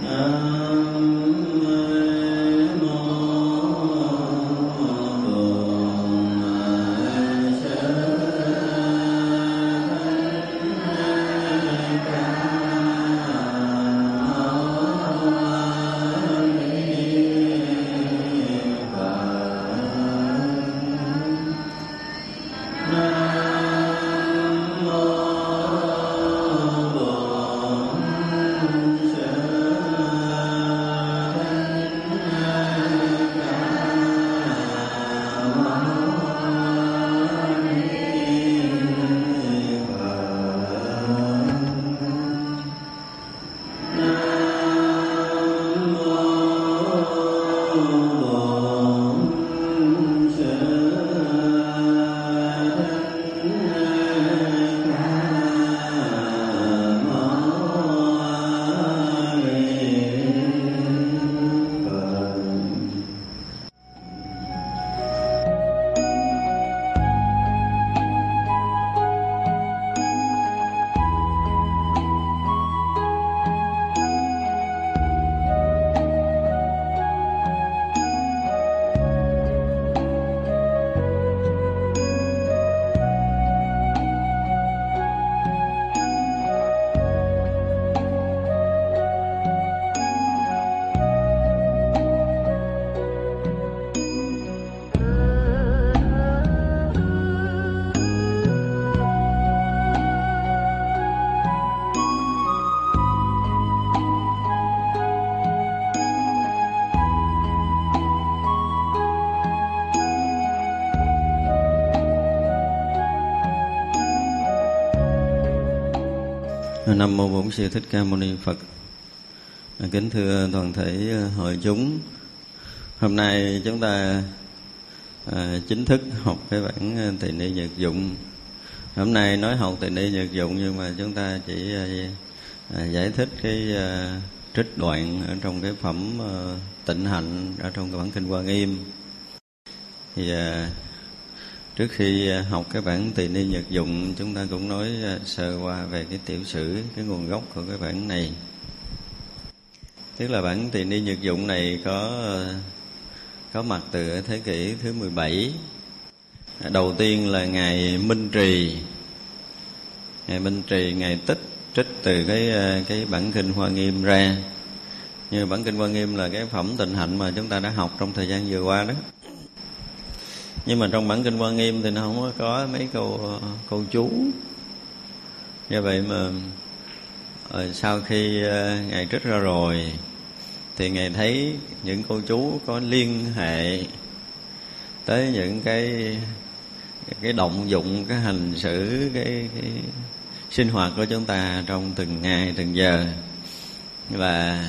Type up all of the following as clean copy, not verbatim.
Nam mô Bổn Sư Thích Ca Mâu Ni Phật. Kính thưa toàn thể hội chúng, hôm nay chúng ta chính thức học cái bản Tỳ Ni Nhật Dụng. Hôm nay nói học Tỳ Ni Nhật Dụng, nhưng mà chúng ta chỉ giải thích cái trích đoạn ở trong cái phẩm Tịnh Hạnh ở trong cái bản Kinh Hoa Nghiêm. Thì trước khi học cái bản Tỳ Ni Nhật Dụng, chúng ta cũng nói sơ qua về cái tiểu sử, cái nguồn gốc của cái bản này. Tức là bản Tỳ Ni Nhật Dụng này có mặt từ thế kỷ thứ 17. Đầu tiên là ngài Minh Trì. Ngài Minh Trì ngài trích từ cái bản Kinh Hoa Nghiêm ra. Như bản Kinh Hoa Nghiêm là cái phẩm Tịnh Hạnh mà chúng ta đã học trong thời gian vừa qua đó. Nhưng mà trong bản Kinh Hoa Nghiêm thì nó không có mấy câu chú. Do vậy mà sau khi ngài trích ra rồi thì ngài thấy những câu chú có liên hệ tới những cái động dụng, cái hành xử, cái sinh hoạt của chúng ta trong từng ngày, từng giờ. Và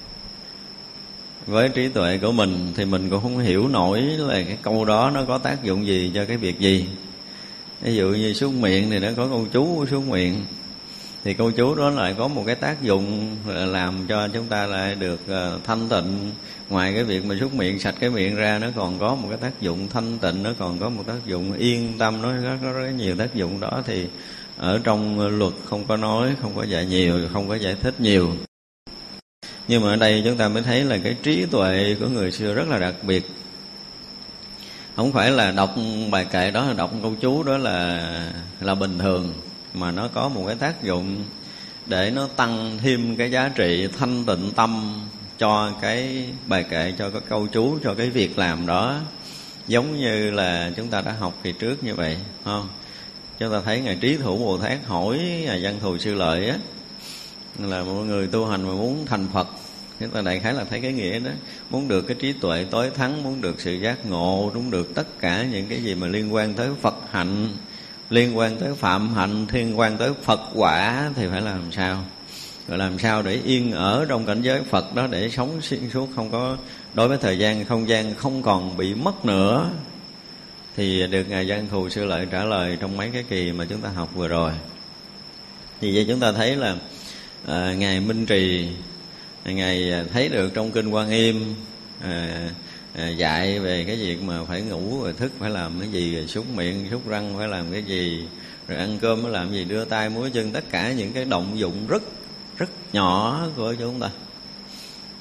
với trí tuệ của mình thì mình cũng không hiểu nổi là cái câu đó nó có tác dụng gì cho cái việc gì. Ví dụ như súc miệng thì nó có câu chú của súc miệng, thì câu chú đó lại có một cái tác dụng là làm cho chúng ta lại được thanh tịnh. Ngoài cái việc mà súc miệng, sạch cái miệng ra, nó còn có một cái tác dụng thanh tịnh, nó còn có một tác dụng yên tâm, nó có rất nhiều tác dụng đó. Thì ở trong luật không có nói, không có dạy nhiều, không có giải thích nhiều. Nhưng mà ở đây chúng ta mới thấy là cái trí tuệ của người xưa rất là đặc biệt. Không phải là đọc bài kệ đó, đọc câu chú đó là bình thường, mà nó có một cái tác dụng để nó tăng thêm cái giá trị thanh tịnh tâm cho cái bài kệ, cho cái câu chú, cho cái việc làm đó. Giống như là chúng ta đã học kỳ trước như vậy, không? Chúng ta thấy Ngài Trí Thủ Bồ Tát hỏi Ngài Văn Thù Sư Lợi á, là mọi người tu hành mà muốn thành Phật, chúng ta đại khái là thấy cái nghĩa đó, muốn được cái trí tuệ tối thắng, muốn được sự giác ngộ, muốn được tất cả những cái gì mà liên quan tới Phật hạnh, liên quan tới phạm hạnh, liên quan tới Phật quả, thì phải làm sao? Rồi làm sao để yên ở trong cảnh giới Phật đó, để sống xuyên suốt, không có đối với thời gian, không gian không còn bị mất nữa. Thì được Ngài Văn Thù Sư Lợi trả lời trong mấy cái kỳ mà chúng ta học vừa rồi. Vì vậy chúng ta thấy là Ngài Minh Trì, Ngài thấy được trong Kinh Hoa Nghiêm dạy về cái việc mà phải ngủ rồi thức phải làm cái gì, rồi súc miệng, súc răng phải làm cái gì, rồi ăn cơm phải làm gì, đưa tay múa chân, tất cả những cái động dụng rất rất nhỏ của chúng ta.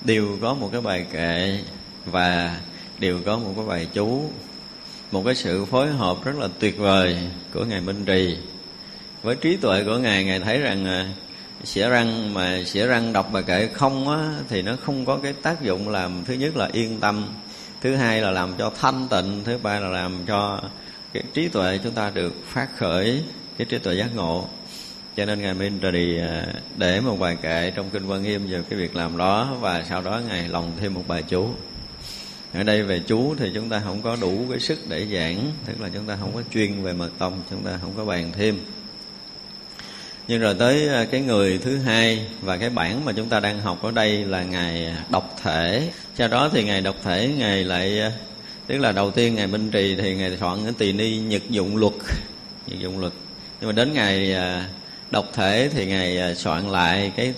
đều có một cái bài kệ và đều có một cái bài chú, một cái sự phối hợp rất là tuyệt vời của Ngài Minh Trì. Với trí tuệ của Ngài thấy rằng xỉa răng đọc bài kệ không á, thì nó không có cái tác dụng làm, thứ nhất là yên tâm, thứ hai là làm cho thanh tịnh, thứ ba là làm cho cái trí tuệ chúng ta được phát khởi, cái trí tuệ giác ngộ. Cho nên Ngài Minh Trì để một bài kệ trong Kinh Quan Nghiêm về cái việc làm đó, và sau đó Ngài lòng thêm một bài chú. Ở đây về chú thì chúng ta không có đủ cái sức để giảng, tức là chúng ta không có chuyên về mật tông, chúng ta không có bàn thêm. Nhưng rồi tới cái người thứ hai, và cái bản mà chúng ta đang học ở đây là Ngài Độc Thể. Sau đó thì Ngài Độc Thể, Ngài lại, tức là đầu tiên Ngài Minh Trì thì Ngài soạn cái Tỳ Ni Nhật Dụng Luật. Nhưng mà đến Ngài Độc Thể thì Ngài soạn lại cái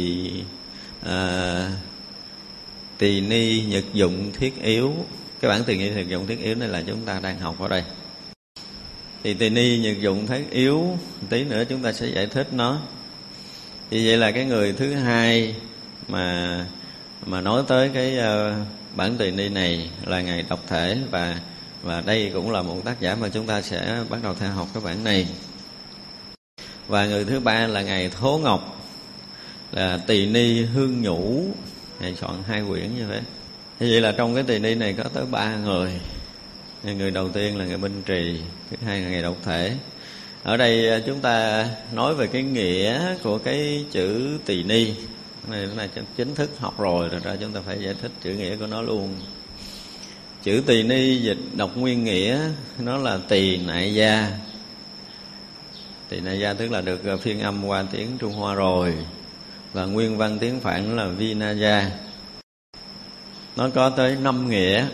Tỳ Ni Nhật Dụng Thiết Yếu. Cái bản Tỳ Ni Nhật Dụng Thiết Yếu này là chúng ta đang học ở đây. Thì Tỳ Ni Nhật Dụng Thiết Yếu tí nữa chúng ta sẽ giải thích nó. Thì vậy là cái người thứ hai mà nói tới cái bản Tỳ Ni này là Ngài Độc Thể, và đây cũng là một tác giả mà chúng ta sẽ bắt đầu theo học cái bản này. Và người thứ ba là Ngài Thố Ngọc, là Tỳ Ni Hương Nhũ, Ngài soạn 2 quyển như thế. Thì vậy là trong cái Tỳ Ni này có tới 3 người. Người đầu tiên là Ngài Minh Trì, thứ hai là Ngài Độc Thể. Ở đây chúng ta nói về cái nghĩa của cái chữ Tỳ Ni. Cái này là chính thức học rồi, rồi ra chúng ta phải giải thích chữ nghĩa của nó luôn. Chữ Tỳ Ni dịch đọc nguyên nghĩa nó là Tỳ Nại Gia. Tỳ Nại Gia tức là được phiên âm qua tiếng Trung Hoa rồi, và nguyên văn tiếng Phạn là Vinaya. Nó có tới 5 nghĩa.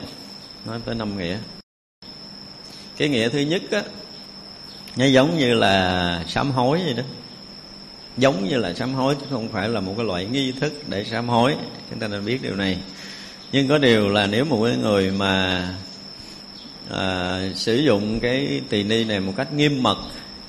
Cái nghĩa thứ nhất á, nó giống như là sám hối vậy đó. Giống như là sám hối chứ không phải là một cái loại nghi thức để sám hối. Chúng ta nên biết điều này. Nhưng có điều là nếu một cái người mà sử dụng cái Tỳ Ni này một cách nghiêm mật,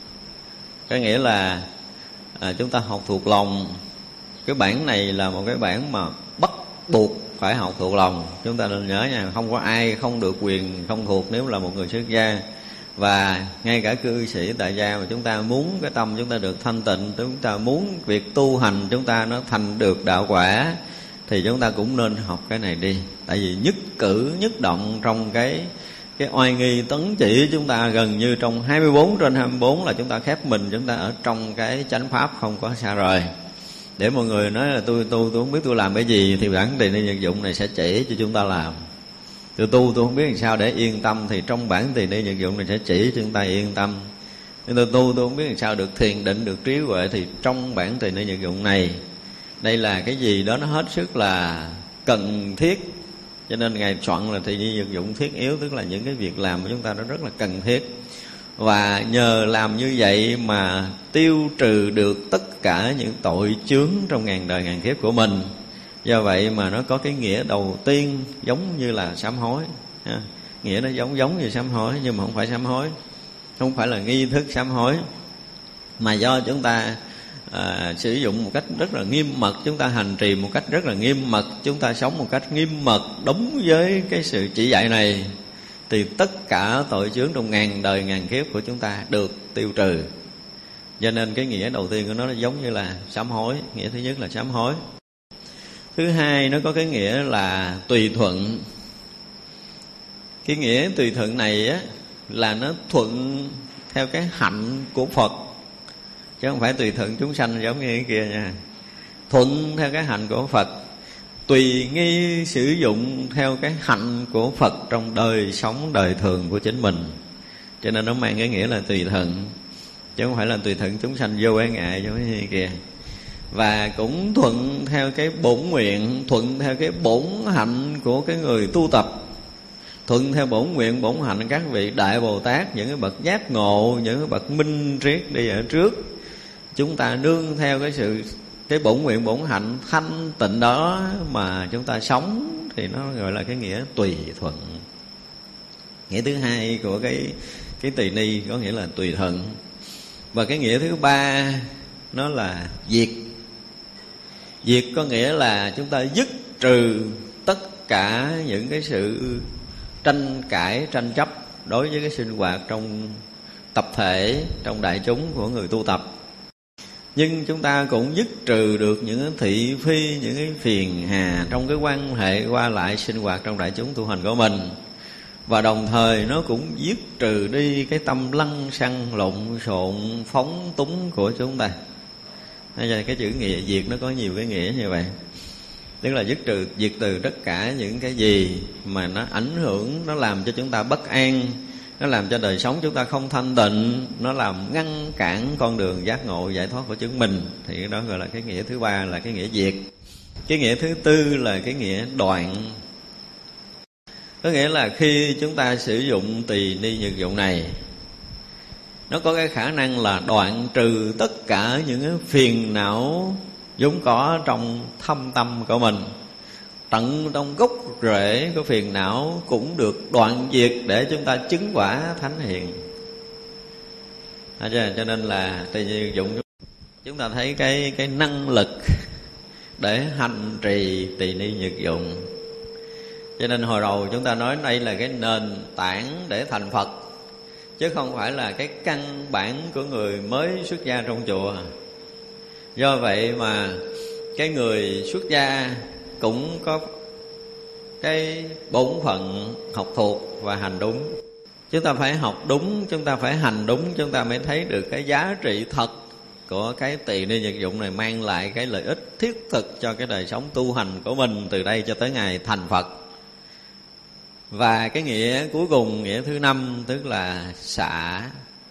có nghĩa là chúng ta học thuộc lòng. Cái bản này là một cái bản mà bắt buộc phải học thuộc lòng. Chúng ta nên nhớ nha, không có ai không được quyền không thuộc nếu là một người xuất gia. Và ngay cả cư sĩ tại gia mà chúng ta muốn cái tâm chúng ta được thanh tịnh, chúng ta muốn việc tu hành chúng ta nó thành được đạo quả, thì chúng ta cũng nên học cái này đi. Tại vì nhất cử nhất động trong cái oai nghi tấn chỉ chúng ta, gần như trong 24/24 là chúng ta khép mình, chúng ta ở trong cái chánh pháp không có xa rời. Để mọi người nói là tôi không biết tôi làm cái gì, thì bản Tỳ Ni Nhật Dụng này sẽ chỉ cho chúng ta làm. Tôi không biết làm sao để yên tâm, thì trong bản Tỳ Ni Nhật Dụng này sẽ chỉ cho chúng ta yên tâm. Nhưng tôi không biết làm sao được thiền định, được trí huệ, thì trong bản Tỳ Ni Nhật Dụng này, đây là cái gì đó nó hết sức là cần thiết. Cho nên Ngài soạn là Tỳ Ni Nhật Dụng Thiết Yếu, tức là những cái việc làm của chúng ta nó rất là cần thiết. Và nhờ làm như vậy mà tiêu trừ được tất cả những tội chướng trong ngàn đời ngàn kiếp của mình. Do vậy mà nó có cái nghĩa đầu tiên giống như là sám hối. Nghĩa nó giống như sám hối, nhưng mà không phải sám hối, không phải là nghi thức sám hối, mà do chúng ta sử dụng một cách rất là nghiêm mật, chúng ta hành trì một cách rất là nghiêm mật, chúng ta sống một cách nghiêm mật đúng với cái sự chỉ dạy này, thì tất cả tội chướng trong ngàn đời ngàn kiếp của chúng ta được tiêu trừ. Cho nên cái nghĩa đầu tiên của nó giống như là sám hối. Nghĩa thứ nhất là sám hối. Thứ hai, nó có cái nghĩa là tùy thuận. Cái nghĩa tùy thuận này á, là nó thuận theo cái hạnh của Phật, chứ không phải tùy thuận chúng sanh giống như cái kia nha. Thuận theo cái hạnh của Phật, tùy nghi sử dụng theo cái hạnh của Phật trong đời sống đời thường của chính mình. Cho nên nó mang cái nghĩa là tùy thuận, chứ không phải là tùy thuận chúng sanh vô ái ngại giống như kia. Và cũng thuận theo cái bổn nguyện, thuận theo cái bổn hạnh của cái người tu tập, thuận theo bổn nguyện bổn hạnh các vị Đại Bồ Tát, những cái bậc giác ngộ, những cái bậc minh triết đi ở trước. Chúng ta nương theo cái bổn nguyện bổn hạnh thanh tịnh đó mà chúng ta sống, thì nó gọi là cái nghĩa tùy thuận. Nghĩa thứ hai của cái Tỳ Ni có nghĩa là tùy thuận. Và cái nghĩa thứ ba nó là diệt. Diệt có nghĩa là chúng ta dứt trừ tất cả những cái sự tranh cãi, tranh chấp đối với cái sinh hoạt trong tập thể, trong đại chúng của người tu tập. Nhưng chúng ta cũng dứt trừ được những cái thị phi, những cái phiền hà trong cái quan hệ qua lại sinh hoạt trong đại chúng tu hành của mình. Và đồng thời nó cũng dứt trừ đi cái tâm lăng xăng lộn xộn phóng túng của chúng ta. Cái chữ nghĩa diệt nó có nhiều cái nghĩa như vậy. Tức là diệt trừ tất cả những cái gì mà nó ảnh hưởng, nó làm cho chúng ta bất an, nó làm cho đời sống chúng ta không thanh tịnh, nó làm ngăn cản con đường giác ngộ giải thoát của chúng mình. Thì cái đó gọi là cái nghĩa thứ ba, là cái nghĩa diệt. Cái nghĩa thứ tư là cái nghĩa đoạn. Có nghĩa là khi chúng ta sử dụng tỳ ni nhược dụng này, nó có cái khả năng là đoạn trừ tất cả những cái phiền não vốn có trong thâm tâm của mình. Tận trong gốc rễ của phiền não cũng được đoạn diệt để chúng ta chứng quả thánh hiền. Cho nên là tỳ ni nhược dụng, chúng ta thấy cái năng lực để hành trì tỳ ni nhược dụng. Cho nên hồi đầu chúng ta nói đây là cái nền tảng để thành Phật, chứ không phải là cái căn bản của người mới xuất gia trong chùa. Do vậy mà cái người xuất gia cũng có cái bổn phận học thuộc và hành đúng. Chúng ta phải học đúng, chúng ta phải hành đúng, chúng ta mới thấy được cái giá trị thật của cái tỳ ni nhược dụng này, mang lại cái lợi ích thiết thực cho cái đời sống tu hành của mình từ đây cho tới ngày thành Phật. Và cái nghĩa cuối cùng, nghĩa thứ năm, tức là xả.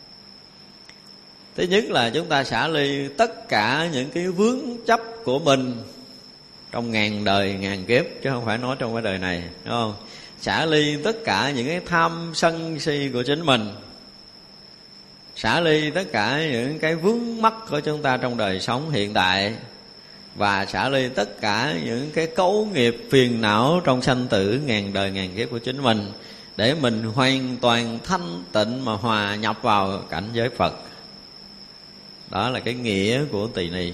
Thứ nhất là chúng ta xả ly tất cả những cái vướng chấp của mình trong ngàn đời ngàn kiếp, chứ không phải nói trong cái đời này, đúng không? Xả ly tất cả những cái tham sân si của chính mình, xả ly tất cả những cái vướng mắc của chúng ta trong đời sống hiện tại, và xả ly tất cả những cái cấu nghiệp phiền não trong sanh tử ngàn đời ngàn kiếp của chính mình, để mình hoàn toàn thanh tịnh mà hòa nhập vào cảnh giới Phật. Đó là cái nghĩa của tỳ ni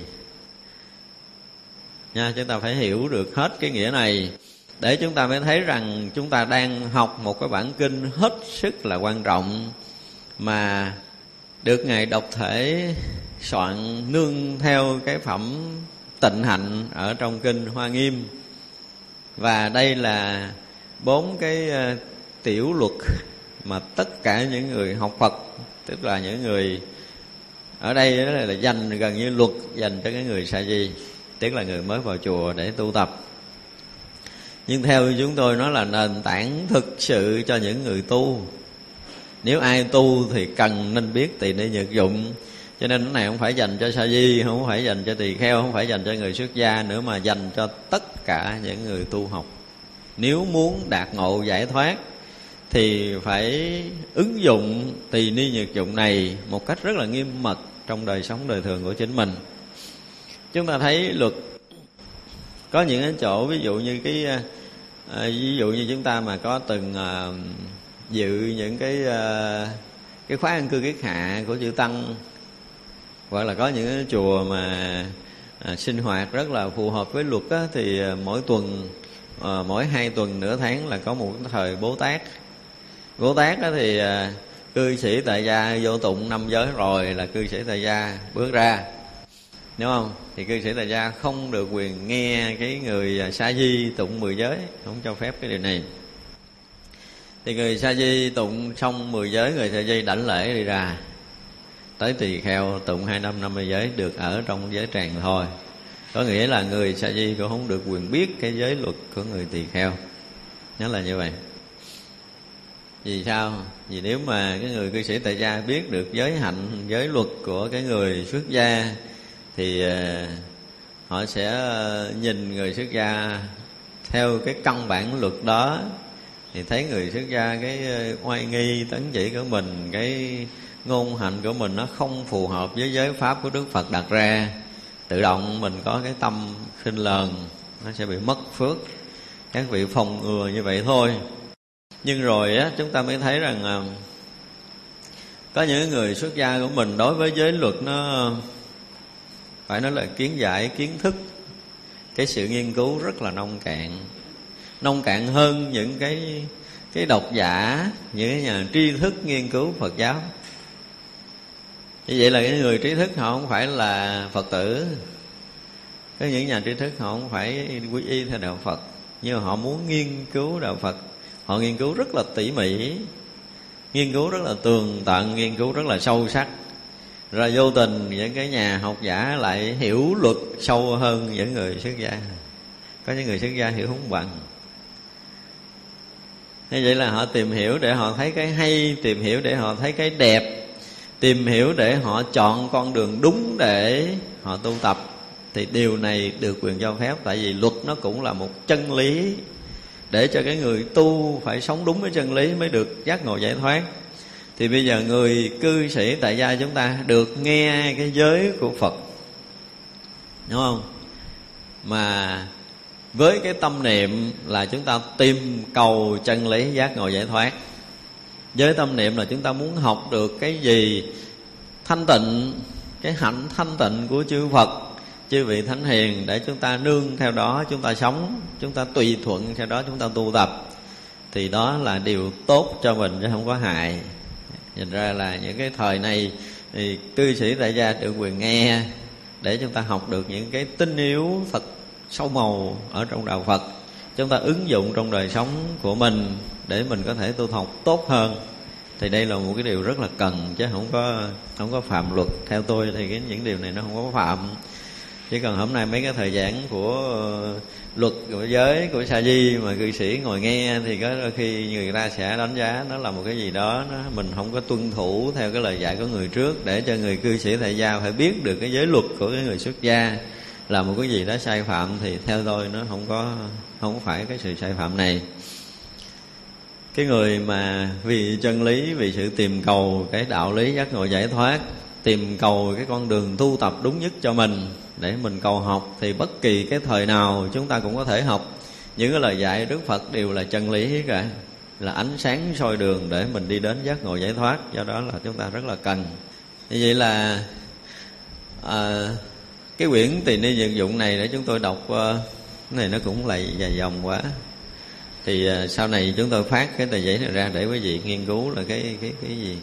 nha. Chúng ta phải hiểu được hết cái nghĩa này để chúng ta mới thấy rằng chúng ta đang học một cái bản kinh hết sức là quan trọng, mà được Ngài Độc Thể soạn nương theo cái phẩm tịnh hạnh ở trong kinh Hoa Nghiêm. Và đây là 4 cái tiểu luật mà tất cả những người học Phật, tức là những người ở đây đó là dành gần như luật dành cho cái người sa di, tức là người mới vào chùa để tu tập. Nhưng theo chúng tôi nó là nền tảng thực sự cho những người tu. Nếu ai tu thì cần nên biết tỳ ni nhược dụng. Cho nên cái này không phải dành cho sa di, không phải dành cho tỳ kheo, không phải dành cho người xuất gia nữa, mà dành cho tất cả những người tu học. Nếu muốn đạt ngộ giải thoát thì phải ứng dụng tỳ ni nhược dụng này một cách rất là nghiêm mật trong đời sống đời thường của chính mình. Chúng ta thấy luật có những cái chỗ, ví dụ như ví dụ như chúng ta mà có từng dự những cái khóa an cư kiết hạ của chư tăng, hoặc là có những cái chùa mà sinh hoạt rất là phù hợp với luật á, thì mỗi tuần, mỗi 2 tuần nửa tháng là có một cái thời Bố Tát. Bố Tát á thì cư sĩ tại gia vô tụng 5 giới rồi là cư sĩ tại gia bước ra, đúng không? Thì cư sĩ tại gia không được quyền nghe cái người sa di tụng 10 giới, không cho phép cái điều này. Thì người sa di tụng xong 10 giới, người sa di đảnh lễ đi ra, tới tỳ kheo tụng 250 giới được ở trong giới tràng thôi. Có nghĩa là người sa di cũng không được quyền biết cái giới luật của người tỳ kheo. Nó là như vậy. Vì sao? Vì nếu mà cái người cư sĩ tại gia biết được giới hạnh, giới luật của cái người xuất gia thì họ sẽ nhìn người xuất gia theo cái căn bản luật đó, thì thấy người xuất gia cái oai nghi tấn chỉ của mình, cái ngôn hạnh của mình nó không phù hợp với giới pháp của Đức Phật đặt ra, tự động mình có cái tâm khinh lờn, nó sẽ bị mất phước. Các vị phòng ngừa như vậy thôi. Nhưng rồi á, chúng ta mới thấy rằng có những người xuất gia của mình đối với giới luật nó phải nói là kiến giải, kiến thức cái sự nghiên cứu rất là nông cạn hơn những cái độc giả, những cái nhà tri thức nghiên cứu Phật giáo. Như vậy là cái người trí thức họ không phải là Phật tử. Có những nhà trí thức họ không phải quy y theo đạo Phật, nhưng mà họ muốn nghiên cứu đạo Phật. Họ nghiên cứu rất là tỉ mỉ, nghiên cứu rất là tường tận, nghiên cứu rất là sâu sắc. Rồi vô tình những cái nhà học giả lại hiểu luật sâu hơn những người xuất gia. Có những người xuất gia hiểu không bằng. Như vậy là họ tìm hiểu để họ thấy cái hay, tìm hiểu để họ thấy cái đẹp, tìm hiểu để họ chọn con đường đúng để họ tu tập. Thì điều này được quyền cho phép, tại vì luật nó cũng là một chân lý, để cho cái người tu phải sống đúng với chân lý mới được giác ngộ giải thoát. Thì bây giờ người cư sĩ tại gia chúng ta được nghe cái giới của Phật, đúng không? Mà với cái tâm niệm là chúng ta tìm cầu chân lý giác ngộ giải thoát. Với tâm niệm là chúng ta muốn học được cái gì thanh tịnh, cái hạnh thanh tịnh của chư Phật, chư vị thánh hiền, để chúng ta nương theo đó chúng ta sống, chúng ta tùy thuận theo đó chúng ta tu tập. Thì đó là điều tốt cho mình chứ không có hại. Nhìn ra là những cái thời này thì cư sĩ tại gia được quyền nghe để chúng ta học được những cái tinh yếu thật sâu màu ở trong đạo Phật. Chúng ta ứng dụng trong đời sống của mình để mình có thể tu học tốt hơn. Thì đây là một cái điều rất là cần, chứ không có phạm luật. Theo tôi thì những điều này nó không có phạm. Chỉ cần hôm nay mấy cái thời giảng của luật của giới của sa di mà cư sĩ ngồi nghe thì có đôi khi người ta sẽ đánh giá nó là một cái gì đó mình không có tuân thủ theo cái lời dạy của người trước, để cho người cư sĩ tại gia phải biết được cái giới luật của cái người xuất gia là một cái gì đó sai phạm. Thì theo tôi nó không phải cái sự sai phạm này. Cái người mà vì chân lý, vì sự tìm cầu cái đạo lý giác ngộ giải thoát, tìm cầu cái con đường tu tập đúng nhất cho mình để mình cầu học, thì bất kỳ cái thời nào chúng ta cũng có thể học. Những cái lời dạy Đức Phật đều là chân lý hết cả, là ánh sáng soi đường để mình đi đến giác ngộ giải thoát. Do đó là chúng ta rất là cần. Như vậy là cái quyển Tỳ Ni Nhật Dụng này để chúng tôi đọc, cái này nó cũng lại dài dòng quá. Thì sau này chúng tôi phát cái tờ giấy này ra để quý vị nghiên cứu là cái gì,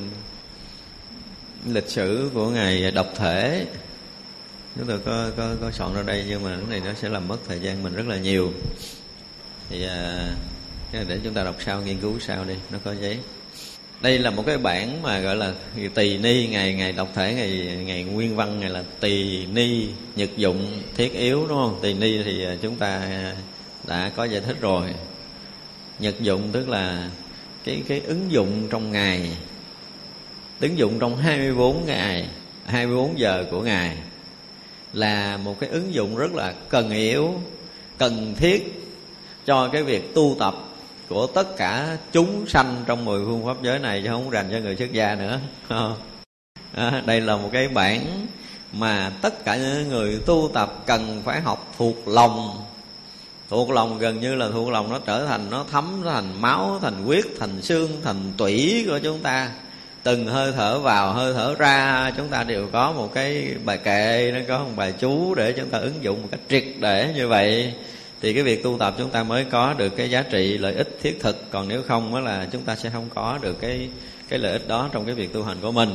lịch sử của Ngài Độc Thể. Chúng tôi có soạn ra đây, nhưng mà cái này nó sẽ làm mất thời gian mình rất là nhiều. Thì cái này để chúng ta đọc sau, nghiên cứu sau đi, nó có giấy. Đây là một cái bản mà gọi là Tỳ Ni, Ngài Độc Thể, ngày nguyên văn này là Tỳ Ni Nhật Dụng thiết yếu, đúng không? Tỳ Ni thì chúng ta đã có giải thích rồi. Nhật Dụng tức là cái ứng dụng trong ngày, ứng dụng trong 24 ngày, 24 giờ của Ngài, là một cái ứng dụng rất là cần yếu, cần thiết cho cái việc tu tập của tất cả chúng sanh trong 10 phương pháp giới này, chứ không dành cho người xuất gia nữa. Đây là một cái bản mà tất cả những người tu tập cần phải học thuộc lòng. Thuộc lòng, gần như là thuộc lòng, nó trở thành, nó thấm, nó thành máu, thành huyết, thành xương, thành tủy của chúng ta. Từng hơi thở vào, hơi thở ra, chúng ta đều có một cái bài kệ, nó có một bài chú để chúng ta ứng dụng một cách triệt để như vậy. Thì cái việc tu tập chúng ta mới có được cái giá trị, lợi ích thiết thực. Còn nếu không đó là chúng ta sẽ không có được cái lợi ích đó trong cái việc tu hành của mình.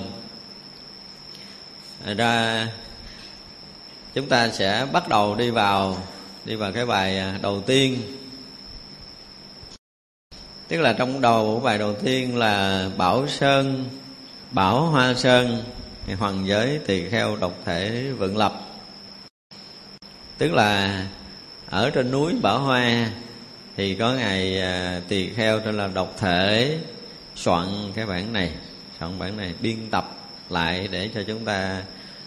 Ra chúng ta sẽ bắt đầu đi vào cái bài đầu tiên. Tức là trong đầu của bài đầu tiên là Bảo Hoa Sơn Hoàng Giới Tỳ Kheo Độc Thể Vượng Lập. Tức là ở trên núi Bảo Hoa thì có Ngài Tỳ Kheo tên là Độc Thể soạn bản này, biên tập lại để cho chúng ta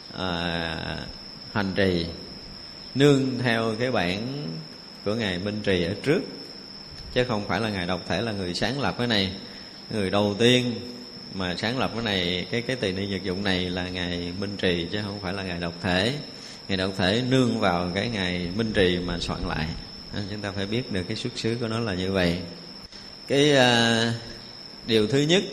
hành trì, nương theo cái bản của Ngài Minh Trì ở trước, chứ không phải là Ngài Độc Thể là người sáng lập cái này. Người đầu tiên mà sáng lập cái này, cái Tỳ Ni Nhật Dụng này là Ngài Minh Trì, chứ không phải là Ngài Độc Thể. Ngài Độc Thể nương vào cái Ngài Minh Trì mà soạn lại. Chúng ta phải biết được cái xuất xứ của nó là như vậy. Cái điều thứ nhất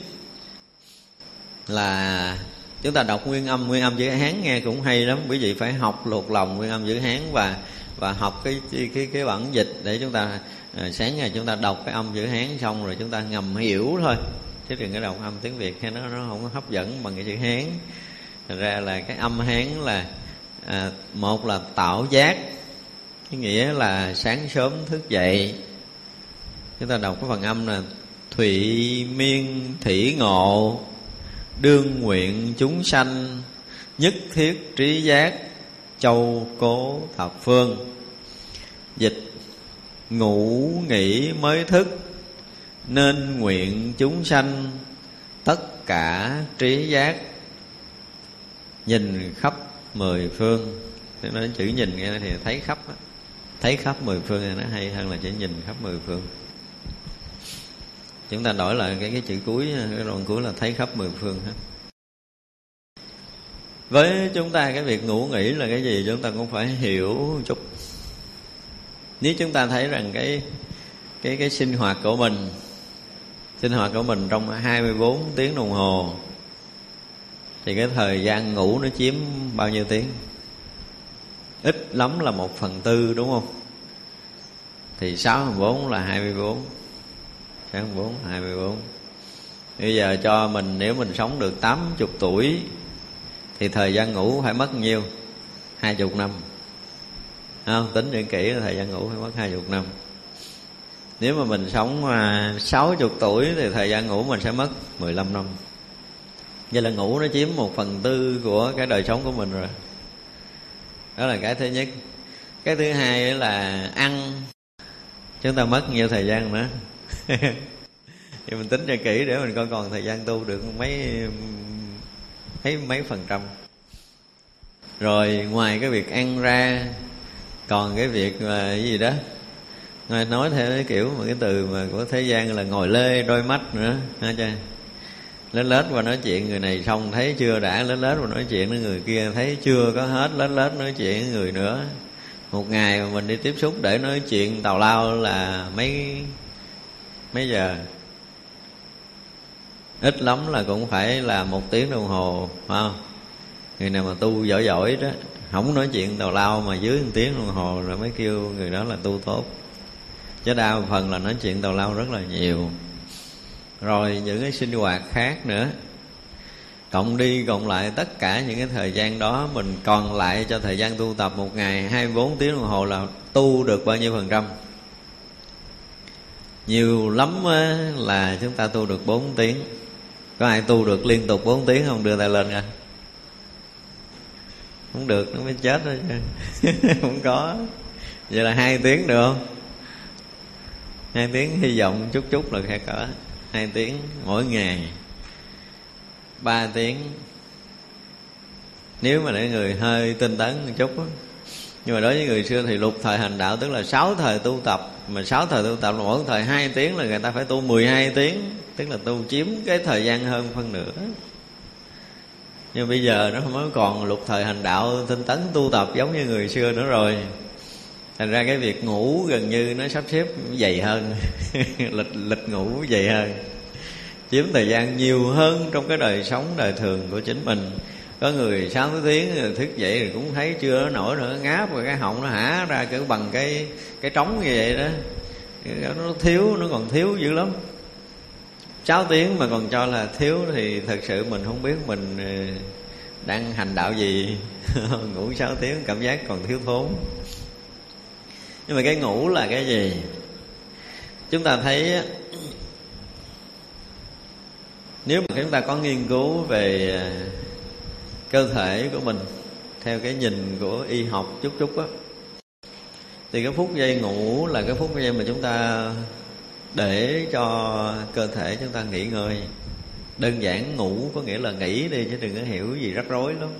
là chúng ta đọc nguyên âm chữ Hán nghe cũng hay lắm. Quý vị phải học lột lòng nguyên âm chữ Hán và và học cái bản dịch để chúng ta sáng ngày chúng ta đọc cái âm chữ Hán xong rồi chúng ta ngầm hiểu thôi, chứ đừng có đọc âm tiếng Việt hay nó không có hấp dẫn bằng cái chữ Hán. Thành ra là cái âm Hán là một là tạo giác, cái nghĩa là sáng sớm thức dậy. Chúng ta đọc cái phần âm là thụy miên thỉ ngộ, đương nguyện chúng sanh, nhất thiết trí giác, châu cố thập phương. Dịch: ngủ nghỉ mới thức, nên nguyện chúng sanh, tất cả trí giác, nhìn khắp mười phương. Thế nói chữ nhìn nghe thì thấy khắp đó. Thấy khắp mười phương thì nó hay hơn là chữ nhìn khắp mười phương. Chúng ta đổi lại cái chữ cuối, cái đoạn cuối là thấy khắp mười phương ha. Với chúng ta cái việc ngủ nghỉ là cái gì chúng ta cũng phải hiểu một chút. Nếu chúng ta thấy rằng cái sinh hoạt của mình trong 24 tiếng đồng hồ thì cái thời gian ngủ nó chiếm bao nhiêu tiếng? Ít lắm là 1/4, đúng không? Thì 6/4 là 24. 6/4 là 24. Bây giờ cho mình, nếu mình sống được 80 tuổi thì thời gian ngủ phải mất nhiêu? 20 năm. Không, tính cho kỹ là thời gian ngủ phải mất 20 năm. Nếu mà mình sống 60 tuổi thì thời gian ngủ mình sẽ mất 15 năm. Vậy là ngủ nó chiếm 1/4 của cái đời sống của mình rồi. Đó là cái thứ nhất. Cái thứ hai là ăn. Chúng ta mất nhiều thời gian nữa. Thì mình tính cho kỹ để mình coi còn thời gian tu được mấy %. Rồi ngoài cái việc ăn ra, còn cái việc mà cái gì đó, nói theo cái kiểu mà cái từ mà của thế gian là ngồi lê đôi mắt nữa, ha chưa? Lết qua nói chuyện người này xong thấy chưa đã, lết qua nói chuyện với người kia thấy chưa có hết, lết nói chuyện với người nữa. Một ngày mà mình đi tiếp xúc để nói chuyện tào lao là mấy giờ? Ít lắm là cũng phải là 1 tiếng đồng hồ, phải không? Người nào mà tu giỏi đó, không nói chuyện tào lao mà dưới 1 tiếng đồng hồ rồi mới kêu người đó là tu tốt. Chứ đa phần là nói chuyện tào lao rất là nhiều. Rồi những cái sinh hoạt khác nữa, cộng đi cộng lại tất cả những cái thời gian đó, mình còn lại cho thời gian tu tập một ngày 24 tiếng đồng hồ là tu được bao nhiêu %? Nhiều lắm là chúng ta tu được 4 tiếng. Có ai tu được liên tục 4 tiếng không? Đưa tay lên nha. Không được, nó mới chết thôi chứ. Không có. Vậy là 2 tiếng được không? 2 tiếng hy vọng chút là sẽ cỡ 2 tiếng mỗi ngày. 3 tiếng nếu mà để người hơi tinh tấn một chút đó. Nhưng mà đối với người xưa thì lục thời hành đạo, tức là 6 thời tu tập. Mà 6 thời tu tập là mỗi thời 2 tiếng là người ta phải tu 12 tiếng. Tức là tu chiếm cái thời gian hơn phân nửa. Nhưng bây giờ nó không còn lục thời hành đạo tinh tấn tu tập giống như người xưa nữa rồi. Thành ra cái việc ngủ gần như nó sắp xếp dày hơn. lịch ngủ dày hơn, chiếm thời gian nhiều hơn trong cái đời sống đời thường của chính mình. Có người 6 tiếng rồi thức dậy rồi cũng thấy chưa nổi nữa, ngáp rồi cái họng nó hả ra cỡ bằng cái trống như vậy đó. Nó thiếu, nó còn thiếu dữ lắm. 6 tiếng mà còn cho là thiếu thì thật sự mình không biết mình đang hành đạo gì. Ngủ 6 tiếng cảm giác còn thiếu thốn. Nhưng mà cái ngủ là cái gì? Chúng ta thấy nếu mà chúng ta có nghiên cứu về cơ thể của mình theo cái nhìn của y học chút á, thì cái phút giây ngủ là cái phút giây mà chúng ta để cho cơ thể chúng ta nghỉ ngơi. Đơn giản ngủ có nghĩa là nghỉ đi, chứ đừng có hiểu gì rắc rối lắm.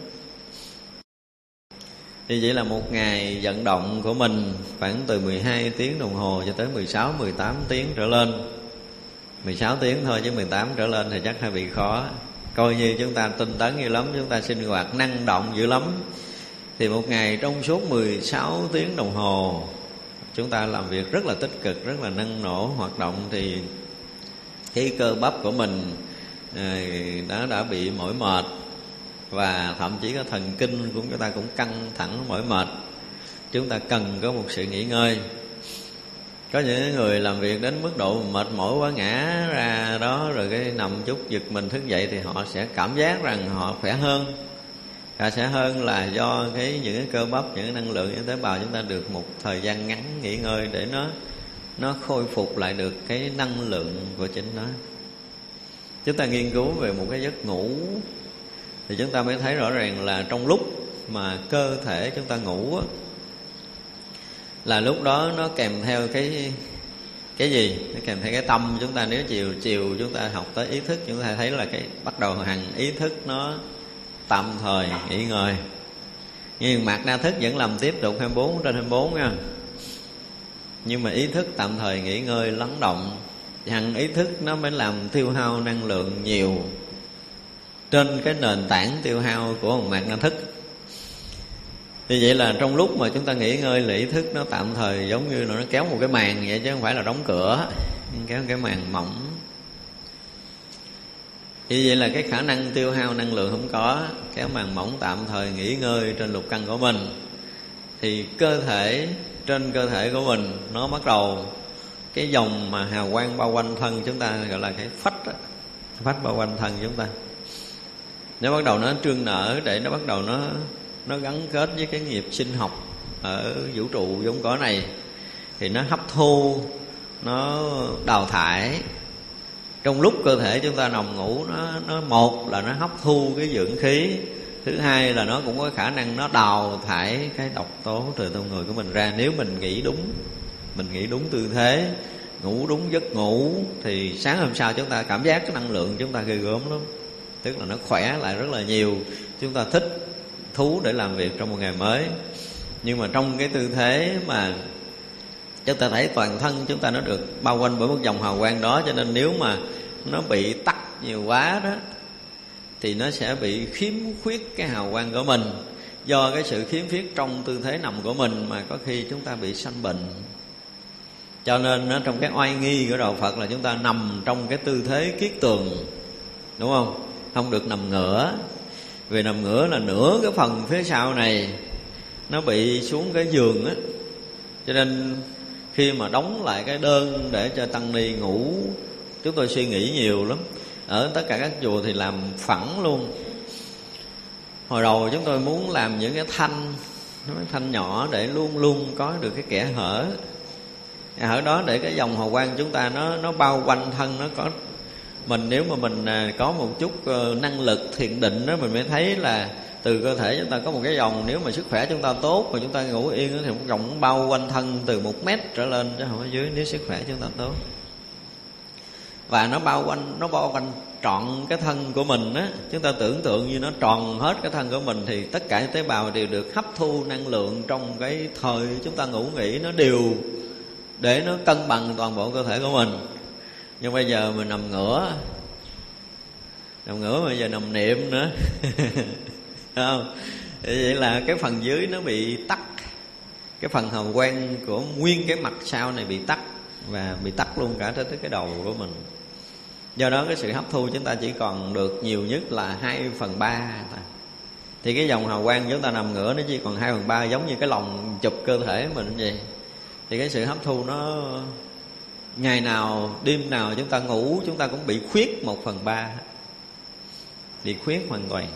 Thì vậy là một ngày vận động của mình khoảng từ 12 tiếng đồng hồ cho tới 16, 18 tiếng trở lên. 16 tiếng thôi chứ 18 trở lên thì chắc hơi bị khó. Coi như chúng ta tinh tấn dữ lắm, chúng ta sinh hoạt năng động dữ lắm. Thì một ngày trong suốt 16 tiếng đồng hồ chúng ta làm việc rất là tích cực, rất là năng nổ hoạt động, thì cái cơ bắp của mình đã bị mỏi mệt. Và thậm chí cái thần kinh của chúng ta cũng căng thẳng mỏi mệt. chúng ta cần có một sự nghỉ ngơi. Có những người làm việc đến mức độ mệt mỏi quá, ngã ra đó rồi cái nằm chút giật mình thức dậy thì họ sẽ cảm giác rằng họ khỏe hơn. Và sẽ hơn là do những cái cơ bắp, những cái năng lượng, những tế bào chúng ta được một thời gian ngắn nghỉ ngơi để nó khôi phục lại được cái năng lượng của chính nó. Chúng ta nghiên cứu về một cái giấc ngủ thì chúng ta mới thấy rõ ràng là trong lúc mà cơ thể chúng ta ngủ á, là lúc đó nó kèm theo cái gì? Nó kèm theo cái tâm chúng ta. Nếu chiều chúng ta học tới ý thức, chúng ta thấy là cái bắt đầu hàng ý thức nó tạm thời nghỉ ngơi, nhưng mạt na thức vẫn làm tiếp tục 24/24 nha. Nhưng mà ý thức tạm thời nghỉ ngơi lắng động, hằng ý thức nó mới làm tiêu hao năng lượng nhiều trên cái nền tảng tiêu hao của mạt na thức. Thì vậy là trong lúc mà chúng ta nghỉ ngơi là ý thức nó tạm thời giống như là nó kéo một cái màn vậy, chứ không phải là đóng cửa, kéo cái màn mỏng. Thì vậy là cái khả năng tiêu hao năng lượng không có, kéo màn mỏng tạm thời nghỉ ngơi trên lục căn của mình. Thì trên cơ thể của mình nó bắt đầu cái dòng mà hào quang bao quanh thân chúng ta, gọi là cái phách bao quanh thân chúng ta, nó bắt đầu nó trương nở để nó bắt đầu nó gắn kết với cái nghiệp sinh học ở vũ trụ vốn có này. Thì nó hấp thu, nó đào thải. Trong lúc cơ thể chúng ta nằm ngủ, nó một là nó hấp thu cái dưỡng khí, thứ hai là nó cũng có khả năng nó đào thải cái độc tố từ trong người của mình ra. Nếu mình nghĩ đúng tư thế, ngủ đúng giấc ngủ, thì sáng hôm sau chúng ta cảm giác cái năng lượng chúng ta ghê gớm lắm. Tức là nó khỏe lại rất là nhiều, chúng ta thích thú để làm việc trong một ngày mới. Nhưng mà trong cái tư thế mà chúng ta thấy toàn thân chúng ta nó được bao quanh bởi một dòng hào quang đó, cho nên nếu mà nó bị tắc nhiều quá đó thì nó sẽ bị khiếm khuyết cái hào quang của mình. Do cái sự khiếm khuyết trong tư thế nằm của mình mà có khi chúng ta bị sanh bệnh. Cho nên trong cái oai nghi của đạo Phật là chúng ta nằm trong cái tư thế kiết tường, đúng không? Không được nằm ngửa. Vì nằm ngửa là nửa cái phần phía sau này nó bị xuống cái giường á. Cho nên khi mà đóng lại cái đơn để cho tăng ni ngủ, chúng tôi suy nghĩ nhiều lắm. Ở tất cả các chùa thì làm phẳng luôn. Hồi đầu chúng tôi muốn làm những cái thanh nhỏ để luôn luôn có được cái kẽ hở. Ở đó để cái dòng hào quang chúng ta nó bao quanh thân, nó có mình. Nếu mà mình có một chút năng lực thiền định đó, mình mới thấy là từ cơ thể chúng ta có một cái vòng. Nếu mà sức khỏe chúng ta tốt mà chúng ta ngủ yên thì một vòng bao quanh thân từ 1 mét trở lên, chứ không ở dưới, nếu sức khỏe chúng ta tốt. Và nó bao quanh trọn cái thân của mình á. Chúng ta tưởng tượng như nó tròn hết cái thân của mình, thì tất cả tế bào đều được hấp thu năng lượng trong cái thời chúng ta ngủ nghỉ, nó đều để nó cân bằng toàn bộ cơ thể của mình. Nhưng bây giờ mình nằm ngửa bây giờ nằm niệm nữa không? Vậy là cái phần dưới nó bị tắc, cái phần hào quang của nguyên cái mặt sau này bị tắc, và bị tắc luôn cả tới cái đầu của mình. Do đó cái sự hấp thu chúng ta chỉ còn được nhiều nhất là 2/3. Thì cái dòng hào quang chúng ta nằm ngửa nó chỉ còn 2/3, giống như cái lồng chụp cơ thể mình vậy. Thì cái sự hấp thu nó ngày nào đêm nào chúng ta ngủ, chúng ta cũng bị khuyết 1/3, bị khuyết hoàn toàn.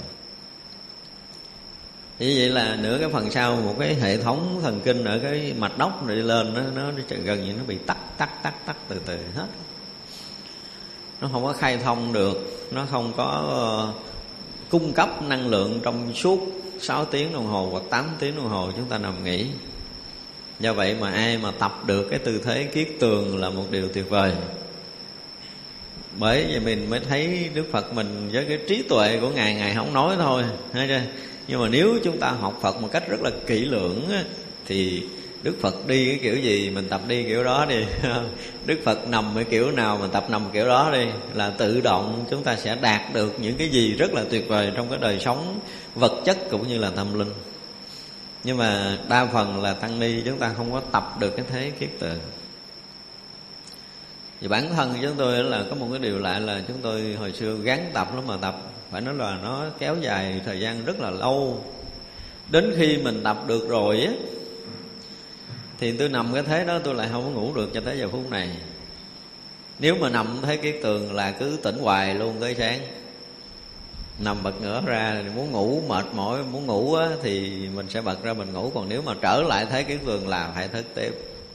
Thì vậy là nửa cái phần sau một cái hệ thống thần kinh ở cái mạch đốc này đi lên, nó gần như nó bị tắc từ từ hết. Nó không có khai thông được, nó không có cung cấp năng lượng trong suốt 6 tiếng đồng hồ hoặc 8 tiếng đồng hồ chúng ta nằm nghỉ. Do vậy mà ai mà tập được cái tư thế kiết tường là một điều tuyệt vời. Bởi vì mình mới thấy Đức Phật mình với cái trí tuệ của Ngài không nói thôi, thấy chưa? Nhưng mà nếu chúng ta học Phật một cách rất là kỹ lưỡng á, thì Đức Phật đi cái kiểu gì mình tập đi kiểu đó đi. Đức Phật nằm cái kiểu nào mình tập nằm kiểu đó đi, là tự động chúng ta sẽ đạt được những cái gì rất là tuyệt vời trong cái đời sống vật chất cũng như là tâm linh. Nhưng mà đa phần là tăng ni chúng ta không có tập được cái thế kiết tường. Vì bản thân chúng tôi là có một cái điều lạ là chúng tôi hồi xưa gắng tập lắm, mà tập phải nói là nó kéo dài thời gian rất là lâu. Đến khi mình tập được rồi á, thì tôi nằm cái thế đó tôi lại không có ngủ được cho tới giờ phút này. Nếu mà nằm thấy cái tường là cứ tỉnh hoài luôn tới sáng. Nằm bật ngửa ra muốn ngủ mệt mỏi muốn ngủ á, thì mình sẽ bật ra mình ngủ. Còn nếu mà trở lại thấy cái tường là phải thức tiếp.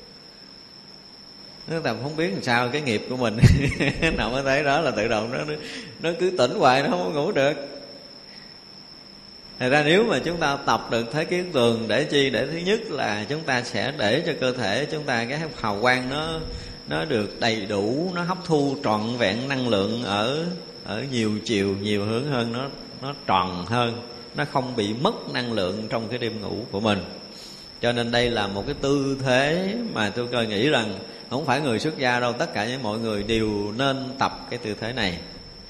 Nó làm không biết làm sao cái nghiệp của mình nằm ở thế đó là tự động nó cứ tỉnh hoài, nó không có ngủ được. Thật ra nếu mà chúng ta tập được thấy kiến tường để chi? Để thứ nhất là chúng ta sẽ để cho cơ thể chúng ta cái hào quang nó được đầy đủ, nó hấp thu trọn vẹn năng lượng ở nhiều chiều, nhiều hướng hơn, nó tròn hơn, nó không bị mất năng lượng trong cái đêm ngủ của mình. Cho nên đây là một cái tư thế mà tôi coi nghĩ rằng không phải người xuất gia đâu, tất cả những mọi người đều nên tập cái tư thế này.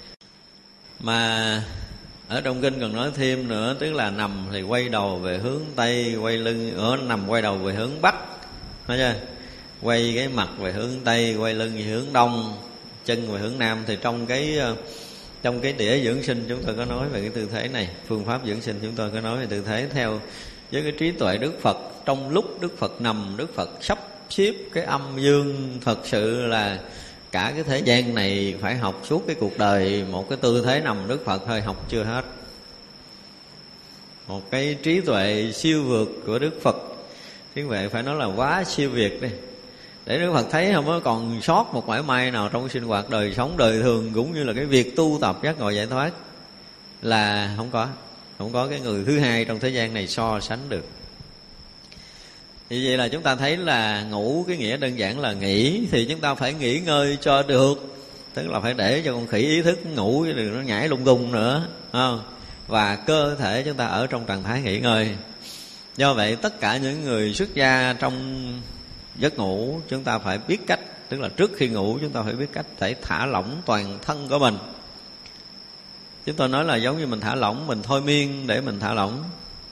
Mà ở trong kinh còn nói thêm nữa, tức là nằm thì quay đầu về hướng Tây, quay lưng nằm quay đầu về hướng Bắc, thấy chưa? Quay cái mặt về hướng Tây, quay lưng về hướng Đông, chân về hướng Nam. Thì trong cái đĩa dưỡng sinh chúng tôi có nói về cái tư thế này, phương pháp dưỡng sinh chúng tôi có nói về tư thế theo với cái trí tuệ Đức Phật. Trong lúc Đức Phật nằm, Đức Phật sắp xếp cái âm dương, thật sự là cả cái thế gian này phải học suốt cái cuộc đời một cái tư thế nằm Đức Phật thôi, học chưa hết. Một cái trí tuệ siêu vượt của Đức Phật, trí tuệ phải nói là quá siêu việt đi, để Đức Phật thấy không có còn sót một mảy may nào trong cái sinh hoạt đời sống đời thường, cũng như là cái việc tu tập giác ngộ giải thoát là không có cái người thứ hai trong thế gian này so sánh được. Vì vậy là chúng ta thấy là ngủ cái nghĩa đơn giản là nghỉ, thì chúng ta phải nghỉ ngơi cho được, tức là phải để cho con khỉ ý thức ngủ chứ đừng nó nhảy lung tung nữa, không? Và cơ thể chúng ta ở trong trạng thái nghỉ ngơi. Do vậy tất cả những người xuất gia trong giấc ngủ chúng ta phải biết cách, tức là trước khi ngủ chúng ta phải biết cách để thả lỏng toàn thân của mình. Chúng tôi nói là giống như mình thả lỏng, mình thôi miên để mình thả lỏng,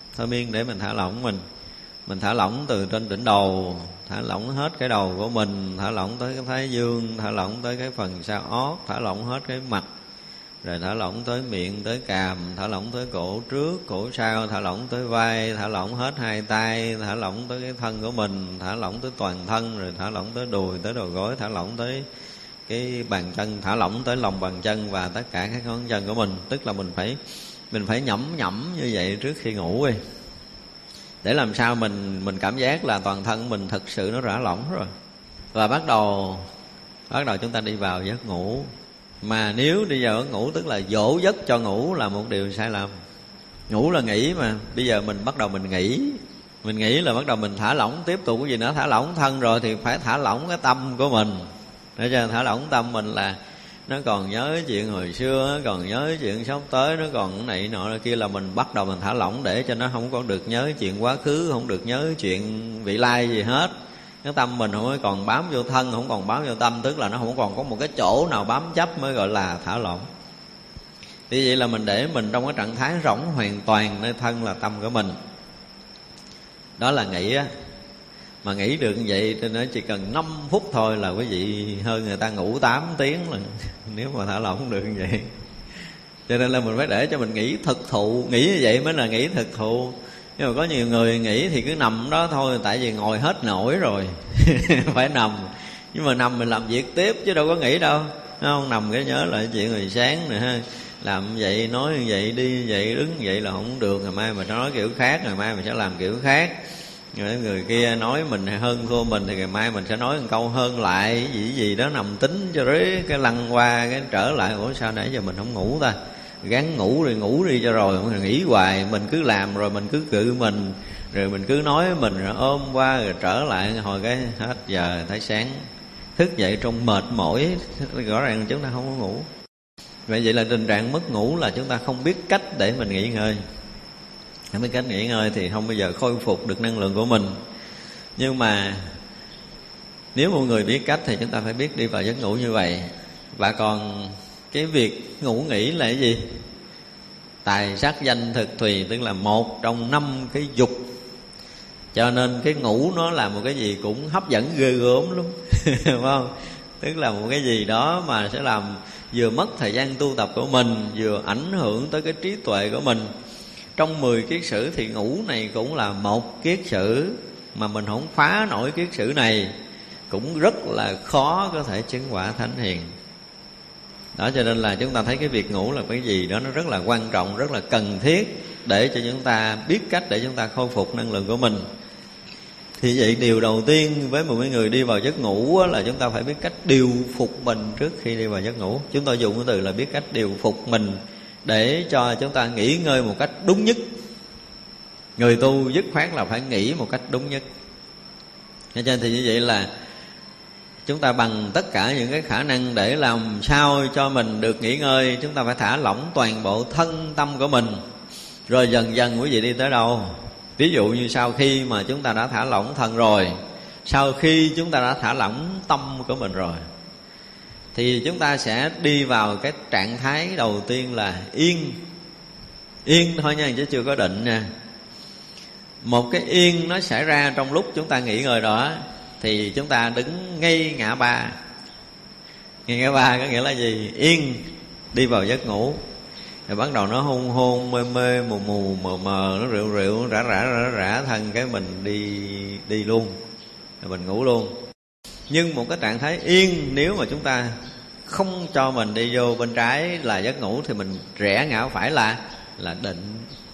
mình thả lỏng từ trên đỉnh đầu, thả lỏng hết cái đầu của mình, thả lỏng tới cái thái dương, thả lỏng tới cái phần sau ót, thả lỏng hết cái mặt, rồi thả lỏng tới miệng, tới cằm, thả lỏng tới cổ trước, cổ sau, thả lỏng tới vai, thả lỏng hết hai tay, thả lỏng tới cái thân của mình, thả lỏng tới toàn thân, rồi thả lỏng tới đùi, tới đầu gối, thả lỏng tới cái bàn chân, thả lỏng tới lòng bàn chân và tất cả các ngón chân của mình. Tức là mình phải nhẩm như vậy trước khi ngủ đi, để làm sao mình cảm giác là toàn thân mình thực sự nó rã lỏng rồi. Và bắt đầu chúng ta đi vào giấc ngủ. Mà nếu đi vào giấc ngủ tức là dỗ giấc cho ngủ là một điều sai lầm. Ngủ là nghỉ mà, bây giờ mình bắt đầu mình nghỉ là bắt đầu mình thả lỏng tiếp tục. Cái gì nữa? Thả lỏng thân rồi thì phải thả lỏng cái tâm của mình. Để cho thả lỏng tâm mình là nó còn nhớ chuyện hồi xưa, nó còn nhớ chuyện sắp tới, nó còn cái này nọ kia, là mình bắt đầu mình thả lỏng để cho nó không có được nhớ chuyện quá khứ, không được nhớ chuyện vị lai gì hết. Cái tâm mình không còn bám vô thân, không còn bám vô tâm, tức là nó không còn có một cái chỗ nào bám chấp, mới gọi là thả lỏng. Vì vậy là mình để mình trong cái trạng thái rỗng hoàn toàn, nơi thân là tâm của mình. Đó là nghỉ á. Mà nghỉ được như vậy thì nó chỉ cần 5 phút thôi là quý vị hơn người ta ngủ 8 tiếng là nếu mà thả lỏng được như vậy. Cho nên là mình phải để cho mình nghỉ thực thụ. Nghỉ như vậy mới là nghỉ thực thụ. Nhưng mà có nhiều người nghỉ thì cứ nằm đó thôi, tại vì ngồi hết nổi rồi phải nằm. Nhưng mà nằm mình làm việc tiếp chứ đâu có nghỉ đâu, không? Nằm cái nhớ lại chuyện hồi sáng nè ha, làm vậy nói như vậy, đi vậy đứng vậy là không được, ngày mai mình sẽ nói kiểu khác, ngày mai mình sẽ làm kiểu khác. Người kia nói mình hơn thua mình thì ngày mai mình sẽ nói một câu hơn lại, gì đó nằm tính cho đấy cái lăn qua cái trở lại. Ủa sao nãy giờ mình không ngủ ta? Gắng ngủ đi cho rồi, mình nghỉ hoài, mình cứ làm rồi mình cứ cự mình, rồi mình cứ nói mình, rồi ôm qua rồi trở lại, hồi cái hết giờ thấy sáng thức dậy trong mệt mỏi, rõ ràng chúng ta không có ngủ. Vậy là tình trạng mất ngủ là chúng ta không biết cách để mình nghỉ ngơi. Không biết cách nghỉ ngơi thì không bao giờ khôi phục được năng lượng của mình. Nhưng mà nếu một người biết cách thì chúng ta phải biết đi vào giấc ngủ như vậy. Và còn cái việc ngủ nghỉ là cái gì? Tài sắc danh thực thùy, tức là một trong 5 cái dục. Cho nên cái ngủ nó là một cái gì cũng hấp dẫn ghê gớm lắm phải không? Tức là một cái gì đó mà sẽ làm vừa mất thời gian tu tập của mình, vừa ảnh hưởng tới cái trí tuệ của mình. Trong 10 kiết sử thì ngủ này cũng là một kiết sử. mà mình không phá nổi kiết sử này, cũng rất là khó có thể chứng quả thánh hiền. Đó, cho nên là chúng ta thấy cái việc ngủ là cái gì đó nó rất là quan trọng, rất là cần thiết để cho chúng ta biết cách để chúng ta khôi phục năng lượng của mình. Thì vậy điều đầu tiên với một người đi vào giấc ngủ là chúng ta phải biết cách điều phục mình trước khi đi vào giấc ngủ. Chúng tôi dùng cái từ là biết cách điều phục mình để cho chúng ta nghỉ ngơi một cách đúng nhất. Người tu dứt khoát là phải nghỉ một cách đúng nhất. Cho nên thì như vậy là chúng ta bằng tất cả những cái khả năng để làm sao cho mình được nghỉ ngơi, chúng ta phải thả lỏng toàn bộ thân tâm của mình. Rồi dần dần quý vị đi tới đâu? Ví dụ như sau khi mà chúng ta đã thả lỏng thân rồi, sau khi chúng ta đã thả lỏng tâm của mình rồi, thì chúng ta sẽ đi vào cái trạng thái đầu tiên là yên. Yên thôi nha, chứ chưa có định nha. Một cái yên nó xảy ra trong lúc chúng ta nghỉ ngơi đó, thì chúng ta đứng ngay ngã ba. Ngay ngã ba có nghĩa là gì? Yên, đi vào giấc ngủ. Rồi bắt đầu nó hôn hôn, mê mê, mù mù, mờ mờ, nó rượu rượu, rã thân, cái mình đi luôn, rồi mình ngủ luôn. Nhưng một cái trạng thái yên, nếu mà chúng ta không cho mình đi vô bên trái là giấc ngủ, thì mình rẽ ngã phải là định.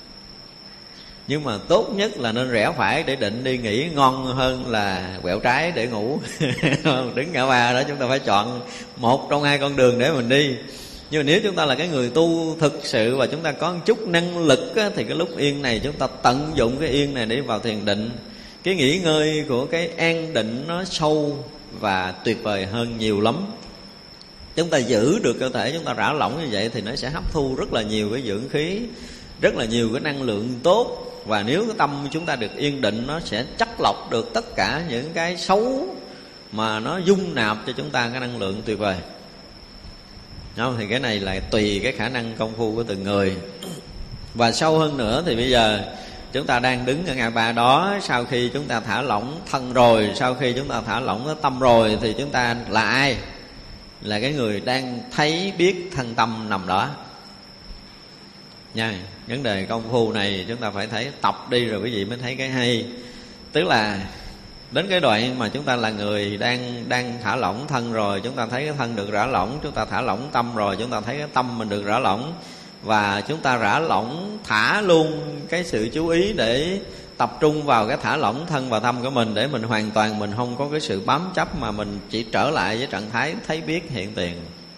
Nhưng mà tốt nhất là nên rẽ phải để định đi nghỉ, ngon hơn là quẹo trái để ngủ. Đứng ngã ba đó chúng ta phải chọn một trong hai con đường để mình đi. Nhưng mà nếu chúng ta là cái người tu thực sự và chúng ta có một chút năng lực á, thì cái lúc yên này chúng ta tận dụng cái yên này để vào thiền định. Cái nghỉ ngơi của cái an định nó sâu và tuyệt vời hơn nhiều lắm. Chúng ta giữ được cơ thể chúng ta rã lỏng như vậy thì nó sẽ hấp thu rất là nhiều cái dưỡng khí, rất là nhiều cái năng lượng tốt. Và nếu cái tâm chúng ta được yên định, nó sẽ chắt lọc được tất cả những cái xấu mà nó dung nạp cho chúng ta cái năng lượng tuyệt vời. Không, thì cái này là tùy cái khả năng công phu của từng người. Và sâu hơn nữa thì bây giờ chúng ta đang đứng ở ngã ba đó. Sau khi chúng ta thả lỏng thân rồi, sau khi chúng ta thả lỏng cái tâm rồi, thì chúng ta là ai? Là cái người đang thấy biết thân tâm nằm đó nha. Vấn đề công phu này chúng ta phải thấy tập đi rồi quý vị mới thấy cái hay. Tức là đến cái đoạn mà chúng ta là người đang thả lỏng thân rồi, chúng ta thấy cái thân được rã lỏng, chúng ta thả lỏng tâm rồi, chúng ta thấy cái tâm mình được rã lỏng, và chúng ta rã lỏng thả luôn cái sự chú ý để tập trung vào cái thả lỏng thân và tâm của mình, để mình hoàn toàn mình không có cái sự bám chấp, mà mình chỉ trở lại với trạng thái thấy biết hiện tiền.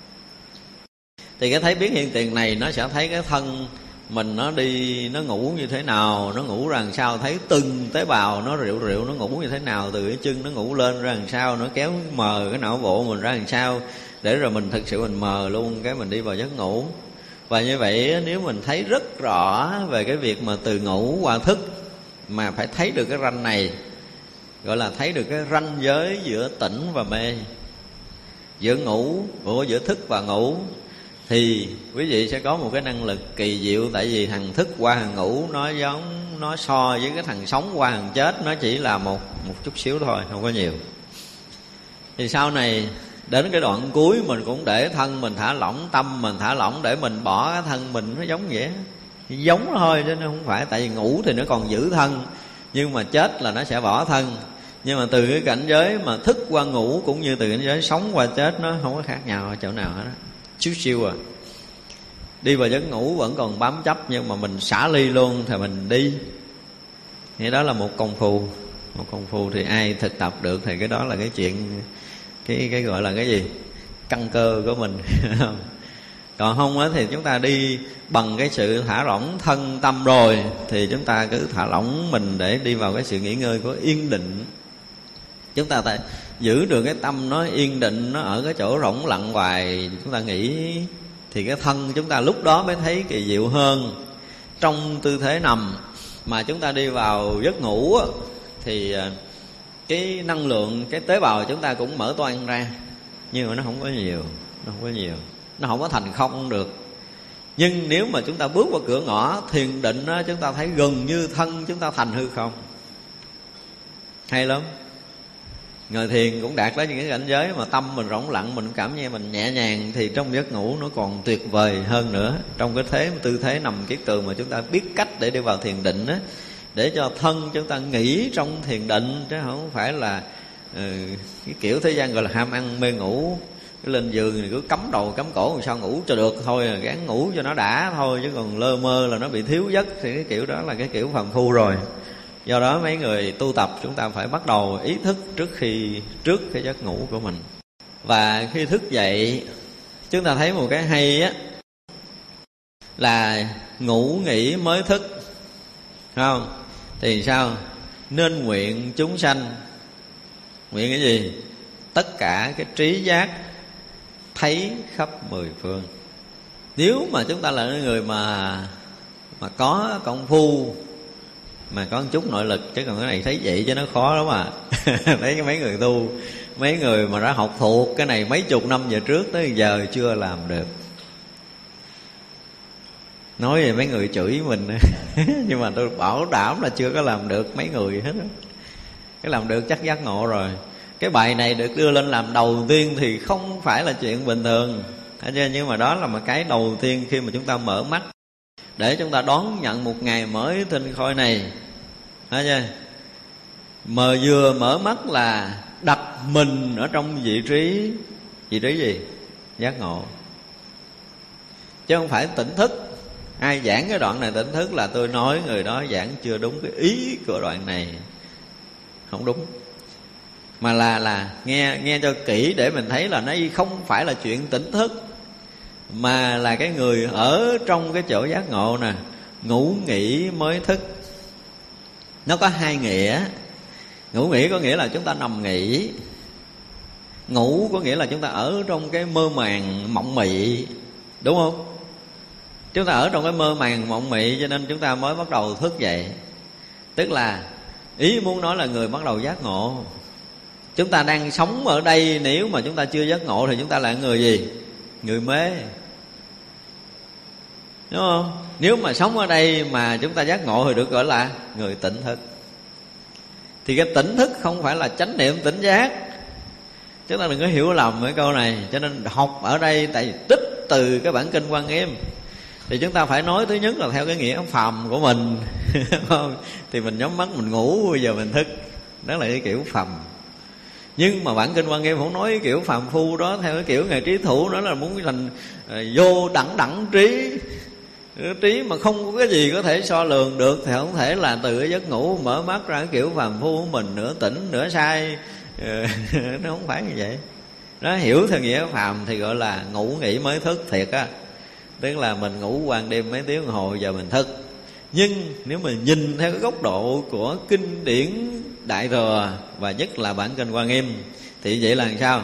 Thì cái thấy biết hiện tiền này nó sẽ thấy cái thân mình nó đi, nó ngủ như thế nào, nó ngủ ra làm sao, thấy từng tế bào nó rượu rượu, nó ngủ như thế nào, từ cái chân nó ngủ lên ra làm sao, nó kéo mờ cái não bộ mình ra làm sao, để rồi mình thực sự mình mờ luôn, cái mình đi vào giấc ngủ. Và như vậy nếu mình thấy rất rõ về cái việc mà từ ngủ qua thức, mà phải thấy được cái ranh này, gọi là thấy được cái ranh giới giữa tỉnh và mê, giữa ngủ, giữa thức và ngủ, thì quý vị sẽ có một cái năng lực kỳ diệu. Tại vì thằng thức qua thằng ngủ nó so với cái thằng sống qua thằng chết, nó chỉ là một chút xíu thôi, không có nhiều. Thì sau này đến cái đoạn cuối mình cũng để thân mình thả lỏng, tâm mình thả lỏng, để mình bỏ cái thân mình. Nó giống vậy, giống thôi chứ nó không phải. Tại vì ngủ thì nó còn giữ thân, nhưng mà chết là nó sẽ bỏ thân. Nhưng mà từ cái cảnh giới mà thức qua ngủ, cũng như từ cảnh giới sống qua chết, nó không có khác nhau ở chỗ nào hết đó. Chút siêu à. Đi vào giấc ngủ vẫn còn bám chấp, nhưng mà mình xả ly luôn thì mình đi. Thì đó là một công phu. Một công phu thì ai thực tập được thì cái đó là cái chuyện, cái gọi là cái gì? Căn cơ của mình. Còn không á thì chúng ta đi bằng cái sự thả lỏng thân tâm rồi, thì chúng ta cứ thả lỏng mình để đi vào cái sự nghỉ ngơi của yên định. Chúng ta phải giữ được cái tâm nó yên định, nó ở cái chỗ rỗng lặng hoài, chúng ta nghĩ thì cái thân chúng ta lúc đó mới thấy kỳ diệu hơn. Trong tư thế nằm mà chúng ta đi vào giấc ngủ thì cái năng lượng, cái tế bào chúng ta cũng mở toang ra, nhưng mà nó không có nhiều, nó không có thành không được. Nhưng nếu mà chúng ta bước vào cửa ngõ thiền định đó, chúng ta thấy gần như thân chúng ta thành hư không. Hay lắm. Người thiền cũng đạt tới những cái cảnh giới mà tâm mình rỗng lặng, mình cảm nhận mình nhẹ nhàng, thì trong giấc ngủ nó còn tuyệt vời hơn nữa. Trong cái tư thế nằm kiết tường mà chúng ta biết cách để đi vào thiền định á, để cho thân chúng ta nghỉ trong thiền định, chứ không phải là cái kiểu thế gian gọi là ham ăn mê ngủ. Cái lên giường thì cứ cắm đầu cắm cổ làm sao ngủ cho được thôi, gắng ngủ cho nó đã thôi, chứ còn lơ mơ là nó bị thiếu giấc thì cái kiểu đó là cái kiểu phàm phu rồi. Do đó mấy người tu tập chúng ta phải bắt đầu ý thức trước cái giấc ngủ của mình. Và khi thức dậy chúng ta thấy một cái hay á, là ngủ nghỉ mới thức, không? Thì sao? Nên nguyện chúng sanh. Nguyện cái gì? Tất cả cái trí giác thấy khắp mười phương. Nếu mà chúng ta là người mà có công phu, mà có một chút nội lực, chứ còn cái này thấy vậy chứ nó khó lắm à. Thấy mấy người tu, mấy người mà đã học thuộc cái này mấy chục năm về trước tới giờ chưa làm được. Nói về mấy người chửi mình nhưng mà tôi bảo đảm là chưa có làm được mấy người hết. Cái làm được chắc giác ngộ rồi. Cái bài này được đưa lên làm đầu tiên thì không phải là chuyện bình thường, nhưng mà đó là một cái đầu tiên khi mà chúng ta mở mắt để chúng ta đón nhận một ngày mới tinh khôi này. Mà vừa mở mắt là đặt mình ở trong vị trí gì? Giác ngộ, chứ không phải tỉnh thức. Ai giảng cái đoạn này tỉnh thức là tôi nói người đó giảng chưa đúng cái ý của đoạn này, không đúng. Mà là nghe cho kỹ để mình thấy là nó không phải là chuyện tỉnh thức, mà là cái người ở trong cái chỗ giác ngộ nè. Ngủ nghỉ mới thức, nó có hai nghĩa. Ngủ nghỉ có nghĩa là chúng ta nằm nghỉ, ngủ có nghĩa là chúng ta ở trong cái mơ màng mộng mị, đúng không? Chúng ta ở trong cái mơ màng mộng mị cho nên chúng ta mới bắt đầu thức dậy. Tức là ý muốn nói là người bắt đầu giác ngộ. Chúng ta đang sống ở đây, nếu mà chúng ta chưa giác ngộ thì chúng ta là người gì? Người mê, đúng không? Nếu mà sống ở đây mà chúng ta giác ngộ thì được gọi là người tỉnh thức. Thì cái tỉnh thức không phải là chánh niệm tỉnh giác. Chúng ta đừng có hiểu lầm cái câu này. Cho nên học ở đây tại trích từ cái bản kinh Quan Nghiêm, thì chúng ta phải nói thứ nhất là theo cái nghĩa phàm của mình. Thì mình nhắm mắt mình ngủ, bây giờ mình thức, đó là cái kiểu phàm. Nhưng mà bản kinh Quan Nghiêm không nói cái kiểu phàm phu đó theo cái kiểu ngày trí thủ, đó là muốn thành vô đẳng trí. Trí mà không có cái gì có thể so lường được thì không thể là từ cái giấc ngủ mở mắt ra cái kiểu phàm phu của mình, nửa tỉnh nửa say. Nó không phải như vậy. Nó hiểu theo nghĩa phàm thì gọi là ngủ nghỉ mới thức thiệt á. Tức là mình ngủ ban đêm mấy tiếng đồng hồ, giờ mình thức. Nhưng nếu mình nhìn theo cái góc độ của kinh điển Đại Thừa, và nhất là bản kinh Quan Nghiêm, thì vậy là làm sao?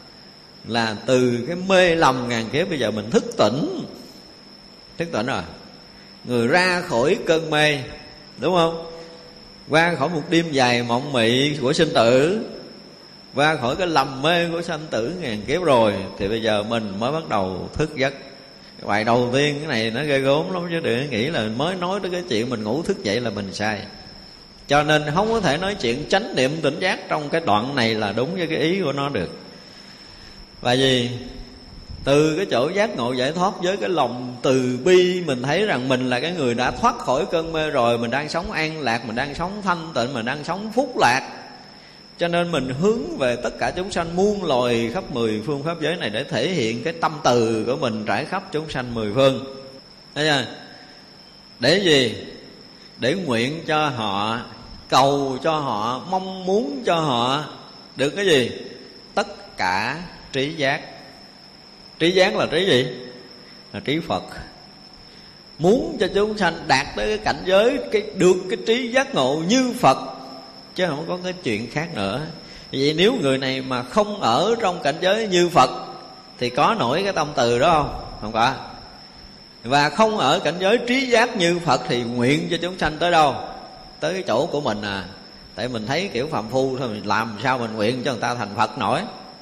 Là từ cái mê lầm ngàn kiếp bây giờ mình thức tỉnh. Thức tỉnh rồi, người ra khỏi cơn mê, đúng không? Qua khỏi một đêm dài mộng mị của sinh tử, qua khỏi cái lầm mê của sanh tử ngàn kiếp rồi, thì bây giờ mình mới bắt đầu thức giấc. Cái bài đầu tiên cái này nó ghê gớm lắm, chứ đừng nghĩ là mới nói tới cái chuyện mình ngủ thức dậy là mình sai. Cho nên không có thể nói chuyện chánh niệm tỉnh giác trong cái đoạn này là đúng với cái ý của nó được. Và gì? Từ cái chỗ giác ngộ giải thoát với cái lòng từ bi, mình thấy rằng mình là cái người đã thoát khỏi cơn mê rồi. Mình đang sống an lạc, mình đang sống thanh tịnh, mình đang sống phúc lạc. Cho nên mình hướng về tất cả chúng sanh muôn loài khắp mười phương pháp giới này, để thể hiện cái tâm từ của mình trải khắp chúng sanh mười phương. Thấy chưa? Để gì? Để nguyện cho họ, cầu cho họ, mong muốn cho họ được cái gì? Tất cả trí giác. Trí giác là trí gì? Là trí Phật. Muốn cho chúng sanh đạt tới cái cảnh giới được cái trí giác ngộ như Phật, chứ không có cái chuyện khác nữa. Vậy nếu người này mà không ở trong cảnh giới như Phật thì có nổi cái tâm từ đó không? Không có. Và không ở cảnh giới trí giác như Phật thì nguyện cho chúng sanh tới đâu? Tới cái chỗ của mình à. Tại mình thấy kiểu phàm phu thôi, mình làm sao mình nguyện cho người ta thành Phật nổi.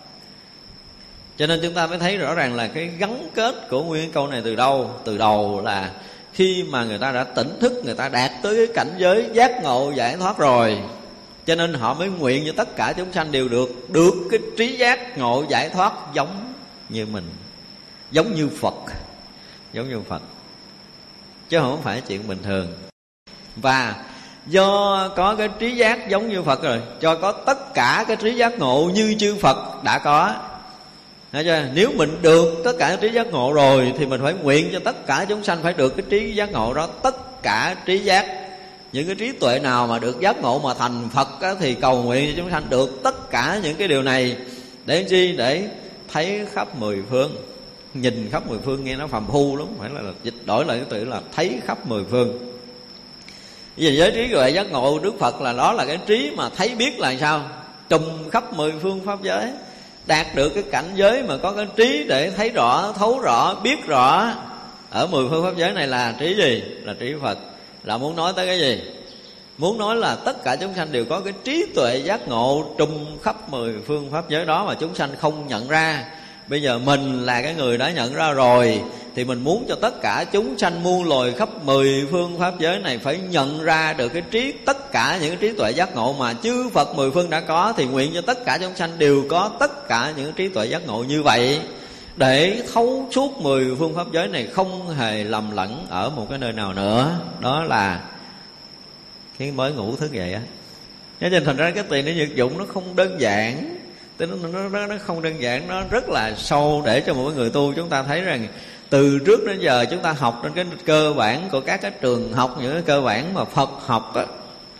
Cho nên chúng ta mới thấy rõ ràng là cái gắn kết của nguyên câu này từ đâu? Từ đầu là khi mà người ta đã tỉnh thức, người ta đạt tới cái cảnh giới giác ngộ giải thoát rồi, cho nên họ mới nguyện cho tất cả chúng sanh đều được cái trí giác ngộ giải thoát giống như mình, giống như Phật, giống như Phật, chứ không phải chuyện bình thường. Và do có cái trí giác giống như Phật rồi, cho có tất cả cái trí giác ngộ như chư Phật đã có. Thấy chưa? Nếu mình được tất cả trí giác ngộ rồi thì mình phải nguyện cho tất cả chúng sanh phải được cái trí giác ngộ đó. Tất cả trí giác, những cái trí tuệ nào mà được giác ngộ mà thành Phật á, thì cầu nguyện cho chúng sanh được tất cả những cái điều này. Để chi? Để thấy khắp mười phương. Nhìn khắp mười phương nghe nó phàm phu lắm, phải là dịch đổi lại cái từ là thấy khắp mười phương. Vì với trí tuệ giác ngộ Đức Phật là đó là cái trí mà thấy biết là sao? Trùm khắp mười phương pháp giới. Đạt được cái cảnh giới mà có cái trí để thấy rõ, thấu rõ, biết rõ ở mười phương pháp giới này là trí gì? Là trí Phật. Là muốn nói tới cái gì? Muốn nói là tất cả chúng sanh đều có cái trí tuệ giác ngộ trùm khắp mười phương pháp giới đó mà chúng sanh không nhận ra. Bây giờ mình là cái người đã nhận ra rồi, thì mình muốn cho tất cả chúng sanh muôn loài khắp mười phương pháp giới này phải nhận ra được cái trí, tất cả những cái trí tuệ giác ngộ mà chư Phật mười phương đã có. Thì nguyện cho tất cả chúng sanh đều có tất cả những trí tuệ giác ngộ như vậy, để thấu suốt mười phương pháp giới này không hề lầm lẫn ở một cái nơi nào nữa. Đó là cái mới ngũ thức vậy á. Cho nên thành ra cái tiền để thực dụng nó không đơn giản. Nó không đơn giản, nó rất là sâu, để cho mỗi người tu chúng ta thấy rằng từ trước đến giờ chúng ta học trên cái cơ bản của các cái trường học, những cái cơ bản mà Phật học đó,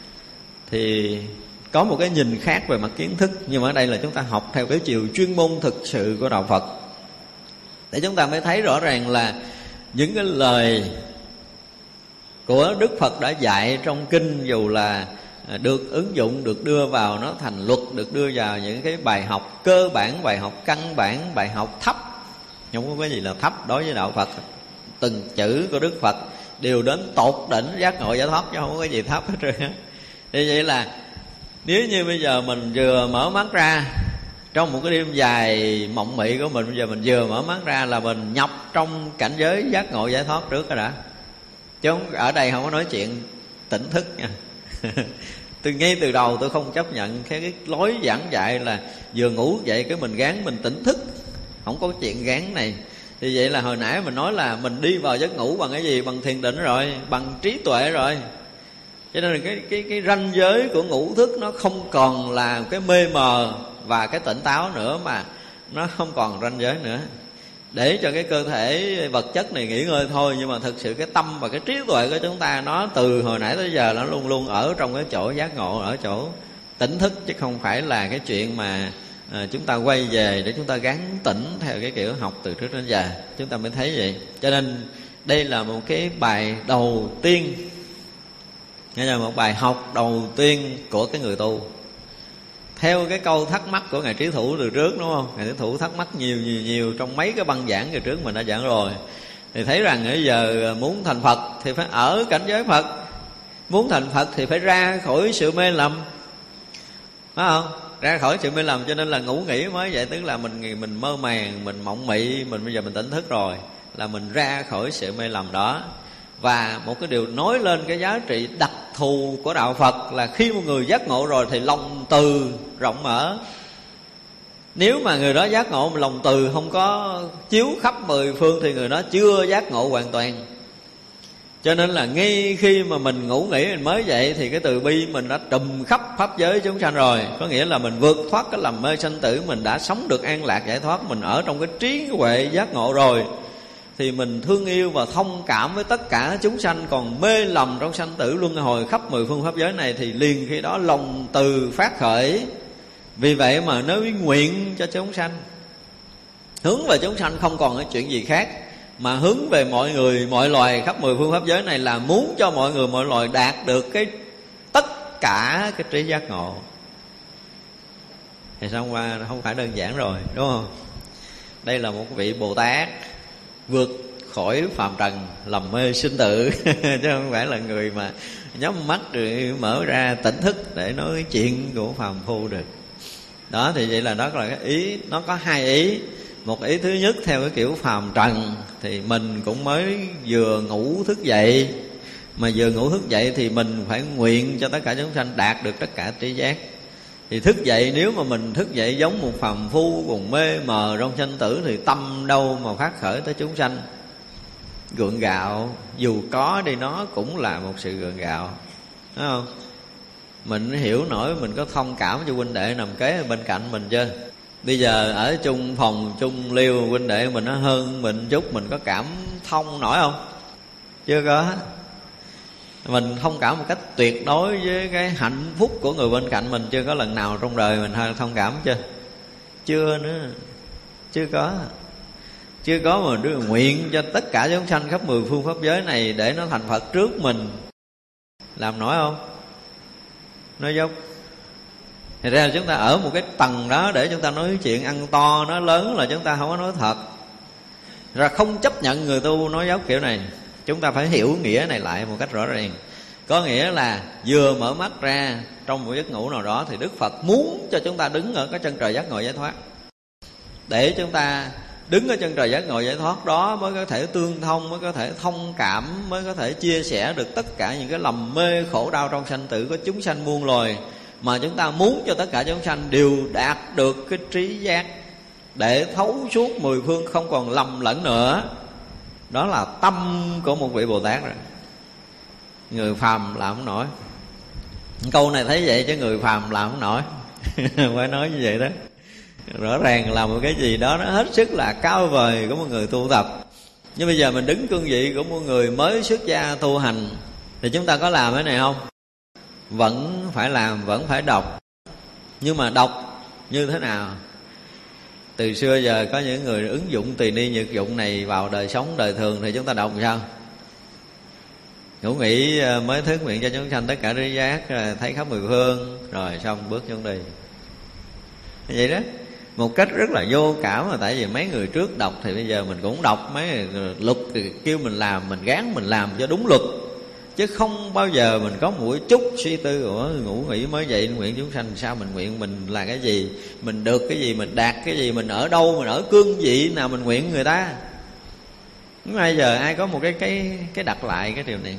thì có một cái nhìn khác về mặt kiến thức. Nhưng mà ở đây là chúng ta học theo cái chiều chuyên môn thực sự của đạo Phật, để chúng ta mới thấy rõ ràng là những cái lời của Đức Phật đã dạy trong kinh, dù là được ứng dụng, được đưa vào nó thành luật, được đưa vào những cái bài học cơ bản, bài học căn bản, bài học thấp. Không có cái gì là thấp đối với đạo Phật. Từng chữ của Đức Phật đều đến tột đỉnh giác ngộ giải thoát, chứ không có cái gì thấp hết trơn. Thì vậy là nếu như bây giờ mình vừa mở mắt ra trong một cái đêm dài mộng mị của mình, bây giờ mình vừa mở mắt ra là mình nhập trong cảnh giới giác ngộ giải thoát trước rồi đã. Chứ không, ở đây không có nói chuyện tỉnh thức nha. Ngay từ đầu tôi không chấp nhận cái lối giảng dạy là vừa ngủ dậy cái mình gán mình tỉnh thức. Không có chuyện gán này. Thì vậy là hồi nãy mình nói là mình đi vào giấc ngủ bằng cái gì? Bằng thiền định rồi, bằng trí tuệ rồi. Cho nên là cái ranh giới của ngũ thức nó không còn là cái mê mờ và cái tỉnh táo nữa, mà nó không còn ranh giới nữa, để cho cái cơ thể vật chất này nghỉ ngơi thôi. Nhưng mà thực sự cái tâm và cái trí tuệ của chúng ta, nó từ hồi nãy tới giờ nó luôn luôn ở trong cái chỗ giác ngộ, ở chỗ tỉnh thức, chứ không phải là cái chuyện mà chúng ta quay về để chúng ta gắn tỉnh theo cái kiểu học từ trước đến giờ. Chúng ta mới thấy vậy. Cho nên đây là một cái bài đầu tiên, đây là một bài học đầu tiên của cái người tu. Theo cái câu thắc mắc của Ngài Trí Thủ từ trước, đúng không? Ngài Trí Thủ thắc mắc nhiều trong mấy cái băng giảng từ trước mình đã giảng rồi. Thì thấy rằng bây giờ muốn thành Phật thì phải ở cảnh giới Phật, muốn thành Phật thì phải ra khỏi sự mê lầm, phải không? Ra khỏi sự mê lầm. Cho nên là ngủ nghỉ mới vậy, tức là mình mơ màng, mình mộng mị, mình bây giờ mình tỉnh thức rồi, là mình ra khỏi sự mê lầm đó. Và một cái điều nói lên cái giá trị đặc thù của đạo Phật là khi một người giác ngộ rồi thì lòng từ rộng mở. Nếu mà người đó giác ngộ mà lòng từ không có chiếu khắp mười phương thì người đó chưa giác ngộ hoàn toàn. Cho nên là ngay khi mà mình ngủ nghỉ mình mới dậy thì cái từ bi mình đã trùm khắp pháp giới chúng sanh rồi. Có nghĩa là mình vượt thoát cái lầm mê sanh tử, mình đã sống được an lạc giải thoát, mình ở trong cái trí huệ giác ngộ rồi. Thì mình thương yêu và thông cảm với tất cả chúng sanh còn mê lầm trong sanh tử luân hồi khắp mười phương pháp giới này, thì liền khi đó lòng từ phát khởi. Vì vậy mà nói nguyện cho chúng sanh, hướng về chúng sanh không còn cái chuyện gì khác, mà hướng về mọi người, mọi loài khắp mười phương pháp giới này là muốn cho mọi người, mọi loài đạt được cái tất cả cái trí giác ngộ. Thì xong qua không phải đơn giản rồi, đúng không? Đây là một vị Bồ Tát vượt khỏi phàm trần lầm mê sinh tử chứ không phải là người mà nhắm mắt rồi mở ra tỉnh thức để nói cái chuyện của phàm phu được. Đó, thì vậy là đó là cái ý. Nó có hai ý. Một ý thứ nhất theo cái kiểu phàm trần thì mình cũng mới vừa ngủ thức dậy, mà vừa ngủ thức dậy thì mình phải nguyện cho tất cả chúng sanh đạt được tất cả trí giác. Thì thức dậy, nếu mà mình thức dậy giống một phàm phu còn mê mờ trong sanh tử thì tâm đâu mà phát khởi tới chúng sanh. Gượng gạo, dù có đi nó cũng là một sự gượng gạo. Đúng không? Mình hiểu nổi, mình có thông cảm cho huynh đệ nằm kế bên cạnh mình chưa? Bây giờ ở chung phòng chung liêu, huynh đệ mình nó hơn mình chút, mình có cảm thông nổi không? Chưa có. Mình thông cảm một cách tuyệt đối với cái hạnh phúc của người bên cạnh mình chưa có lần nào trong đời mình thông cảm chưa? Chưa nữa. Chưa có. Chưa có mà đứa nguyện cho tất cả chúng sanh khắp 10 phương pháp giới này để nó thành Phật trước mình, làm nổi không? Nói dốc. Thì ra là chúng ta ở một cái tầng đó để chúng ta nói chuyện ăn to nói lớn là chúng ta không có nói thật. Rồi không chấp nhận người tu nói dốc kiểu này. Chúng ta phải hiểu nghĩa này lại một cách rõ ràng. Có nghĩa là vừa mở mắt ra trong một giấc ngủ nào đó thì Đức Phật muốn cho chúng ta đứng ở cái chân trời giác ngộ giải thoát. Để chúng ta đứng ở chân trời giác ngộ giải thoát đó mới có thể tương thông, mới có thể thông cảm, mới có thể chia sẻ được tất cả những cái lầm mê khổ đau trong sanh tử của chúng sanh muôn loài. Mà chúng ta muốn cho tất cả chúng sanh đều đạt được cái trí giác để thấu suốt 10 phương không còn lầm lẫn nữa. Đó là tâm của một vị Bồ Tát rồi. Người phàm làm không nổi. Câu này thấy vậy chứ người phàm làm không nổi. Phải nói như vậy đó. Rõ ràng là một cái gì đó nó hết sức là cao vời của một người tu tập. Nhưng bây giờ mình đứng cương vị của một người mới xuất gia tu hành thì chúng ta có làm cái này không? Vẫn phải làm, vẫn phải đọc. Nhưng mà đọc như thế nào? Từ xưa giờ có những người ứng dụng tùy ni nhược dụng này vào đời sống đời thường thì chúng ta đọc sao? Ngũ nghĩ mới thức nguyện cho chúng sanh tất cả trí giác, thấy khắp 10 phương, rồi xong bước xuống đi. Vậy đó. Một cách rất là vô cảm, mà tại vì mấy người trước đọc thì bây giờ mình cũng đọc. Mấy người luật thì kêu mình làm, mình gán mình làm cho đúng luật, chứ không bao giờ mình có một chút suy tư của ngũ nghĩ mới vậy. Nguyện chúng sanh sao mình nguyện, mình là cái gì, mình được cái gì, mình đạt cái gì, mình ở đâu, mình ở cương vị nào mình nguyện người ta. Nhưng bây giờ ai có một cái đặt lại cái điều này.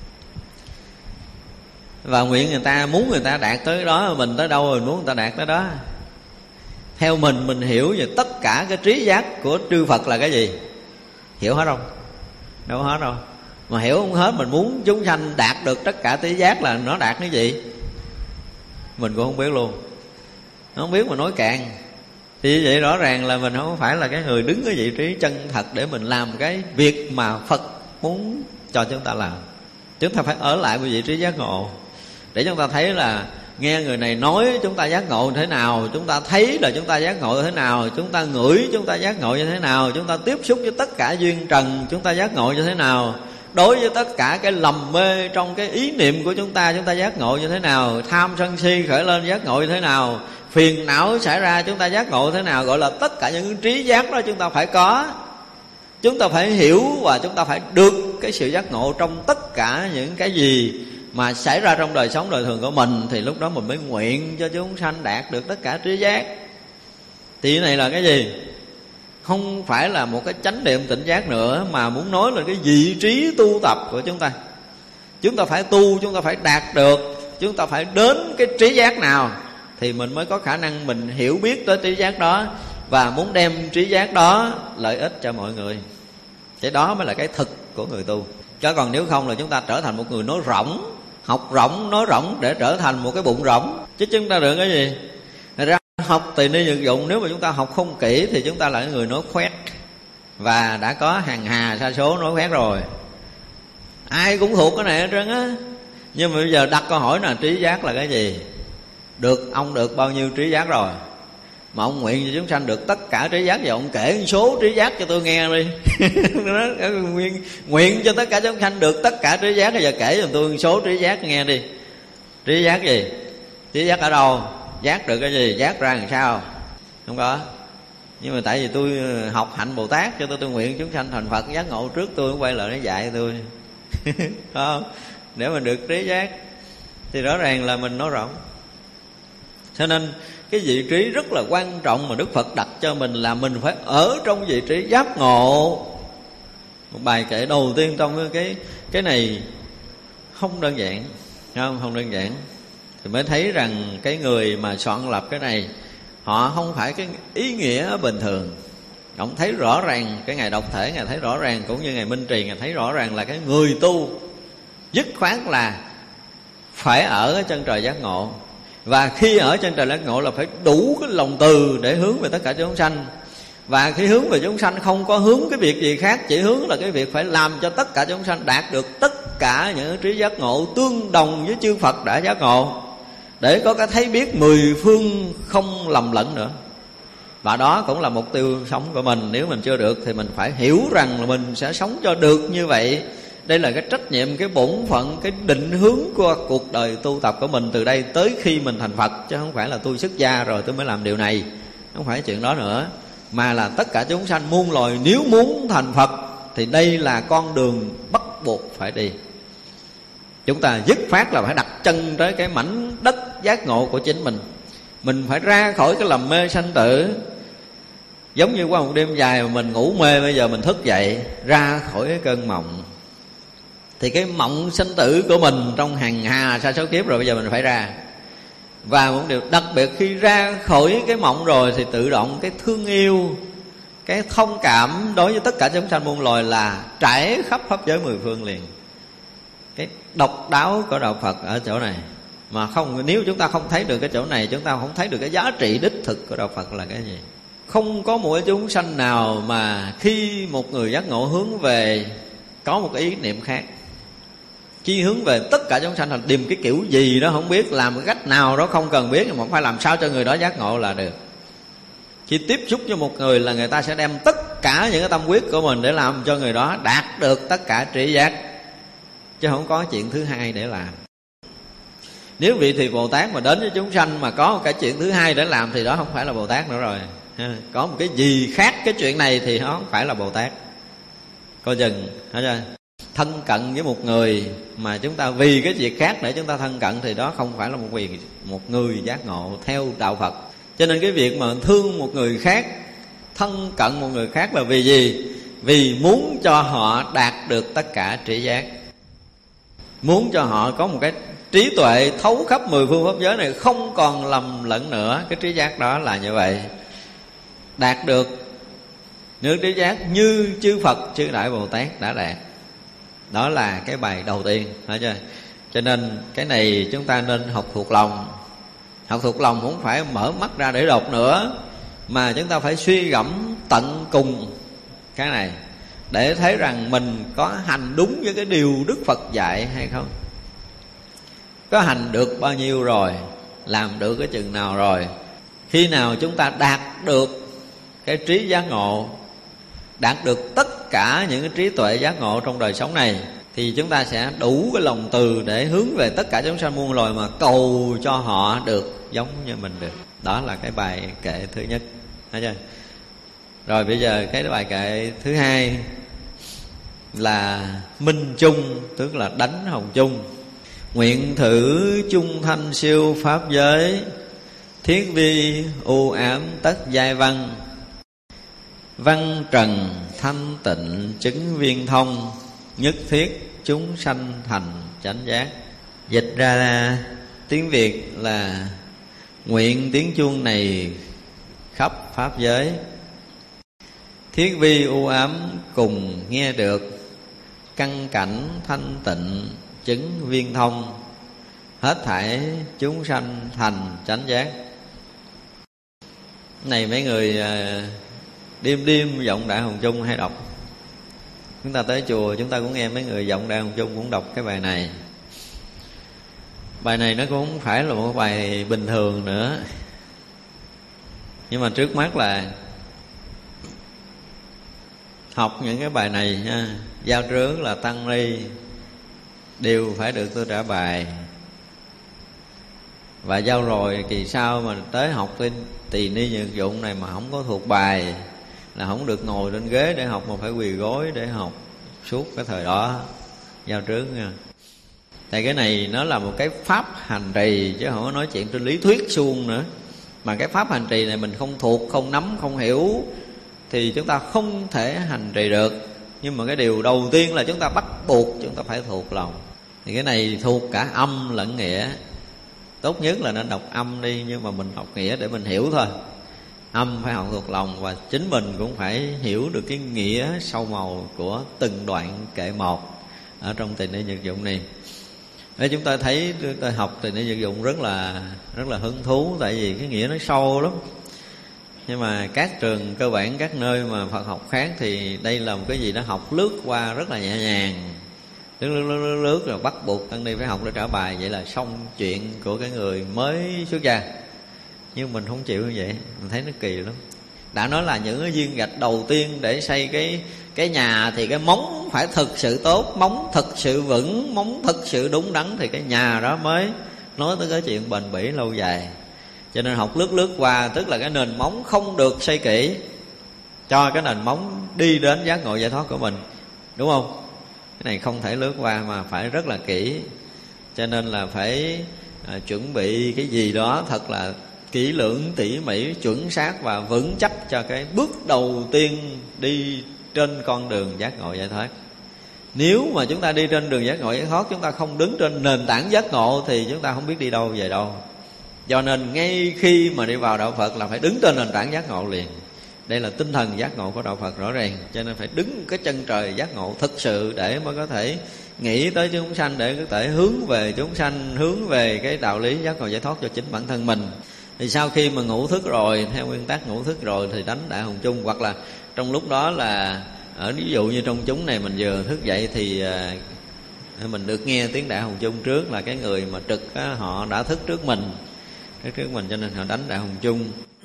Và nguyện người ta, muốn người ta đạt tới đó, mình tới đâu rồi muốn người ta đạt tới đó. Theo mình hiểu về tất cả cái trí giác của chư Phật là cái gì? Hiểu hết không? Đâu hết đâu. Mà hiểu không hết, mình muốn chúng sanh đạt được tất cả trí giác là nó đạt cái gì? Mình cũng không biết luôn. Không biết mà nói càng. Thì vậy rõ ràng là mình không phải là cái người đứng ở vị trí chân thật để mình làm cái việc mà Phật muốn cho chúng ta làm. Chúng ta phải ở lại vị trí giác ngộ để chúng ta thấy là nghe người này nói chúng ta giác ngộ thế nào, chúng ta thấy là chúng ta giác ngộ thế nào, chúng ta ngửi chúng ta giác ngộ như thế nào, chúng ta tiếp xúc với tất cả duyên trần chúng ta giác ngộ như thế nào, đối với tất cả cái lầm mê trong cái ý niệm của chúng ta giác ngộ như thế nào, tham sân si khởi lên giác ngộ như thế nào, phiền não xảy ra chúng ta giác ngộ thế nào. Gọi là tất cả những trí giác đó chúng ta phải có. Chúng ta phải hiểu và chúng ta phải được cái sự giác ngộ trong tất cả những cái gì mà xảy ra trong đời sống đời thường của mình. Thì lúc đó mình mới nguyện cho chúng sanh đạt được tất cả trí giác. Thì cái này là cái gì? Không phải là một cái chánh niệm tỉnh giác nữa, mà muốn nói là cái vị trí tu tập của chúng ta. Chúng ta phải tu, chúng ta phải đạt được, chúng ta phải đến cái trí giác nào thì mình mới có khả năng mình hiểu biết tới trí giác đó, và muốn đem trí giác đó lợi ích cho mọi người. Cái đó mới là cái thực của người tu. Chứ còn nếu không là chúng ta trở thành một người nói rỗng, học rỗng, nói rỗng để trở thành một cái bụng rỗng. Chứ chúng ta được cái gì? Thật ra học tùy ni nhược dụng, nếu mà chúng ta học không kỹ thì chúng ta là người nói khoét. Và đã có hàng hà sa số nói khoét rồi. Ai cũng thuộc cái này hết trơn á. Nhưng mà bây giờ đặt câu hỏi là trí giác là cái gì? Được, ông được bao nhiêu trí giác rồi? Mà ông nguyện cho chúng sanh được tất cả trí giác, và ông kể số trí giác cho tôi nghe đi. Nguyện cho tất cả chúng sanh được tất cả trí giác, bây giờ kể cho tôi số trí giác nghe đi. Trí giác gì? Trí giác ở đâu? Giác được cái gì? Giác ra làm sao? Không có. Nhưng mà tại vì tôi học hạnh Bồ Tát, cho tôi nguyện chúng sanh thành Phật giác ngộ trước tôi, quay lại nó dạy tôi. Không? Để mình được trí giác thì rõ ràng là mình nói rộng. Cho nên cái vị trí rất là quan trọng mà Đức Phật đặt cho mình là mình phải ở trong vị trí giác ngộ. Một bài kệ đầu tiên trong cái này không đơn giản, không đơn giản. Thì mới thấy rằng cái người mà soạn lập cái này, họ không phải cái ý nghĩa bình thường. Ông thấy rõ ràng, cái Ngài Độc Thể Ngài thấy rõ ràng, cũng như Ngài Minh Trì Ngài thấy rõ ràng là cái người tu dứt khoát là phải ở chân trời giác ngộ. Và khi ở chân trời giác ngộ là phải đủ cái lòng từ để hướng về tất cả chúng sanh. Và khi hướng về chúng sanh không có hướng cái việc gì khác, chỉ hướng là cái việc phải làm cho tất cả chúng sanh đạt được tất cả những trí giác ngộ tương đồng với chư Phật đã giác ngộ, để có cái thấy biết mười phương không lầm lẫn nữa. Và đó cũng là mục tiêu sống của mình. Nếu mình chưa được thì mình phải hiểu rằng là mình sẽ sống cho được như vậy. Đây là cái trách nhiệm, cái bổn phận, cái định hướng của cuộc đời tu tập của mình từ đây tới khi mình thành Phật. Chứ không phải là tôi xuất gia rồi tôi mới làm điều này, không phải chuyện đó nữa. Mà là tất cả chúng sanh muôn loài nếu muốn thành Phật thì đây là con đường bắt buộc phải đi. Chúng ta dứt phát là phải đặt chân tới cái mảnh đất giác ngộ của chính mình. Mình phải ra khỏi cái lầm mê sanh tử. Giống như qua một đêm dài mà mình ngủ mê, bây giờ mình thức dậy ra khỏi cái cơn mộng, thì cái mộng sanh tử của mình trong hàng hà sa số kiếp rồi, bây giờ mình phải ra. Và một điều đặc biệt, khi ra khỏi cái mộng rồi thì tự động cái thương yêu, cái thông cảm đối với tất cả chúng sanh muôn loài là trải khắp pháp giới mười phương liền. Cái độc đáo của đạo Phật ở chỗ này. Mà không, nếu chúng ta không thấy được cái chỗ này, chúng ta không thấy được cái giá trị đích thực của đạo Phật là cái gì. Không có một chúng sanh nào mà khi một người giác ngộ hướng về có một cái ý niệm khác. Chỉ hướng về tất cả chúng sanh là tìm cái kiểu gì đó không biết, làm cái cách nào đó không cần biết, nhưng mà phải làm sao cho người đó giác ngộ là được. Chỉ tiếp xúc với một người là người ta sẽ đem tất cả những cái tâm huyết của mình để làm cho người đó đạt được tất cả trí giác, chứ không có chuyện thứ hai để làm. Nếu vị thì Bồ Tát mà đến với chúng sanh mà có một cái chuyện thứ hai để làm thì đó không phải là Bồ Tát nữa rồi. Có một cái gì khác cái chuyện này thì nó không phải là Bồ Tát. Coi chừng, thấy chưa? Thân cận với một người mà chúng ta vì cái việc khác để chúng ta thân cận thì đó không phải là một người giác ngộ theo đạo Phật. Cho nên cái việc mà thương một người khác, thân cận một người khác là vì gì? Vì muốn cho họ đạt được tất cả trí giác, muốn cho họ có một cái trí tuệ thấu khắp mười phương pháp giới này, không còn lầm lẫn nữa. Cái trí giác đó là như vậy, đạt được những trí giác như chư Phật, chư Đại Bồ Tát đã đạt. Đó là cái bài đầu tiên, thấy chưa? Cho nên cái này chúng ta nên học thuộc lòng. Học thuộc lòng cũng phải mở mắt ra để đọc nữa, mà chúng ta phải suy gẫm tận cùng cái này để thấy rằng mình có hành đúng với cái điều Đức Phật dạy hay không. Có hành được bao nhiêu rồi, làm được cái chừng nào rồi. Khi nào chúng ta đạt được cái trí giác ngộ, đạt được tất cả những cái trí tuệ giác ngộ trong đời sống này, thì chúng ta sẽ đủ cái lòng từ để hướng về tất cả chúng sanh muôn loài mà cầu cho họ được giống như mình được. Đó là cái bài kệ thứ nhất, thấy chưa? Rồi bây giờ cái bài kệ thứ hai là minh chung, tức là đánh hồng chung. Nguyện thử chung thanh siêu pháp giới, thiết vi u ám tất giai văn. Văn trần thanh tịnh chứng viên thông, nhất thiết chúng sanh thành chánh giác. Dịch ra tiếng Việt là nguyện tiếng chuông này khắp pháp giới, thiết vi u ám cùng nghe được, căn cảnh thanh tịnh chứng viên thông, hết thảy chúng sanh thành chánh giác. Này mấy người đêm đêm giọng Đại Hồng Chung hay đọc. Chúng ta tới chùa chúng ta cũng nghe mấy người giọng Đại Hồng Chung cũng đọc cái bài này. Bài này nó cũng không phải là một bài bình thường nữa, nhưng mà trước mắt là học những cái bài này nha. Giao trướng là tăng ni đều phải được tôi trả bài. Và giao rồi kỳ sau mà tới học trên tỳ ni nhược dụng này mà không có thuộc bài là không được ngồi trên ghế để học, mà phải quỳ gối để học suốt cái thời đó. Giao trướng nha. Tại cái này nó là một cái pháp hành trì, chứ không có nói chuyện trên lý thuyết suông nữa. Mà cái pháp hành trì này mình không thuộc, không nắm, không hiểu thì chúng ta không thể hành trì được. Nhưng mà cái điều đầu tiên là chúng ta bắt buộc chúng ta phải thuộc lòng. Thì cái này thuộc cả âm lẫn nghĩa. Tốt nhất là nên đọc âm đi, nhưng mà mình học nghĩa để mình hiểu thôi. Âm phải học thuộc lòng, và chính mình cũng phải hiểu được cái nghĩa sâu màu của từng đoạn kệ một ở trong Tỳ Ni Nhược Dụng này. Để chúng ta thấy, chúng ta học thì nó vận dụng rất là hứng thú, tại vì cái nghĩa nó sâu lắm. Nhưng mà các trường cơ bản, các nơi mà Phật học khác thì đây là một cái gì đó học lướt qua rất là nhẹ nhàng, lướt rồi bắt buộc tăng ni phải học để trả bài. Vậy là xong chuyện của cái người mới xuất gia. Nhưng mình không chịu như vậy, mình thấy nó kỳ lắm. Đã nói là những cái viên gạch đầu tiên để xây cái nhà thì cái móng phải thực sự tốt, móng thực sự vững, móng thực sự đúng đắn thì cái nhà đó mới nói tới cái chuyện bền bỉ lâu dài. Cho nên học lướt qua, tức là cái nền móng không được xây kỹ, cho cái nền móng đi đến giác ngộ giải thoát của mình, đúng không? Cái này không thể lướt qua mà phải rất là kỹ. Cho nên là phải chuẩn bị cái gì đó thật là kỹ lưỡng, tỉ mỉ, chuẩn xác và vững chắc cho cái bước đầu tiên đi trên con đường giác ngộ giải thoát. Nếu mà chúng ta đi trên đường giác ngộ giải thoát, chúng ta không đứng trên nền tảng giác ngộ thì chúng ta không biết đi đâu về đâu. Do nên ngay khi mà đi vào đạo Phật là phải đứng trên nền tảng giác ngộ liền. Đây là tinh thần giác ngộ của đạo Phật rõ ràng. Cho nên phải đứng cái chân trời giác ngộ thực sự để mới có thể nghĩ tới chúng sanh, để có thể hướng về chúng sanh, hướng về cái đạo lý giác ngộ giải thoát cho chính bản thân mình. Thì sau khi mà ngủ thức rồi, theo nguyên tắc ngủ thức rồi thì đánh Đại Hồng Chung, hoặc là trong lúc đó là ví dụ như trong chúng này mình vừa thức dậy thì mình được nghe tiếng Đại Hồng Chung trước, là cái người mà trực họ đã thức trước mình, cho nên họ đánh Đại Hồng Chung.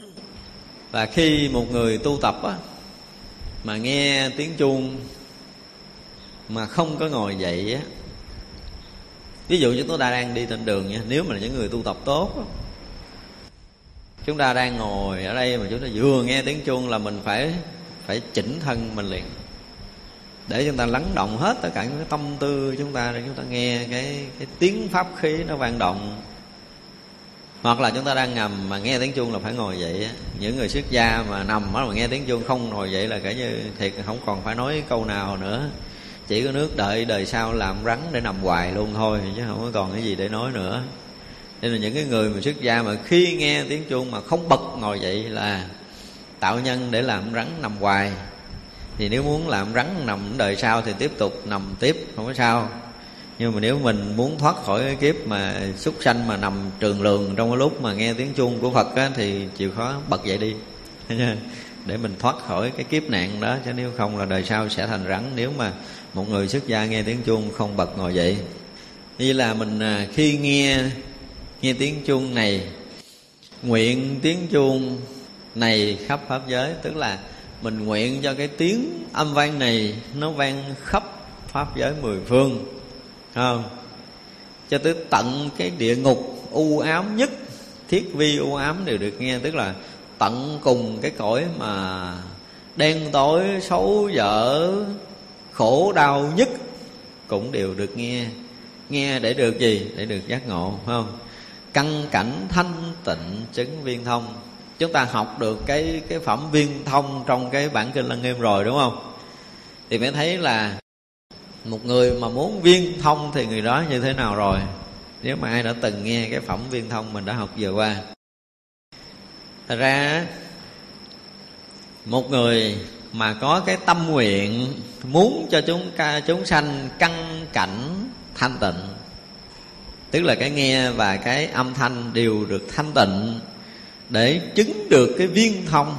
Và khi một người tu tập mà nghe tiếng chuông mà không có ngồi dậy ví dụ như chúng ta đang đi trên đường nha, nếu mà là những người tu tập tốt chúng ta đang ngồi ở đây mà chúng ta vừa nghe tiếng chuông là mình phải chỉnh thân mình liền, để chúng ta lắng động hết tất cả những cái tâm tư chúng ta, để chúng ta nghe cái tiếng pháp khí nó vang động. Hoặc là chúng ta đang nằm mà nghe tiếng chuông là phải ngồi dậy. Những người xuất gia mà nằm mà nghe tiếng chuông không ngồi dậy là cả như thiệt không còn phải nói câu nào nữa, chỉ có nước đợi đời sau làm rắn để nằm hoài luôn thôi, chứ không có còn cái gì để nói nữa. Nên là những cái người mà xuất gia mà khi nghe tiếng chuông mà không bật ngồi dậy là tạo nhân để làm rắn nằm hoài. Thì nếu muốn làm rắn nằm đời sau thì tiếp tục nằm tiếp, không có sao. Nhưng mà nếu mình muốn thoát khỏi cái kiếp mà súc sanh mà nằm trường lường trong cái lúc mà nghe tiếng chuông của Phật thì chịu khó bật dậy đi để mình thoát khỏi cái kiếp nạn đó. Chứ nếu không là đời sau sẽ thành rắn, nếu mà một người xuất gia nghe tiếng chuông không bật ngồi dậy. Như là mình khi nghe tiếng chuông này, nguyện tiếng chuông này khắp pháp giới, tức là mình nguyện cho cái tiếng âm vang này nó vang khắp pháp giới mười phương, không? Cho tới tận cái địa ngục u ám nhất, thiết vi u ám đều được nghe. Tức là tận cùng cái cõi mà đen tối, xấu dở, khổ đau nhất cũng đều được nghe. Nghe để được gì? Để được giác ngộ, phải không? Căn cảnh thanh tịnh chứng viên thông. Chúng ta học được cái phẩm viên thông trong cái bản kinh Lăng Nghiêm rồi, đúng không? Thì mới thấy là một người mà muốn viên thông thì người đó như thế nào rồi. Nếu mà ai đã từng nghe cái phẩm viên thông mình đã học vừa qua. Thật ra một người mà có cái tâm nguyện muốn cho chúng sanh căn cảnh thanh tịnh, tức là cái nghe và cái âm thanh đều được thanh tịnh để chứng được cái viên thông,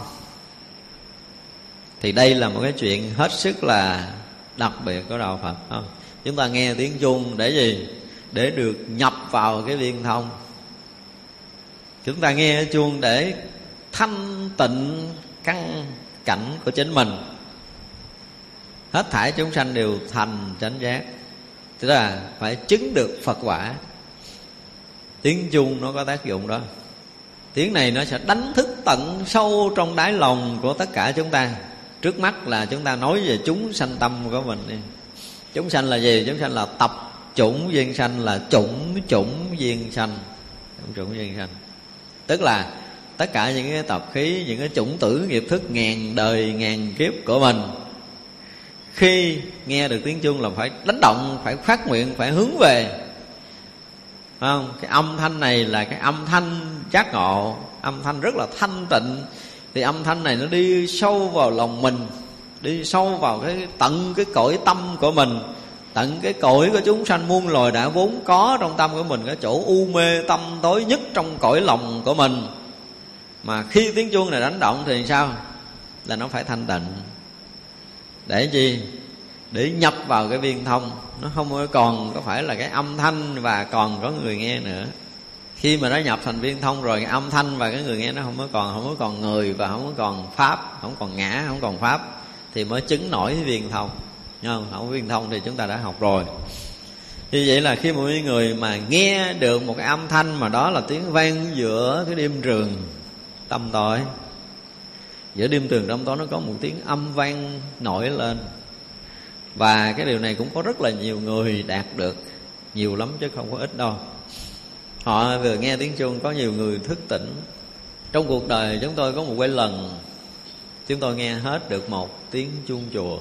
thì đây là một cái chuyện hết sức là đặc biệt của đạo Phật, không? Chúng ta nghe tiếng chuông để gì? Để được nhập vào cái viên thông. Chúng ta nghe chuông để thanh tịnh căn cảnh của chính mình. Hết thảy chúng sanh đều thành chánh giác, tức là phải chứng được Phật quả. Tiếng chuông nó có tác dụng đó. Tiếng này nó sẽ đánh thức tận sâu trong đáy lòng của tất cả chúng ta. Trước mắt là chúng ta nói về chúng sanh tâm của mình đi. Chúng sanh là gì? Chúng sanh là tập chủng duyên sanh, là chủng duyên sanh. Chủng duyên sanh tức là tất cả những cái tập khí, những cái chủng tử nghiệp thức ngàn đời ngàn kiếp của mình. Khi nghe được tiếng chuông là phải đánh động, phải phát nguyện, phải hướng về, phải không? Cái âm thanh này là cái âm thanh giác ngộ, âm thanh rất là thanh tịnh. Thì âm thanh này nó đi sâu vào lòng mình, đi sâu vào cái tận cái cõi tâm của mình, Tận cái cõi của chúng sanh muôn loài đã vốn có trong tâm của mình, cái chỗ u mê tâm tối nhất trong cõi lòng của mình, mà khi tiếng chuông này đánh động thì sao? Là nó phải thanh tịnh. Để chi? Để nhập vào cái viên thông. Nó không còn có phải là cái âm thanh và còn có người nghe nữa. Khi mà nó nhập thành viên thông rồi, cái âm thanh và cái người nghe nó không có còn người, và không có còn pháp, không còn ngã, không còn pháp, thì mới chứng nổi cái viên thông. Không có viên thông thì chúng ta đã học rồi. Như vậy là khi một người mà nghe được một cái âm thanh mà đó là tiếng vang giữa cái đêm trường tăm tối, giữa đêm trường tăm tối nó có một tiếng âm vang nổi lên. Và cái điều này cũng có rất là nhiều người đạt được, nhiều lắm chứ không có ít đâu. Họ vừa nghe tiếng chuông, có nhiều người thức tỉnh. Trong cuộc đời chúng tôi có một cái lần chúng tôi nghe hết được một tiếng chuông chùa.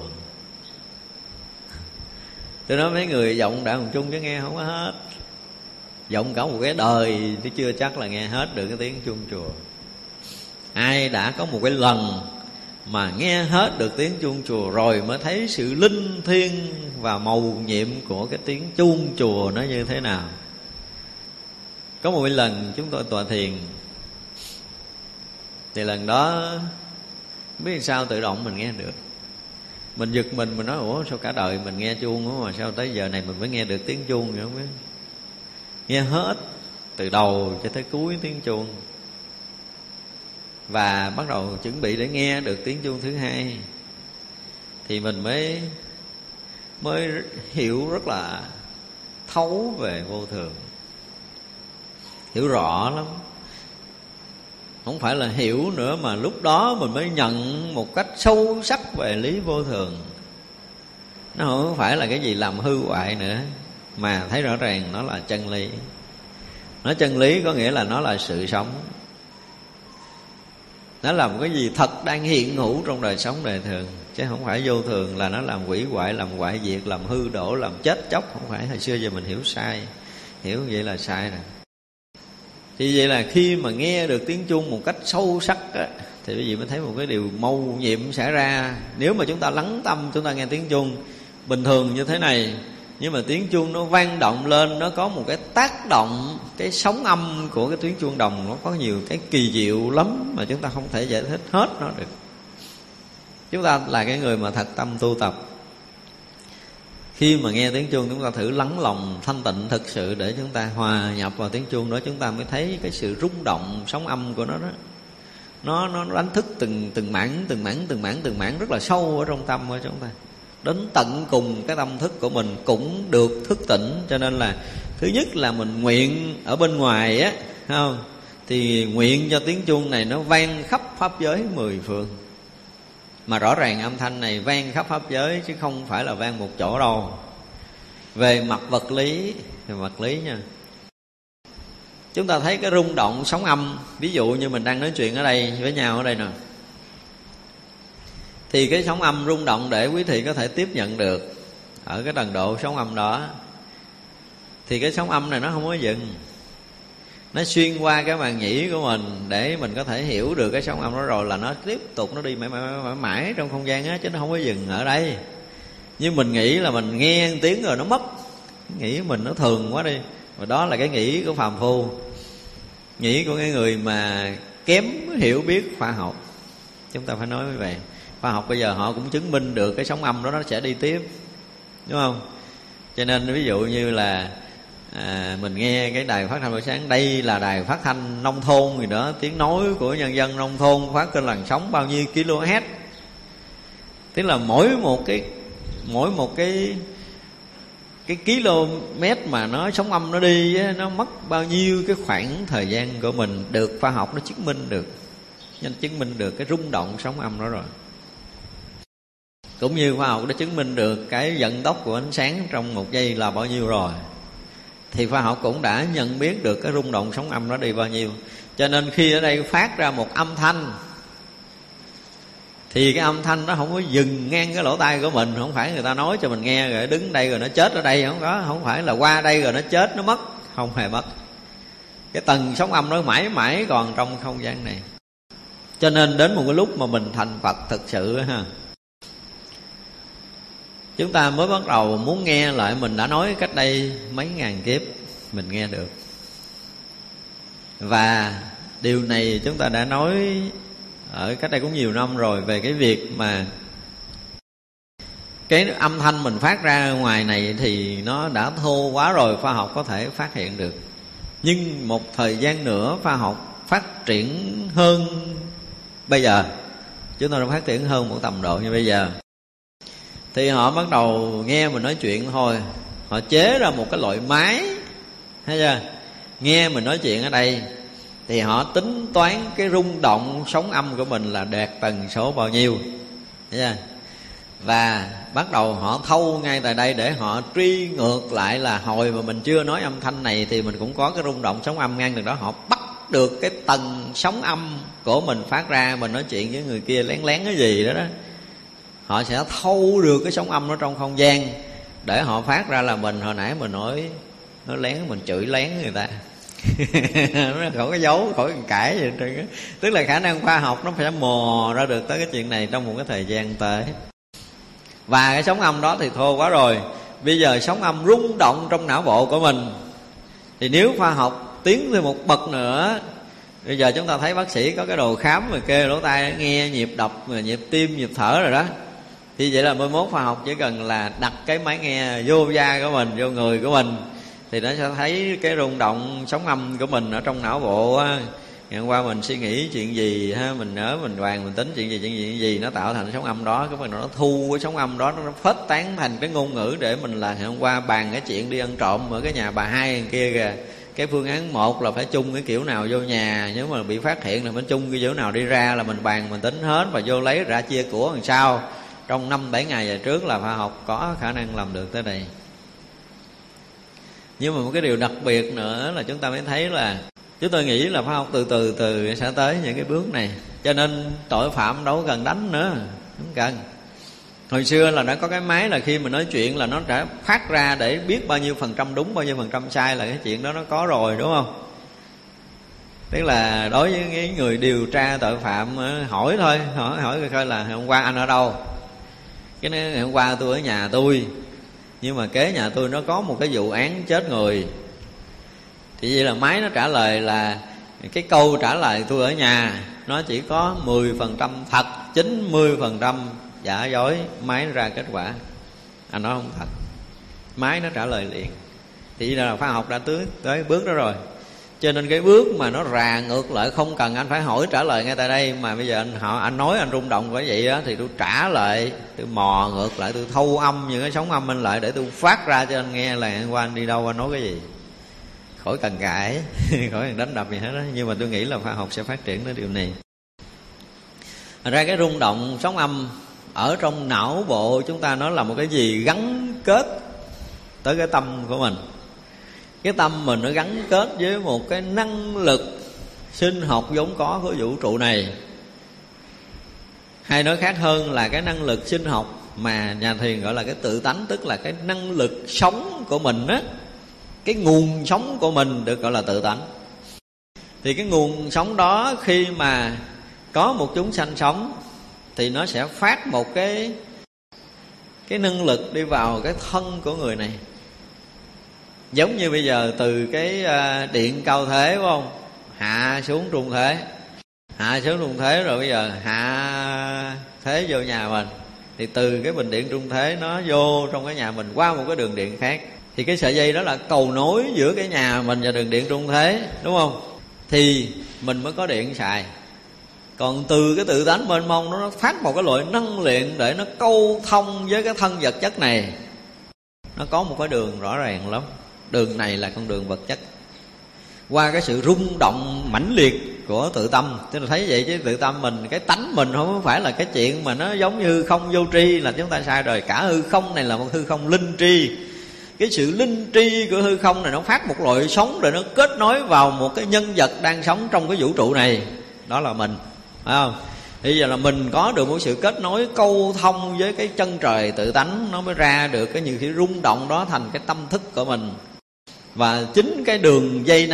Tôi nói mấy người vọng Đại Hồng Chung chứ nghe không có hết. Vọng cả một cái đời chứ chưa chắc là nghe hết được cái tiếng chuông chùa. Ai đã có một cái lần mà nghe hết được tiếng chuông chùa rồi mới thấy sự linh thiêng và mầu nhiệm của cái tiếng chuông chùa nó như thế nào. Có một cái lần chúng tôi tọa thiền, thì lần đó biết sao tự động mình nghe được. Mình giật mình nói ủa sao cả đời mình nghe chuông mà sao tới giờ này mình mới nghe được tiếng chuông vậy không biết. Nghe hết từ đầu cho tới cuối tiếng chuông, và bắt đầu chuẩn bị để nghe được tiếng chuông thứ hai, thì mình mới hiểu rất là thấu về vô thường, hiểu rõ lắm. Không phải là hiểu nữa, mà lúc đó mình mới nhận một cách sâu sắc về lý vô thường. Nó không phải là cái gì làm hư hoại nữa, mà thấy rõ ràng nó là chân lý. Nó chân lý có nghĩa là nó là sự sống. Nó là một cái gì thật đang hiện hữu trong đời sống đời thường, chứ không phải vô thường là nó làm hủy hoại, làm hoại diệt, làm hư đổ, làm chết chóc. Không phải, hồi xưa giờ mình hiểu sai. Hiểu vậy là sai rồi. Thì vậy là khi mà nghe được tiếng chuông một cách sâu sắc á, thì quý vị mới thấy một cái điều mầu nhiệm xảy ra. Nếu mà chúng ta lắng tâm, chúng ta nghe tiếng chuông bình thường như thế này, nhưng mà tiếng chuông nó vang động lên, nó có một cái tác động, cái sóng âm của cái tiếng chuông đồng nó có nhiều cái kỳ diệu lắm mà chúng ta không thể giải thích hết nó được. Chúng ta là cái người mà thật tâm tu tập, khi mà nghe tiếng chuông chúng ta thử lắng lòng thanh tịnh thực sự để chúng ta hòa nhập vào tiếng chuông đó, chúng ta mới thấy cái sự rung động sóng âm của nó đó. Nó đánh thức từng mảng rất là sâu ở trong tâm của chúng ta. Đến tận cùng cái tâm thức của mình cũng được thức tỉnh. Cho nên là thứ nhất là mình nguyện ở bên ngoài á, không? Thì nguyện cho tiếng chuông này nó vang khắp pháp giới 10 phương. Mà rõ ràng âm thanh này vang khắp pháp giới chứ không phải là vang một chỗ đâu. Về mặt vật lý, nha, chúng ta thấy cái rung động sóng âm. Ví dụ như mình đang nói chuyện ở đây với nhau ở đây nè, thì cái sóng âm rung động để quý thị có thể tiếp nhận được ở cái tần độ sóng âm đó, thì cái sóng âm này nó không có dừng. Nó xuyên qua cái màng nhĩ của mình để mình có thể hiểu được cái sóng âm đó, rồi là nó tiếp tục nó đi mãi trong không gian á, chứ nó không có dừng ở đây. Nhưng mình nghĩ là mình nghe tiếng rồi nó mất, nghĩ mình nó thường quá đi. Và đó là cái nghĩ của phàm phu, nghĩ của cái người mà kém hiểu biết khoa học. Chúng ta phải nói như vậy. Khoa học bây giờ họ cũng chứng minh được cái sóng âm đó nó sẽ đi tiếp, đúng không? Cho nên ví dụ như là mình nghe cái đài phát thanh buổi sáng, đây là đài phát thanh nông thôn gì đó, tiếng nói của nhân dân nông thôn phát trên làn sóng bao nhiêu kHz. Tức là mỗi một cái km mà nó sóng âm nó đi á, nó mất bao nhiêu cái khoảng thời gian của mình, được khoa học nó chứng minh được. Nên chứng minh được cái rung động sóng âm đó rồi. Cũng như khoa học đã chứng minh được cái vận tốc của ánh sáng trong một giây là bao nhiêu rồi, thì khoa học cũng đã nhận biết được cái rung động sóng âm đó đi bao nhiêu. Cho nên khi ở đây phát ra một âm thanh, thì cái âm thanh nó không có dừng ngang cái lỗ tai của mình. Không phải người ta nói cho mình nghe rồi đứng đây rồi nó chết ở đây, không có. Không phải là qua đây rồi nó chết, nó mất. Không hề mất. Cái tầng sóng âm nó mãi mãi còn trong không gian này. Cho nên đến một cái lúc mà mình thành Phật thực sự ha, Chúng ta mới bắt đầu muốn nghe lại mình đã nói cách đây mấy ngàn kiếp, mình nghe được. Và điều này chúng ta đã nói ở cách đây cũng nhiều năm rồi, về cái việc mà cái âm thanh mình phát ra ngoài này thì nó đã thô quá rồi, khoa học có thể phát hiện được. Nhưng một thời gian nữa khoa học phát triển hơn bây giờ, chúng ta đã phát triển hơn một tầm độ như bây giờ, thì họ bắt đầu nghe mình nói chuyện thôi, họ chế ra một cái loại máy, thấy chưa? Nghe mình nói chuyện ở đây thì họ tính toán cái rung động sóng âm của mình là đạt tần số bao nhiêu, thấy chưa? Và bắt đầu họ thâu ngay tại đây để họ truy ngược lại là hồi mà mình chưa nói âm thanh này thì mình cũng có cái rung động sóng âm ngang từ đó. Họ bắt được cái tần sóng âm của mình phát ra, mình nói chuyện với người kia lén lén cái gì đó đó, họ sẽ thâu được cái sóng âm đó trong không gian để họ phát ra là mình hồi nãy mình nói lén, mình chửi lén người ta. Nó khỏi có giấu, khỏi cần cãi gì trơn á. Tức là khả năng khoa học nó phải mò ra được tới cái chuyện này trong một cái thời gian tới. Và cái sóng âm đó thì thô quá rồi, bây giờ sóng âm rung động trong não bộ của mình. Thì nếu khoa học tiến thêm một bậc nữa, bây giờ chúng ta thấy bác sĩ có cái đồ khám mà kê lỗ tai nghe nhịp đập, nhịp tim, nhịp thở rồi đó. Thì vậy là 11 khoa học chỉ cần là đặt cái máy nghe vô da của mình, vô người của mình, thì nó sẽ thấy cái rung động sóng âm của mình ở trong não bộ á. Ngày hôm qua mình suy nghĩ chuyện gì ha, mình nhớ, mình bàn, mình tính chuyện gì, nó tạo thành sóng âm đó. Cái phần nó thu cái sóng âm đó, nó phết tán thành cái ngôn ngữ để mình là ngày hôm qua bàn cái chuyện đi ăn trộm ở cái nhà bà hai kia kìa. Cái phương án 1 là phải chung cái kiểu nào vô nhà, nếu mà bị phát hiện là phải chung cái kiểu nào đi ra, là mình bàn mình tính hết và vô lấy ra chia của làm sao. Trong 5-7 ngày về trước là khoa học có khả năng làm được tới đây. Nhưng mà một cái điều đặc biệt nữa là chúng ta mới thấy là chúng tôi nghĩ là khoa học từ từ sẽ tới những cái bước này. Cho nên tội phạm đâu cần đánh nữa, không cần. Hồi xưa là đã có cái máy là khi mình nói chuyện là nó đã phát ra để biết bao nhiêu phần trăm đúng, bao nhiêu phần trăm sai, là cái chuyện đó nó có rồi, đúng không? Tức là đối với cái người điều tra tội phạm hỏi thôi, hỏi coi là hôm qua anh ở đâu? Cái này hôm qua tôi ở nhà tôi, nhưng mà kế nhà tôi nó có một cái vụ án chết người. Thì vậy là máy nó trả lời là cái câu trả lời tôi ở nhà nó chỉ có 10% thật, 90% giả dối. Máy nó ra kết quả anh nói không thật, máy nó trả lời liền. Thì là khoa học đã tới bước đó rồi. Cho nên cái bước mà nó rà ngược lại, không cần anh phải hỏi trả lời ngay tại đây, mà bây giờ anh nói anh rung động bởi vậy đó, thì tôi trả lại, tôi mò ngược lại, tôi thâu âm những cái sóng âm anh lại để tôi phát ra cho anh nghe là hôm qua anh đi đâu, anh nói cái gì. Khỏi cần cãi, khỏi cần đánh đập gì hết đó. Nhưng mà tôi nghĩ là khoa học sẽ phát triển đến điều này. Thành ra cái rung động sóng âm ở trong não bộ chúng ta nó là một cái gì gắn kết tới cái tâm của mình. Cái tâm mình nó gắn kết với một cái năng lực sinh học vốn có của vũ trụ này. Hay nói khác hơn là cái năng lực sinh học mà nhà thiền gọi là cái tự tánh, tức là cái năng lực sống của mình á. Cái nguồn sống của mình được gọi là tự tánh. Thì cái nguồn sống đó khi mà có một chúng sanh sống thì nó sẽ phát một cái năng lực đi vào cái thân của người này. Giống như bây giờ từ cái điện cao thế, phải không? Hạ xuống trung thế, hạ xuống trung thế, rồi bây giờ hạ thế vô nhà mình. Thì từ cái bình điện trung thế nó vô trong cái nhà mình qua một cái đường điện khác. Thì cái sợi dây đó là cầu nối giữa cái nhà mình và đường điện trung thế, đúng không? Thì mình mới có điện xài. Còn từ cái tự tánh mênh mông nó phát một cái loại năng lượng để nó câu thông với cái thân vật chất này. Nó có một cái đường rõ ràng lắm. Đường này là con đường vật chất. Qua cái sự rung động mãnh liệt của tự tâm, tức là thấy vậy chứ tự tâm mình, cái tánh mình không phải là cái chuyện mà nó giống như hư không vô tri là chúng ta sai rồi. Cả hư không này là một hư không linh tri. Cái sự linh tri của hư không này nó phát một loại sóng để nó kết nối vào một cái nhân vật đang sống trong cái vũ trụ này. Đó là mình, phải không? Bây giờ là mình có được một sự kết nối câu thông với cái chân trời tự tánh, nó mới ra được cái nhiều khi rung động đó thành cái tâm thức của mình. Và chính cái đường dây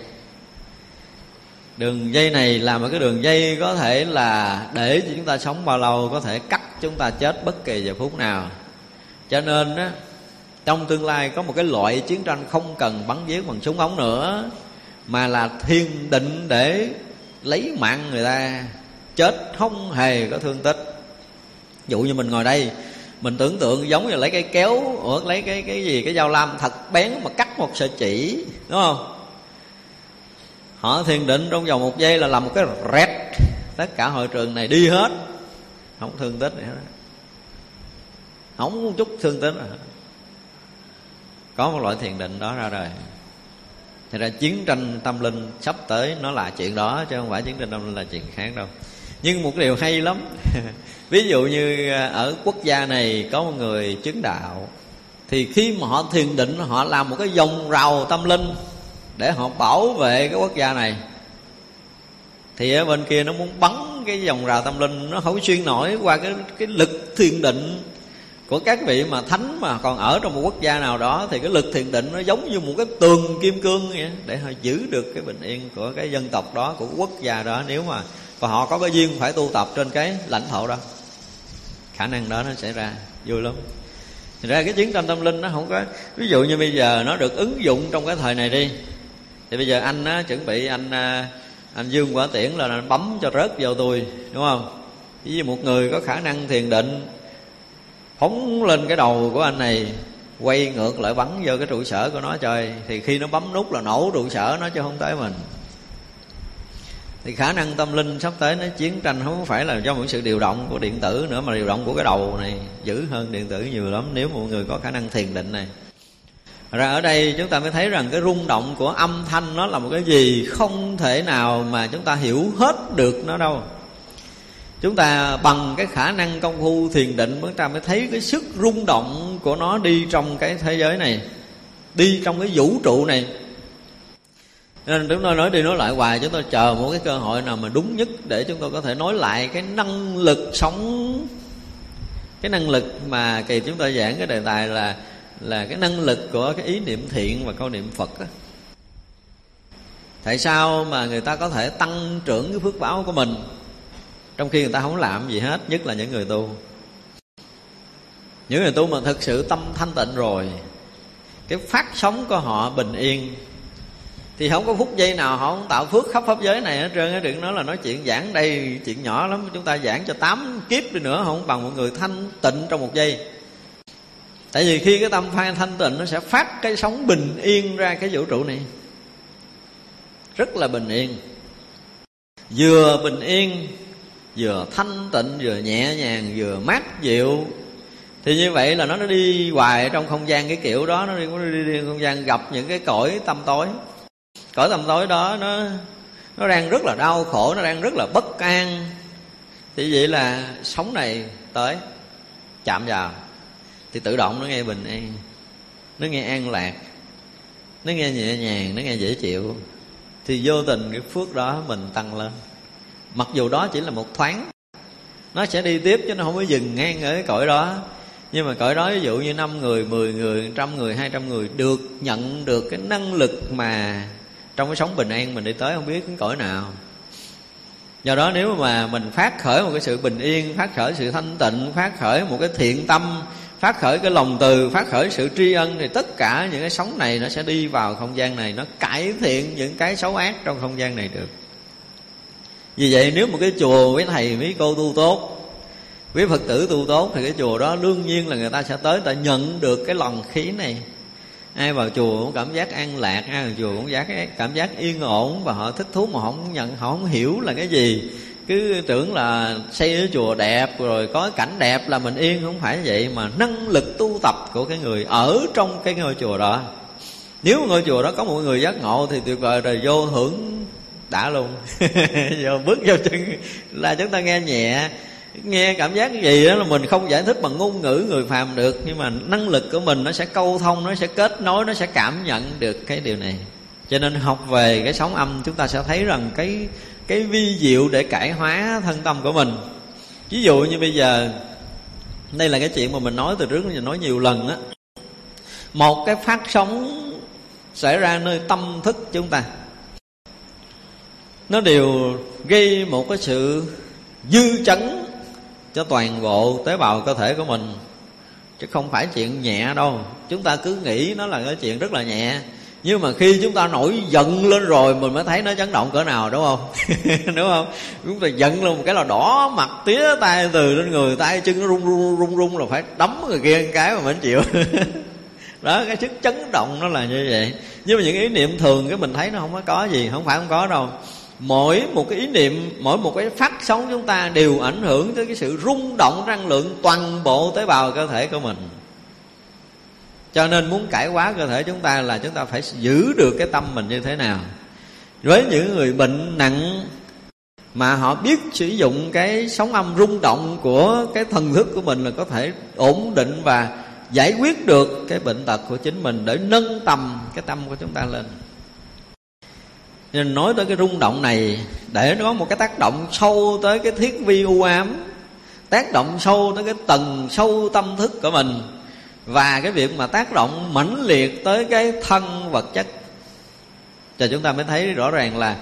này là một cái đường dây có thể là để cho chúng ta sống bao lâu, có thể cắt chúng ta chết bất kỳ giờ phút nào. Cho nên á, trong tương lai có một cái loại chiến tranh không cần bắn giết bằng súng ống nữa, mà là thiền định để lấy mạng người ta, chết không hề có thương tích. Dụ như mình ngồi đây, mình tưởng tượng giống như lấy cây kéo hoặc lấy cái gì, cái dao lam thật bén mà cắt một sợi chỉ, đúng không? Họ thiền định trong vòng 1 giây là làm một cái rẹt, tất cả hội trường này đi hết, không thương tích nữa, không có chút thương tích nữa. Có một loại thiền định đó ra đời. Thật ra chiến tranh tâm linh sắp tới nó là chuyện đó, chứ không phải chiến tranh tâm linh là chuyện khác đâu. Nhưng một điều hay lắm ví dụ như ở quốc gia này có một người chứng đạo, thì khi mà họ thiền định, họ làm một cái vòng rào tâm linh để họ bảo vệ cái quốc gia này, thì ở bên kia nó muốn bắn cái vòng rào tâm linh, nó không xuyên nổi qua cái lực thiền định của các vị mà thánh mà còn ở trong một quốc gia nào đó. Thì cái lực thiền định nó giống như một cái tường kim cương vậy, để họ giữ được cái bình yên của cái dân tộc đó, của quốc gia đó, nếu mà và họ có cái duyên phải tu tập trên cái lãnh thổ đó. Khả năng đó nó xảy ra, vui lắm. Thật ra cái chiến tranh tâm linh nó không có, ví dụ như bây giờ nó được ứng dụng trong cái thời này đi, thì bây giờ anh á, chuẩn bị anh Dương Quả Tiễn là anh bấm cho rớt vào tôi, đúng không? Vì một người có khả năng thiền định phóng lên cái đầu của anh này, quay ngược lại bắn vô cái trụ sở của nó chơi, thì khi nó bấm nút là nổ trụ sở nó, chứ không tới mình. Thì khả năng tâm linh sắp tới nó chiến tranh không phải là do một sự điều động của điện tử nữa, mà điều động của cái đầu này dữ hơn điện tử nhiều lắm, nếu một người có khả năng thiền định này. Ra ở đây chúng ta mới thấy rằng cái rung động của âm thanh nó là một cái gì không thể nào mà chúng ta hiểu hết được nó đâu. Chúng ta bằng cái khả năng công phu thiền định, chúng ta mới thấy cái sức rung động của nó đi trong cái thế giới này, đi trong cái vũ trụ này. Nên chúng tôi nói đi nói lại hoài, chúng tôi chờ một cái cơ hội nào mà đúng nhất để chúng tôi có thể nói lại cái năng lực sống, cái năng lực mà kỳ chúng tôi giảng cái đề tài là cái năng lực của cái ý niệm thiện và câu niệm Phật đó. Tại sao mà người ta có thể tăng trưởng cái phước báo của mình trong khi người ta không làm gì hết, nhất là những người tu. Những người tu mà thực sự tâm thanh tịnh rồi, cái phát sống của họ bình yên, thì không có phút giây nào họ không tạo phước khắp pháp giới này hết trơn á. Đừng nói là nói chuyện giảng đây chuyện nhỏ lắm, chúng ta giảng cho 8 kiếp đi nữa không bằng một người thanh tịnh trong 1 giây. Tại vì khi cái tâm phan thanh tịnh, nó sẽ phát cái sóng bình yên ra cái vũ trụ này, rất là bình yên. Vừa bình yên, vừa thanh tịnh, vừa nhẹ nhàng, vừa mát dịu. Thì như vậy là nó đi hoài trong không gian cái kiểu đó. Nó đi không gian gặp những cái cõi tâm tối. Cõi tâm tối đó nó đang rất là đau khổ, nó đang rất là bất an. Thì vậy là sống này tới chạm vào thì tự động nó nghe bình an, nó nghe an lạc, nó nghe nhẹ nhàng, nó nghe dễ chịu. Thì vô tình cái phước đó mình tăng lên. Mặc dù đó chỉ là một thoáng, nó sẽ đi tiếp chứ nó không có dừng ngang ở cái cõi đó. Nhưng mà cõi đó ví dụ như 5 người, 10 người, 100 người, 200 người được nhận được cái năng lực mà trong cái sống bình an mình đi tới không biết cái cõi nào. Do đó nếu mà mình phát khởi một cái sự bình yên, phát khởi sự thanh tịnh, phát khởi một cái thiện tâm, phát khởi cái lòng từ, phát khởi sự tri ân, thì tất cả những cái sống này nó sẽ đi vào không gian này, nó cải thiện những cái xấu ác trong không gian này được. Vì vậy nếu một cái chùa với thầy với cô tu tốt, với Phật tử tu tốt, thì cái chùa đó đương nhiên là người ta sẽ tới, ta nhận được cái lòng khí này. Ai vào chùa cũng cảm giác an lạc, ai vào chùa cũng cảm giác yên ổn, và họ thích thú mà họ không hiểu là cái gì. Cứ tưởng là xây cái chùa đẹp rồi có cảnh đẹp là mình yên, không phải vậy. Mà năng lực tu tập của cái người ở trong cái ngôi chùa đó. Nếu ngôi chùa đó có một người giác ngộ thì tuyệt vời rồi, vô hưởng đã luôn. Vô bước vô chân là chúng ta nghe nhẹ, nghe cảm giác cái gì đó là mình không giải thích bằng ngôn ngữ người phàm được, nhưng mà năng lực của mình nó sẽ câu thông, nó sẽ kết nối, nó sẽ cảm nhận được cái điều này. Cho nên học về cái sóng âm, chúng ta sẽ thấy rằng cái vi diệu để cải hóa thân tâm của mình. Ví dụ như bây giờ, đây là cái chuyện mà mình nói từ trước giờ nói nhiều lần á. Một cái phát sóng xảy ra nơi tâm thức chúng ta, nó đều gây một cái sự dư chấn cho toàn bộ tế bào cơ thể của mình. chứ không phải chuyện nhẹ đâu. Chúng ta cứ nghĩ nó là cái chuyện rất là nhẹ, nhưng mà khi chúng ta nổi giận lên rồi mình mới thấy nó chấn động cỡ nào, đúng không? Đúng không? Chúng ta giận lên một cái là đỏ mặt tía tay từ lên người, tay chân nó run là phải đấm người kia một cái mà mình chịu. Đó, cái sức chấn động nó là như vậy. Nhưng mà những ý niệm thường cái mình thấy nó không có gì, không phải không có đâu. Mỗi một cái ý niệm, mỗi một cái phát sóng chúng ta đều ảnh hưởng tới cái sự rung động năng lượng toàn bộ tế bào cơ thể của mình. Cho nên muốn cải hóa cơ thể chúng ta là chúng ta phải giữ được cái tâm mình như thế nào. Với những người bệnh nặng mà họ biết sử dụng cái sóng âm rung động của cái thần thức của mình là có thể ổn định và giải quyết được cái bệnh tật của chính mình, để nâng tầm cái tâm của chúng ta lên. Nên nói tới cái rung động này, để nó có một cái tác động sâu tới cái thiết vi u ám, tác động sâu tới cái tầng sâu tâm thức của mình, và cái việc mà tác động mãnh liệt tới cái thân vật chất, cho chúng ta mới thấy rõ ràng là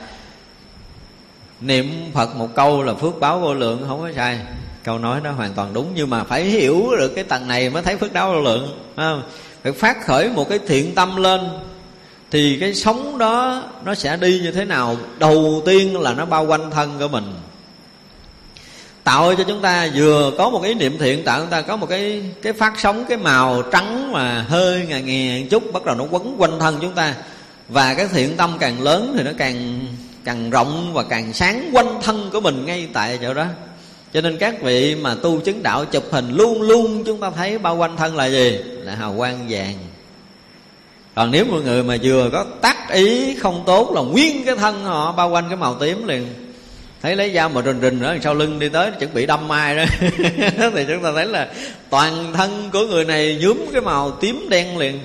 niệm Phật một câu là phước báo vô lượng, không có sai. Câu nói đó hoàn toàn đúng, nhưng mà phải hiểu được cái tầng này mới thấy phước báo vô lượng, phải phát khởi một cái thiện tâm lên thì cái sống đó nó sẽ đi như thế nào. Đầu tiên là nó bao quanh thân của mình, tạo cho chúng ta vừa có một ý niệm thiện, tạo chúng ta có một cái phát sóng, cái màu trắng mà hơi ngà ngè chút, bắt đầu nó quấn quanh thân chúng ta. Và cái thiện tâm càng lớn thì nó càng rộng và càng sáng quanh thân của mình ngay tại chỗ đó. Cho nên các vị mà tu chứng đạo chụp hình luôn luôn chúng ta thấy bao quanh thân là gì? Là hào quang vàng. Còn nếu mọi người mà vừa có tác ý không tốt là nguyên cái thân họ bao quanh cái màu tím liền. Thấy lấy dao mà rình ở sau lưng đi tới chuẩn bị đâm ai đó thì chúng ta thấy là toàn thân của người này nhuốm cái màu tím đen liền.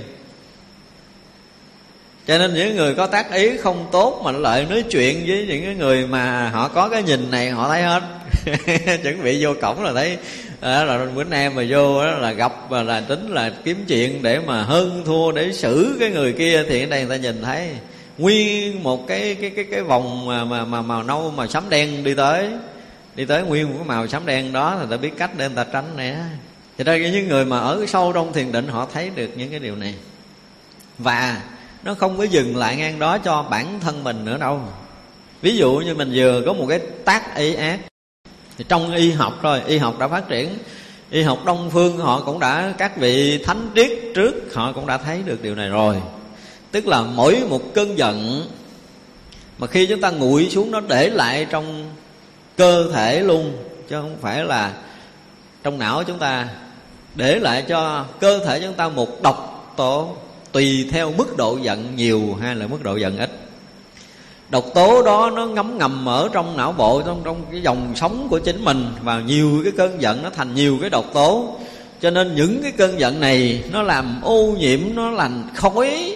Cho nên những người có tác ý không tốt mà lại nói chuyện với những cái người mà họ có cái nhìn này, họ thấy hết. Chuẩn bị vô cổng là thấy là bữa nay mà vô là gặp và là tính là kiếm chuyện để mà hơn thua, để xử cái người kia. Thì ở đây người ta nhìn thấy nguyên một cái vòng mà màu nâu mà sẫm đen đi tới nguyên một cái màu sẫm đen đó, thì ta biết cách để người ta tránh nè. Thì đây những người mà ở sâu trong thiền định họ thấy được những cái điều này, và nó không có dừng lại ngang đó cho bản thân mình nữa đâu. Ví dụ như mình vừa có một cái tác ý ác, thì trong y học thôi, y học đã phát triển, y học Đông phương họ cũng đã, các vị thánh triết trước họ cũng đã thấy được điều này rồi. Tức là mỗi một cơn giận mà khi chúng ta nguội xuống, nó để lại trong cơ thể luôn, chứ không phải là trong não chúng ta. Để lại cho cơ thể chúng ta một độc tố, tùy theo mức độ giận nhiều hay là mức độ giận ít. Độc tố đó nó ngấm ngầm ở trong não bộ, trong cái dòng sống của chính mình, và nhiều cái cơn giận nó thành nhiều cái độc tố. Cho nên những cái cơn giận này nó làm ô nhiễm, nó làm khói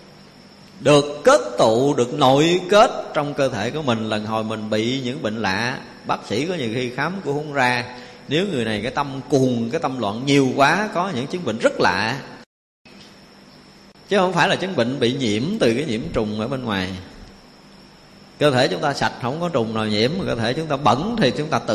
được kết tụ, được nội kết trong cơ thể của mình. Lần hồi mình bị những bệnh lạ, bác sĩ có nhiều khi khám cũng không ra. Nếu người này cái tâm cuồng, cái tâm loạn nhiều quá, có những chứng bệnh rất lạ, chứ không phải là chứng bệnh bị nhiễm từ cái nhiễm trùng ở bên ngoài. Cơ thể chúng ta sạch, không có trùng nào nhiễm, mà cơ thể chúng ta bẩn thì chúng ta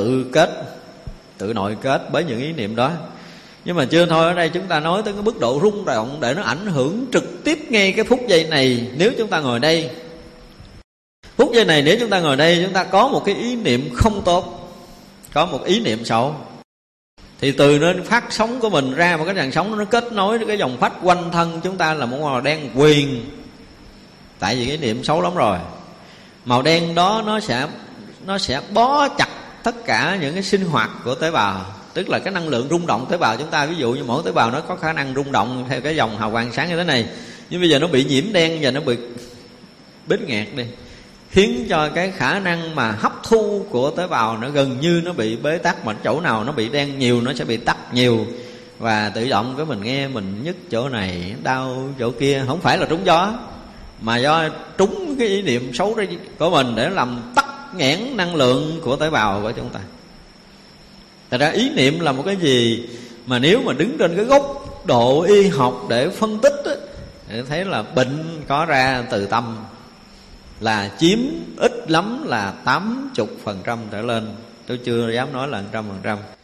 tự nội kết bởi những ý niệm đó. Nhưng mà chưa thôi, ở đây chúng ta nói tới cái mức độ rung động để nó ảnh hưởng trực tiếp ngay cái phút giây này. Nếu chúng ta ngồi đây, phút giây này nếu chúng ta ngồi đây, chúng ta có một cái ý niệm không tốt, có một ý niệm xấu, thì từ nó phát sóng của mình ra một cái làn sóng, nó kết nối với cái dòng phách quanh thân chúng ta là một màu đen quyền. Tại vì cái niệm xấu lắm rồi, màu đen đó nó sẽ bó chặt tất cả những cái sinh hoạt của tế bào. Tức là cái năng lượng rung động tế bào chúng ta, ví dụ như mỗi tế bào nó có khả năng rung động theo cái dòng hào quang sáng như thế này, nhưng bây giờ nó bị nhiễm đen và nó bị bít nghẹt đi, khiến cho cái khả năng mà hấp thu của tế bào nó gần như nó bị bế tắc. Mà chỗ nào nó bị đen nhiều nó sẽ bị tắc nhiều, và tự động cái mình nghe mình nhức chỗ này, đau chỗ kia. Không phải là trúng gió, mà do trúng cái ý niệm xấu của mình để làm tắc nghẽn năng lượng của tế bào của chúng ta. Thật ra ý niệm là một cái gì mà nếu mà đứng trên cái góc độ y học để phân tích á, để thấy là bệnh có ra từ tâm là chiếm ít lắm là 80% trở lên. Tôi chưa dám nói là 100%.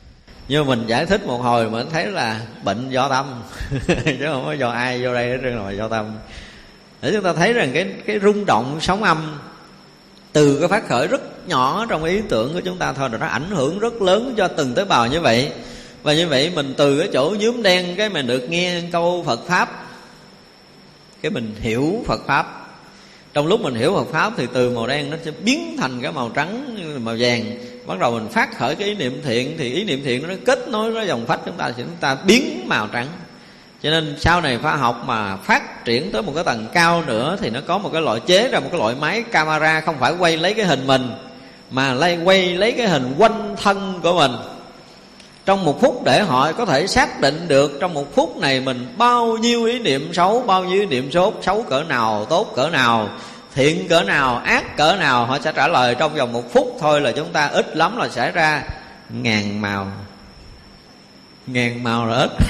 Nhưng mà mình giải thích một hồi mình thấy là bệnh do tâm chứ không có do ai vô đây hết trơn, là do tâm. Để chúng ta thấy rằng cái rung động sóng âm từ cái phát khởi rất nhỏ trong ý tưởng của chúng ta thôi, rồi nó ảnh hưởng rất lớn cho từng tế bào như vậy. Và như vậy mình từ cái chỗ nhuốm đen cái mình được nghe câu Phật Pháp, cái mình hiểu Phật Pháp. Trong lúc mình hiểu Phật Pháp thì từ màu đen nó sẽ biến thành cái màu trắng, màu vàng. Bắt đầu mình phát khởi cái ý niệm thiện, thì ý niệm thiện nó kết nối với dòng phách chúng ta biến màu trắng. Cho nên sau này khoa học mà phát triển tới một cái tầng cao nữa thì nó có một cái loại chế ra một cái loại máy camera, không phải quay lấy cái hình mình mà quay lấy cái hình quanh thân của mình trong một phút, để họ có thể xác định được trong một phút này mình bao nhiêu ý niệm xấu, bao nhiêu ý niệm xấu cỡ nào, tốt cỡ nào, thiện cỡ nào, ác cỡ nào. Họ sẽ trả lời trong vòng một phút thôi, là chúng ta ít lắm là xảy ra 1000 màu. 1000 màu là ít.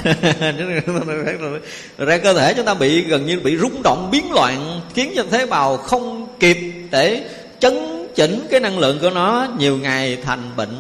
Ra cơ thể chúng ta bị gần như bị rung động biến loạn, khiến cho tế bào không kịp để chấn chỉnh cái năng lượng của nó, nhiều ngày thành bệnh.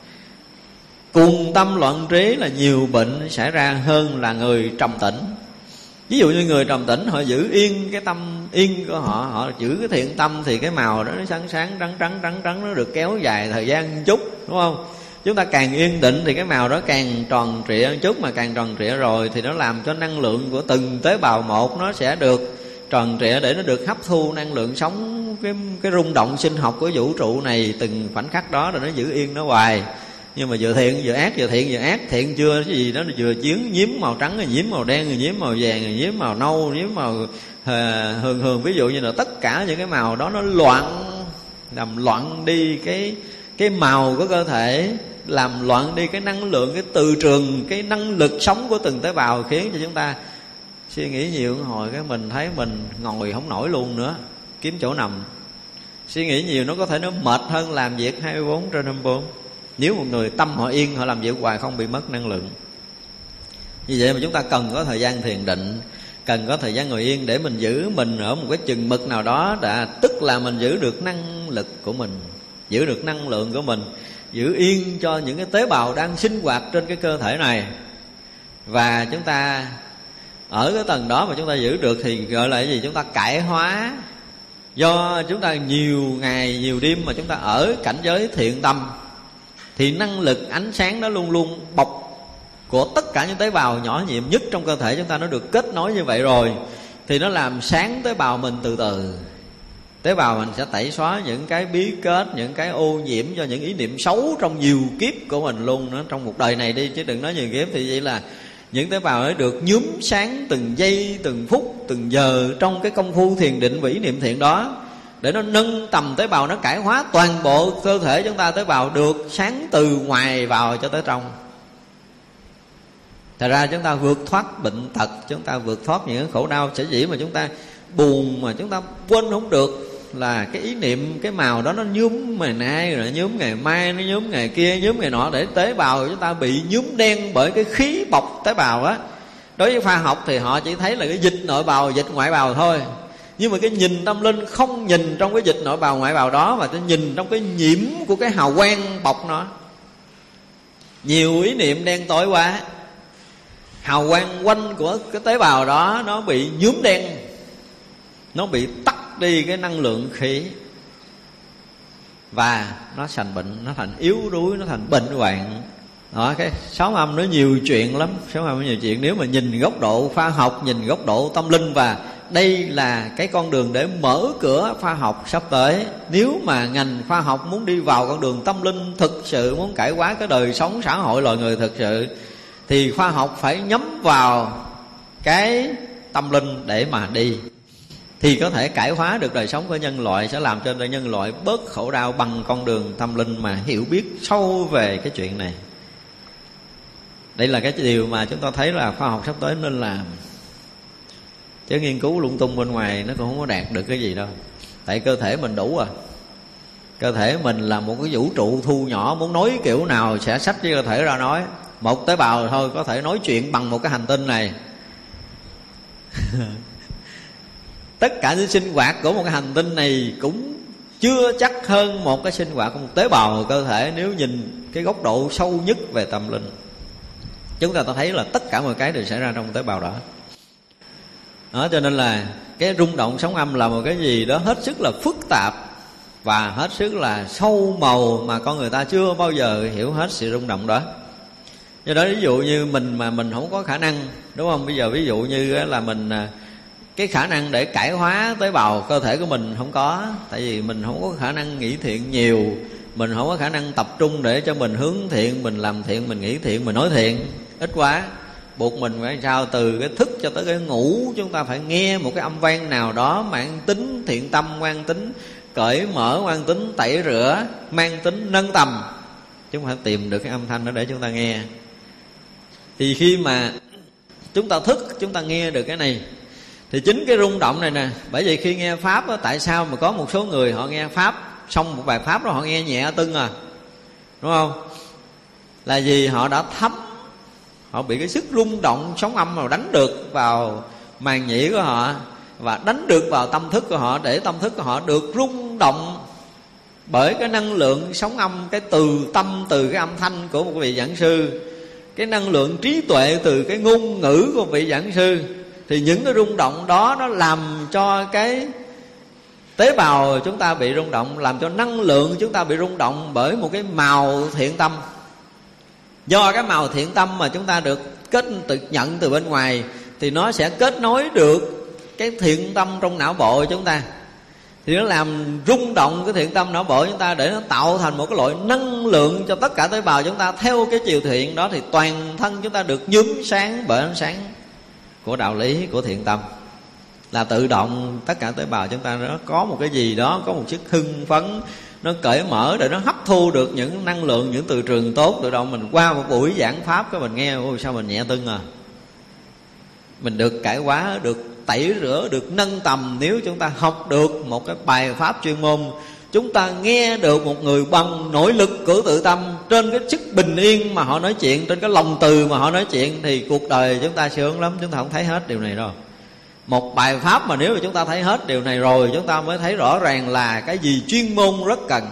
Cuồng tâm loạn trí là nhiều bệnh xảy ra hơn là người trầm tĩnh. Ví dụ như người trầm tĩnh họ giữ yên cái tâm yên của họ, họ giữ cái thiện tâm, thì cái màu đó nó sáng sáng trắng nó được kéo dài thời gian một chút, đúng không? Chúng ta càng yên định thì cái màu đó càng tròn trịa một chút, mà càng tròn trịa rồi thì nó làm cho năng lượng của từng tế bào một nó sẽ được tròn trịa, để nó được hấp thu năng lượng sống, cái rung động sinh học của vũ trụ này từng khoảnh khắc đó, rồi nó giữ yên nó hoài. Nhưng mà vừa thiện vừa ác, vừa thiện vừa ác, thiện chưa cái gì đó vừa chiến nhiễm màu trắng, rồi nhiễm màu đen, rồi nhiễm màu vàng, rồi nhiễm màu nâu, nhiễm màu hường. Ví dụ như là tất cả những cái màu đó nó làm loạn đi cái màu của cơ thể, làm loạn đi cái năng lượng, cái từ trường, cái năng lực sống của từng tế bào, khiến cho chúng ta suy nghĩ nhiều hồi cái mình thấy mình ngồi không nổi luôn nữa, kiếm chỗ nằm. Suy nghĩ nhiều nó có thể nó mệt hơn làm việc 24/24. Nếu một người tâm họ yên, họ làm việc hoài không bị mất năng lượng. Vì vậy mà chúng ta cần có thời gian thiền định, cần có thời gian ngồi yên để mình giữ mình ở một cái chừng mực nào đó, tức là mình giữ được năng lực của mình, giữ được năng lượng của mình, giữ yên cho những cái tế bào đang sinh hoạt trên cái cơ thể này. Và chúng ta ở cái tầng đó mà chúng ta giữ được thì gọi là cái gì? Chúng ta cải hóa. Do chúng ta nhiều ngày nhiều đêm mà chúng ta ở cảnh giới thiện tâm, thì năng lực ánh sáng đó luôn luôn bọc của tất cả những tế bào nhỏ nhiệm nhất trong cơ thể chúng ta nó được kết nối như vậy rồi, thì nó làm sáng tế bào mình từ từ. Tế bào mình sẽ tẩy xóa những cái bí kết, những cái ô nhiễm cho những ý niệm xấu trong nhiều kiếp của mình luôn nữa, trong một đời này đi, chứ đừng nói nhiều kiếp. Thì vậy là những tế bào ấy được nhuốm sáng từng giây, từng phút, từng giờ trong cái công phu thiền định và ý niệm thiện đó, để nó nâng tầm tế bào, nó cải hóa toàn bộ cơ thể chúng ta. Tế bào được sáng từ ngoài vào cho tới trong. Thật ra chúng ta vượt thoát bệnh tật, chúng ta vượt thoát những khổ đau. Sở dĩ mà chúng ta buồn mà chúng ta quên không được là cái ý niệm, cái màu đó nó nhuốm ngày nay, rồi nhuốm ngày mai, nó nhuốm ngày kia, nhuốm ngày nọ, để tế bào của chúng ta bị nhuốm đen bởi cái khí bọc tế bào á. Đối với khoa học thì họ chỉ thấy là cái dịch nội bào, dịch ngoại bào thôi. Nhưng mà cái nhìn tâm linh không nhìn trong cái dịch nội bào ngoại bào đó, mà nó nhìn trong cái nhiễm của cái hào quang bọc nó. Nhiều ý niệm đen tối quá, hào quang quanh của cái tế bào đó nó bị nhuốm đen, nó bị tắt đi cái năng lượng khí, và nó thành bệnh, nó thành yếu đuối, nó thành bệnh hoạn. Đó, cái sáu âm nó nhiều chuyện lắm, sáu âm nó nhiều chuyện. Nếu mà nhìn góc độ khoa học, nhìn góc độ tâm linh, và đây là cái con đường để mở cửa khoa học sắp tới. Nếu mà ngành khoa học muốn đi vào con đường tâm linh thực sự, muốn cải hóa cái đời sống xã hội loài người thực sự, thì khoa học phải nhắm vào cái tâm linh để mà đi, thì có thể cải hóa được đời sống của nhân loại, sẽ làm cho nhân loại bớt khổ đau bằng con đường tâm linh mà hiểu biết sâu về cái chuyện này. Đây là cái điều mà chúng ta thấy là khoa học sắp tới nên làm. Chứ nghiên cứu lung tung bên ngoài nó cũng không có đạt được cái gì đâu. Tại cơ thể mình đủ à. Cơ thể mình là một cái vũ trụ thu nhỏ, muốn nói kiểu nào sẽ xách cái cơ thể ra nói. Một tế bào thôi có thể nói chuyện bằng một cái hành tinh này. Tất cả những sinh hoạt của một cái hành tinh này cũng chưa chắc hơn một cái sinh hoạt của một tế bào cơ thể, nếu nhìn cái góc độ sâu nhất về tâm linh. chúng ta thấy là tất cả mọi cái đều xảy ra trong tế bào đó. Đó, cho nên là cái rung động sóng âm là một cái gì đó hết sức là phức tạp và hết sức là sâu màu mà con người ta chưa bao giờ hiểu hết sự rung động đó. Do đó ví dụ như mình mà mình không có khả năng, đúng không? Bây giờ ví dụ như là mình cái khả năng để cải hóa tế bào cơ thể của mình không có, tại vì mình không có khả năng nghĩ thiện nhiều, mình không có khả năng tập trung để cho mình hướng thiện, mình làm thiện, mình nghĩ thiện, mình nói thiện, ít quá. Buộc mình phải sao từ cái thức cho tới cái ngủ chúng ta phải nghe một cái âm vang nào đó mang tính thiện tâm, mang tính cởi mở, mang tính tẩy rửa, mang tính nâng tầm. Chúng ta phải tìm được cái âm thanh đó để chúng ta nghe. Thì khi mà chúng ta thức, chúng ta nghe được cái này, thì chính cái rung động này nè. Bởi vì khi nghe Pháp đó, tại sao mà có một số người họ nghe Pháp, xong một bài Pháp đó họ nghe nhẹ tưng à, đúng không? Là vì họ đã thấm, họ bị cái sức rung động sóng âm mà đánh được vào màng nhĩ của họ và đánh được vào tâm thức của họ, để tâm thức của họ được rung động bởi cái năng lượng sóng âm, cái từ tâm, từ cái âm thanh của một vị giảng sư, cái năng lượng trí tuệ từ cái ngôn ngữ của vị giảng sư. Thì những cái rung động đó nó làm cho cái tế bào chúng ta bị rung động, làm cho năng lượng chúng ta bị rung động bởi một cái màu thiện tâm. Do cái màu thiện tâm mà chúng ta được nhận từ bên ngoài, thì nó sẽ kết nối được cái thiện tâm trong não bộ chúng ta, thì nó làm rung động cái thiện tâm não bộ chúng ta, để nó tạo thành một cái loại năng lượng cho tất cả tế bào chúng ta theo cái chiều thiện đó. Thì toàn thân chúng ta được nhuốm sáng bởi ánh sáng của đạo lý của thiện tâm, là tự động tất cả tế bào chúng ta nó có một cái gì đó, có một sức hưng phấn, nó cởi mở để nó hấp thu được những năng lượng, những từ trường tốt. Tự động mình qua một buổi giảng pháp cái mình nghe, ôi sao mình nhẹ tưng à, mình được cải hóa, được tẩy rửa, được nâng tầm. Nếu chúng ta học được một cái bài pháp chuyên môn, chúng ta nghe được một người bằng nội lực của tự tâm, trên cái sức bình yên mà họ nói chuyện, trên cái lòng từ mà họ nói chuyện, thì cuộc đời chúng ta sướng lắm. Chúng ta không thấy hết điều này đâu. Một bài pháp mà nếu mà chúng ta thấy hết điều này rồi, chúng ta mới thấy rõ ràng là cái gì chuyên môn rất cần.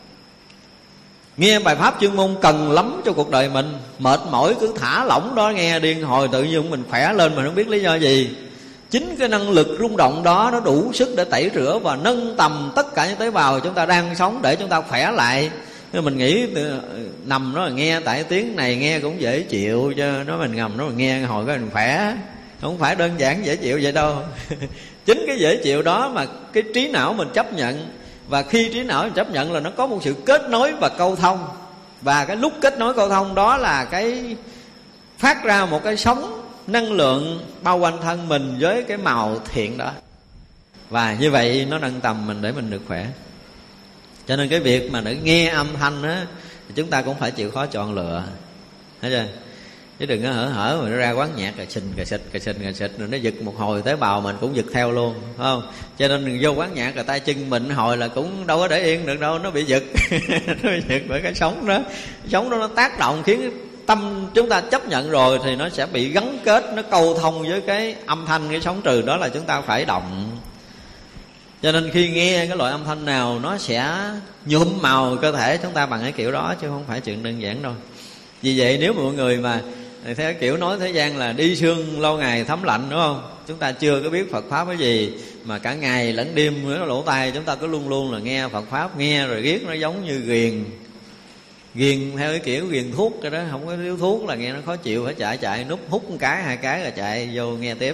Nghe bài pháp chuyên môn cần lắm cho cuộc đời mình. Mệt mỏi cứ thả lỏng đó nghe điên hồi, tự nhiên mình khỏe lên mà không biết lý do gì. Chính cái năng lực rung động đó nó đủ sức để tẩy rửa và nâng tầm tất cả những tế bào chúng ta đang sống, để chúng ta khỏe lại. Nên mình nghĩ nằm đó là nghe, tại tiếng này nghe cũng dễ chịu, cho nó mình ngầm nó mà nghe hồi cái mình khỏe. Không phải đơn giản dễ chịu vậy đâu. Chính cái dễ chịu đó mà cái trí não mình chấp nhận. Và khi trí não mình chấp nhận là nó có một sự kết nối và câu thông. Và cái lúc kết nối câu thông đó là cái phát ra một cái sóng năng lượng bao quanh thân mình với cái màu thiện đó. Và như vậy nó nâng tầm mình để mình được khỏe. Cho nên cái việc mà để nghe âm thanh á, thì chúng ta cũng phải chịu khó chọn lựa. Thấy chưa? Chứ đừng có hở mà nó ra quán nhạc rồi cà xịt rồi nó giật một hồi tế bào mình cũng giật theo luôn, phải không? Cho nên đừng vô quán nhạc rồi tay chân mình hồi là cũng đâu có để yên được đâu, nó bị giật. Nó bị giật bởi cái sóng đó. Cái sóng đó nó tác động khiến tâm chúng ta chấp nhận rồi, thì nó sẽ bị gắn kết, nó câu thông với cái âm thanh, cái sóng trừ đó là chúng ta phải động. Cho nên khi nghe cái loại âm thanh nào nó sẽ nhuộm màu cơ thể chúng ta bằng cái kiểu đó, chứ không phải chuyện đơn giản đâu. Vì vậy nếu mà mọi người mà theo kiểu nói thế gian là đi sương lâu ngày thấm lạnh, đúng không? Chúng ta chưa có biết Phật Pháp cái gì, mà cả ngày lẫn đêm với lỗ tai chúng ta cứ luôn luôn là nghe Phật Pháp, nghe rồi riết nó giống như ghiền theo cái kiểu ghiền thuốc cái đó. Không có thiếu thuốc là nghe nó khó chịu, phải chạy núp hút một cái hai cái rồi chạy vô nghe tiếp.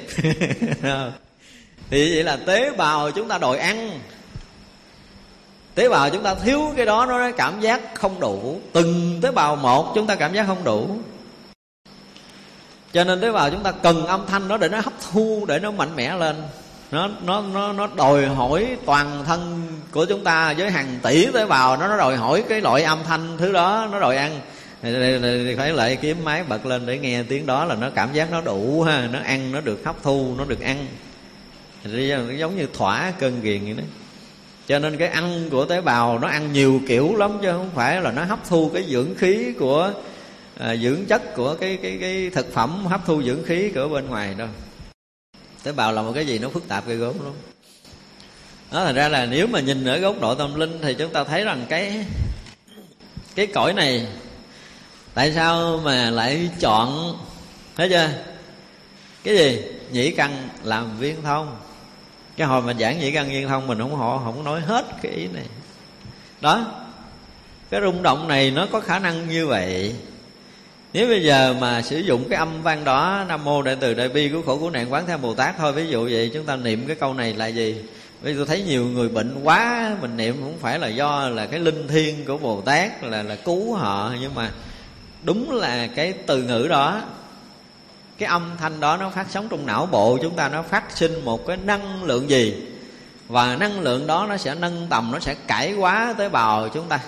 Thì vậy là tế bào chúng ta đòi ăn, tế bào chúng ta thiếu cái đó, nó cảm giác không đủ. Từng tế bào một chúng ta cảm giác không đủ. Cho nên tế bào chúng ta cần âm thanh đó để nó hấp thu, để nó mạnh mẽ lên. Nó đòi hỏi toàn thân của chúng ta với hàng tỷ tế bào, nó đòi hỏi cái loại âm thanh thứ đó, nó đòi ăn. Thì phải lại kiếm máy bật lên để nghe tiếng đó là nó cảm giác nó đủ ha, nó ăn, nó được hấp thu, nó được ăn. Thì nó giống như thỏa cơn ghiền vậy đó. Cho nên cái ăn của tế bào nó ăn nhiều kiểu lắm, chứ không phải là nó hấp thu cái dưỡng khí của dưỡng chất của cái thực phẩm, hấp thu dưỡng khí của bên ngoài đâu. Tế bào là một cái gì nó phức tạp ghê gớm lắm. Đó, thành ra là nếu mà nhìn ở góc độ tâm linh thì chúng ta thấy rằng cái cõi này Tại sao mà lại chọn, thấy chưa, cái gì nhĩ căn làm viên thông? Cái hồi mình giảng nhĩ căn viên thông mình không nói hết cái ý này đó. Cái rung động này nó có khả năng như vậy. Nếu bây giờ mà sử dụng cái âm vang đó, Nam Mô Đại Từ Đại Bi Cứu Khổ Cứu Nạn Quán Thế Bồ Tát thôi, ví dụ vậy, chúng ta niệm cái câu này là gì? Vì tôi thấy nhiều người bệnh quá, mình niệm không phải là do là cái linh thiêng của Bồ Tát là cứu họ, nhưng mà đúng là cái từ ngữ đó, cái âm thanh đó nó phát sóng trong não bộ chúng ta, nó phát sinh một cái năng lượng gì, và năng lượng đó nó sẽ nâng tầm, nó sẽ cải hóa tế bào chúng ta,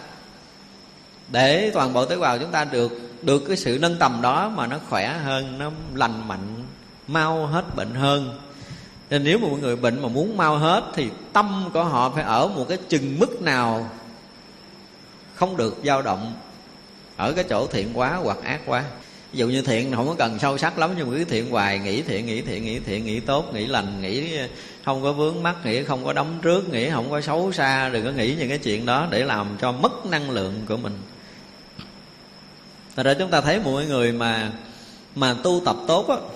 để toàn bộ tế bào chúng ta được cái sự nâng tầm đó mà nó khỏe hơn, nó lành mạnh, mau hết bệnh hơn. Nên nếu mà một người bệnh mà muốn mau hết thì tâm của họ phải ở một cái chừng mức nào không được dao động ở cái chỗ thiện quá hoặc ác quá. Ví dụ như thiện không có cần sâu sắc lắm, nhưng mà cứ thiện hoài, nghĩ thiện, nghĩ tốt, nghĩ lành, nghĩ không có vướng mắc, nghĩ không có đấm trước, nghĩ không có xấu xa. Đừng có nghĩ những cái chuyện đó để làm cho mất năng lượng của mình. Thật ra chúng ta thấy mọi người mà tu tập tốt á,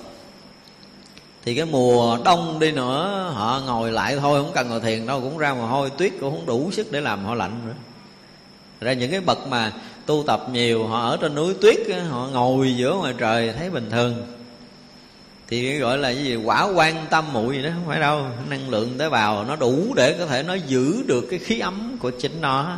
thì cái mùa đông đi nữa họ ngồi lại thôi, không cần ngồi thiền đâu, cũng ra mồ hôi tuyết cũng không đủ sức để làm họ lạnh nữa. Thật ra những cái bậc mà tu tập nhiều, họ ở trên núi tuyết, họ ngồi giữa ngoài trời thấy bình thường, thì gọi là cái gì quả quan tâm muội gì đó, không phải đâu. Năng lượng tế bào nó đủ để có thể nó giữ được cái khí ấm của chính nó.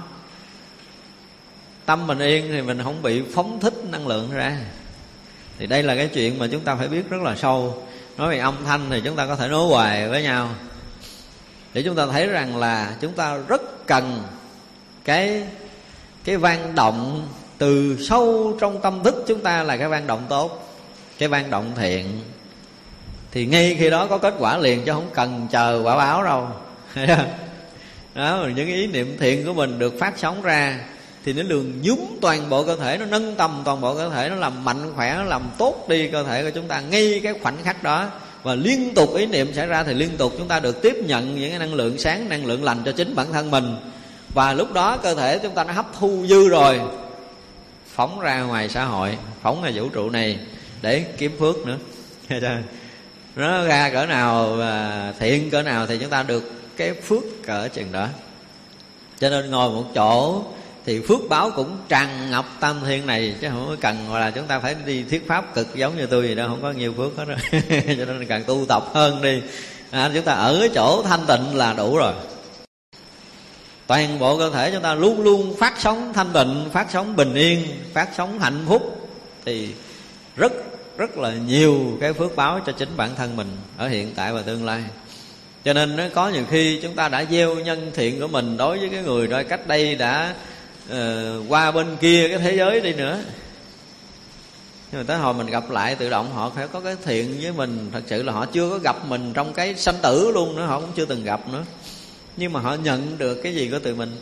Tâm mình yên thì mình không bị phóng thích năng lượng ra. Thì đây là cái chuyện mà chúng ta phải biết rất là sâu. Nói về âm thanh thì chúng ta có thể nói hoài với nhau, để chúng ta thấy rằng là chúng ta rất cần cái vang động từ sâu trong tâm thức chúng ta, là cái vang động tốt, cái vang động thiện. Thì ngay khi đó có kết quả liền, chứ không cần chờ quả báo đâu. Đó, những ý niệm thiện của mình được phát sóng ra thì nó lường nhúm toàn bộ cơ thể, nó nâng tầm toàn bộ cơ thể, nó làm mạnh khỏe, nó làm tốt đi cơ thể của chúng ta ngay cái khoảnh khắc đó. Và liên tục ý niệm xảy ra thì liên tục chúng ta được tiếp nhận những cái năng lượng sáng, năng lượng lành cho chính bản thân mình. Và lúc đó cơ thể chúng ta nó hấp thu dư rồi, phóng ra ngoài xã hội, phóng ra vũ trụ này để kiếm phước nữa. Nó ra cỡ nào thiện cỡ nào thì chúng ta được cái phước cỡ chừng đó. Cho nên ngồi một chỗ thì phước báo cũng tràn ngập tam thiên này, chứ không có cần là chúng ta phải đi thuyết pháp cực giống như tôi gì đâu, không có nhiều phước hết rồi. Cho nên càng tu tập hơn đi, chúng ta ở cái chỗ thanh tịnh là đủ rồi. Toàn bộ cơ thể chúng ta luôn luôn phát sóng thanh tịnh, phát sóng bình yên, phát sóng hạnh phúc, thì rất là nhiều cái phước báo cho chính bản thân mình ở hiện tại và tương lai. Cho nên nó có nhiều khi chúng ta đã gieo nhân thiện của mình đối với cái người đó cách đây đã qua bên kia cái thế giới đi nữa, nhưng mà tới hồi mình gặp lại tự động họ phải có cái thiện với mình. Thật sự là họ chưa có gặp mình trong cái sanh tử luôn nữa, họ cũng chưa từng gặp nữa, nhưng mà họ nhận được cái gì của tự mình.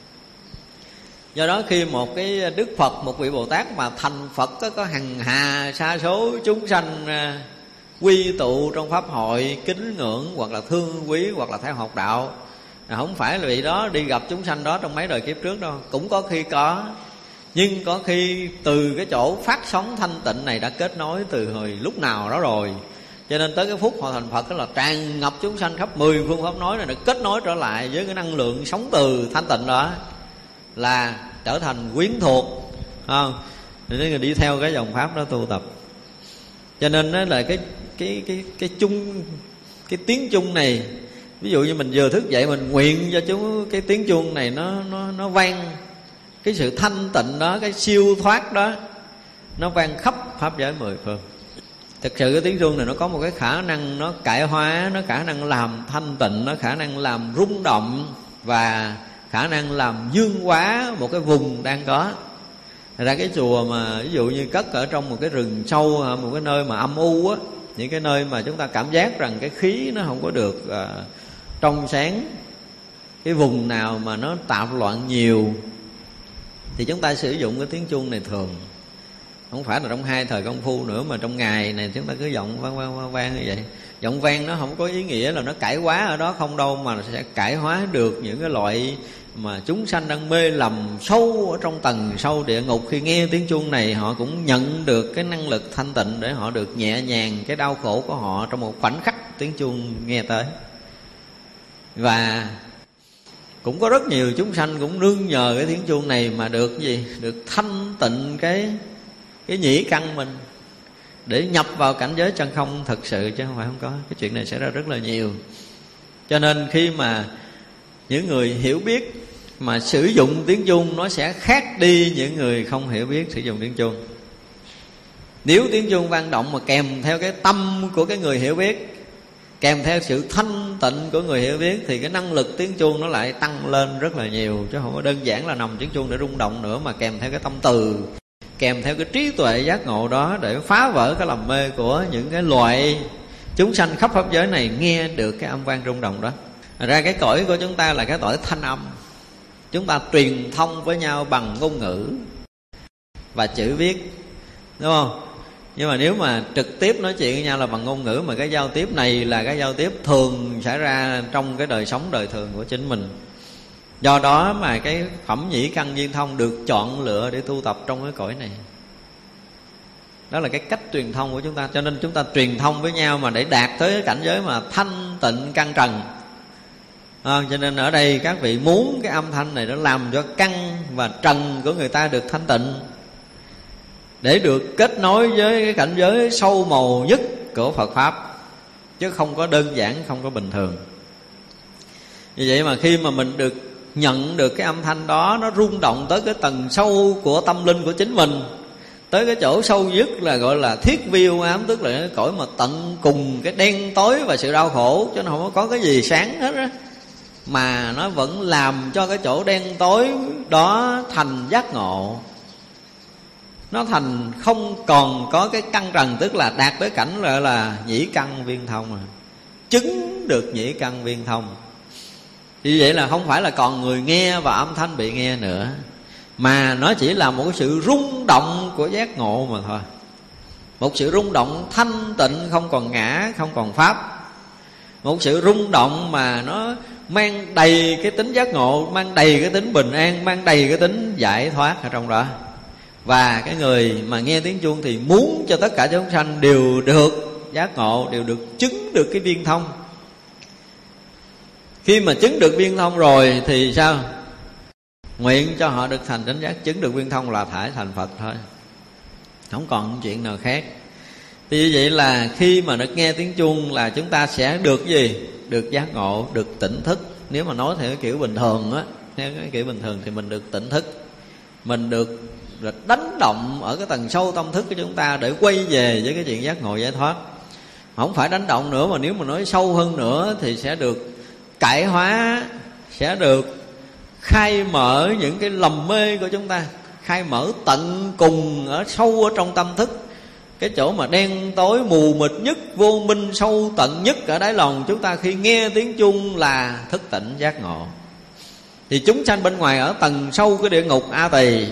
Do đó khi một cái Đức Phật, một vị Bồ Tát mà thành Phật có hằng hà sa số chúng sanh quy tụ trong pháp hội, kính ngưỡng hoặc là thương quý hoặc là theo học đạo, không phải là vị đó đi gặp chúng sanh đó trong mấy đời kiếp trước đâu. Cũng có khi có, nhưng có khi từ cái chỗ phát sóng thanh tịnh này đã kết nối từ hồi lúc nào đó rồi. Cho nên tới cái phút họ thành Phật đó là tràn ngập chúng sanh khắp 10 phương pháp nói này, được kết nối trở lại với cái năng lượng sống từ thanh tịnh đó, là trở thành quyến thuộc, không? Để đi theo cái dòng pháp đó tu tập. Cho nên đó là cái chung, cái tiếng chuông này, ví dụ như mình vừa thức dậy mình nguyện cho chúng cái tiếng chuông này nó vang, cái sự thanh tịnh đó, cái siêu thoát đó, nó vang khắp pháp giới 10 phương. Thực sự cái tiếng chuông này nó có một cái khả năng nó cải hóa, nó khả năng làm thanh tịnh, nó khả năng làm rung động, và khả năng làm dương hóa một cái vùng đang có. Thật ra cái chùa mà ví dụ như cất ở trong một cái rừng sâu, một cái nơi mà âm u á, những cái nơi mà chúng ta cảm giác rằng cái khí nó không có được trong sáng, cái vùng nào mà nó tạp loạn nhiều, thì chúng ta sử dụng cái tiếng chuông này thường. Không phải là trong 2 thời công phu nữa, mà trong ngày này chúng ta cứ vọng vang như vậy. Giọng vang nó không có ý nghĩa là nó cải hóa ở đó không đâu, mà nó sẽ cải hóa được những cái loại mà chúng sanh đang mê lầm sâu ở trong tầng sâu địa ngục. Khi nghe tiếng chuông này, họ cũng nhận được cái năng lực thanh tịnh để họ được nhẹ nhàng cái đau khổ của họ trong một khoảnh khắc tiếng chuông nghe tới. Và cũng có rất nhiều chúng sanh cũng nương nhờ cái tiếng chuông này mà được cái gì? Được thanh tịnh cái nhĩ căn mình, để nhập vào cảnh giới chân không thực sự, chứ không phải không có. Cái chuyện này xảy ra rất là nhiều. Cho nên khi mà những người hiểu biết mà sử dụng tiếng chuông, nó sẽ khác đi những người không hiểu biết sử dụng tiếng chuông. Nếu tiếng chuông vang động mà kèm theo cái tâm của cái người hiểu biết, kèm theo sự thanh tịnh của người hiểu biết, thì cái năng lực tiếng chuông nó lại tăng lên rất là nhiều. Chứ không có đơn giản là nằm tiếng chuông để rung động nữa, mà kèm theo cái tâm từ, kèm theo cái trí tuệ giác ngộ đó, để phá vỡ cái lầm mê của những cái loại chúng sanh khắp pháp giới này nghe được cái âm vang rung động đó. Ra cái cõi của chúng ta là cái cõi thanh âm. Chúng ta truyền thông với nhau bằng ngôn ngữ và chữ viết, đúng không? Nhưng mà nếu mà trực tiếp nói chuyện với nhau là bằng ngôn ngữ, mà cái giao tiếp này là cái giao tiếp thường xảy ra trong cái đời sống đời thường của chính mình. Do đó mà cái phẩm nhĩ căn viên thông được chọn lựa để tu tập trong cái cõi này. Đó là cái cách truyền thông của chúng ta. Cho nên chúng ta truyền thông với nhau mà để đạt tới cái cảnh giới mà thanh tịnh căn trần. Cho nên ở đây các vị muốn cái âm thanh này nó làm cho căn và trần của người ta được thanh tịnh, để được kết nối với cái cảnh giới sâu màu nhất của Phật Pháp, chứ không có đơn giản, không có bình thường. Như vậy mà khi mà mình được nhận được cái âm thanh đó, nó rung động tới cái tầng sâu của tâm linh của chính mình, tới cái chỗ sâu nhất là gọi là thiết vi u ám, tức là cái cõi mà tận cùng cái đen tối và sự đau khổ, chứ nó không có cái gì sáng hết á, mà nó vẫn làm cho cái chỗ đen tối đó thành giác ngộ. Nó thành không còn có cái căn trần, tức là đạt tới cảnh gọi là nhĩ căn viên thông rồi, chứng được nhĩ căn viên thông. Như vậy là không phải là còn người nghe và âm thanh bị nghe nữa, mà nó chỉ là một cái sự rung động của giác ngộ mà thôi. Một sự rung động thanh tịnh, không còn ngã, không còn pháp. Một sự rung động mà nó mang đầy cái tính giác ngộ, mang đầy cái tính bình an, mang đầy cái tính giải thoát ở trong đó. Và cái người mà nghe tiếng chuông thì muốn cho tất cả chúng sanh đều được giác ngộ, đều được chứng được cái viên thông. Khi mà chứng được viên thông rồi thì sao? Nguyện cho họ được thành chánh giác. Chứng được viên thông là thải thành Phật thôi, không còn chuyện nào khác. Thì như vậy là khi mà được nghe tiếng chuông là chúng ta sẽ được gì? Được giác ngộ, được tỉnh thức. Nếu mà nói theo cái kiểu bình thường á, theo cái kiểu bình thường thì mình được tỉnh thức, mình được đánh động ở cái tầng sâu tâm thức của chúng ta để quay về với cái chuyện giác ngộ giải thoát. Không phải đánh động nữa, mà nếu mà nói sâu hơn nữa thì sẽ được cải hóa, sẽ được khai mở những cái lầm mê của chúng ta, khai mở tận cùng ở sâu ở trong tâm thức. Cái chỗ mà đen tối mù mịt nhất, vô minh sâu tận nhất ở đáy lòng chúng ta, khi nghe tiếng chuông là thức tỉnh giác ngộ. Thì chúng sanh bên ngoài ở tầng sâu cái địa ngục A Tỳ,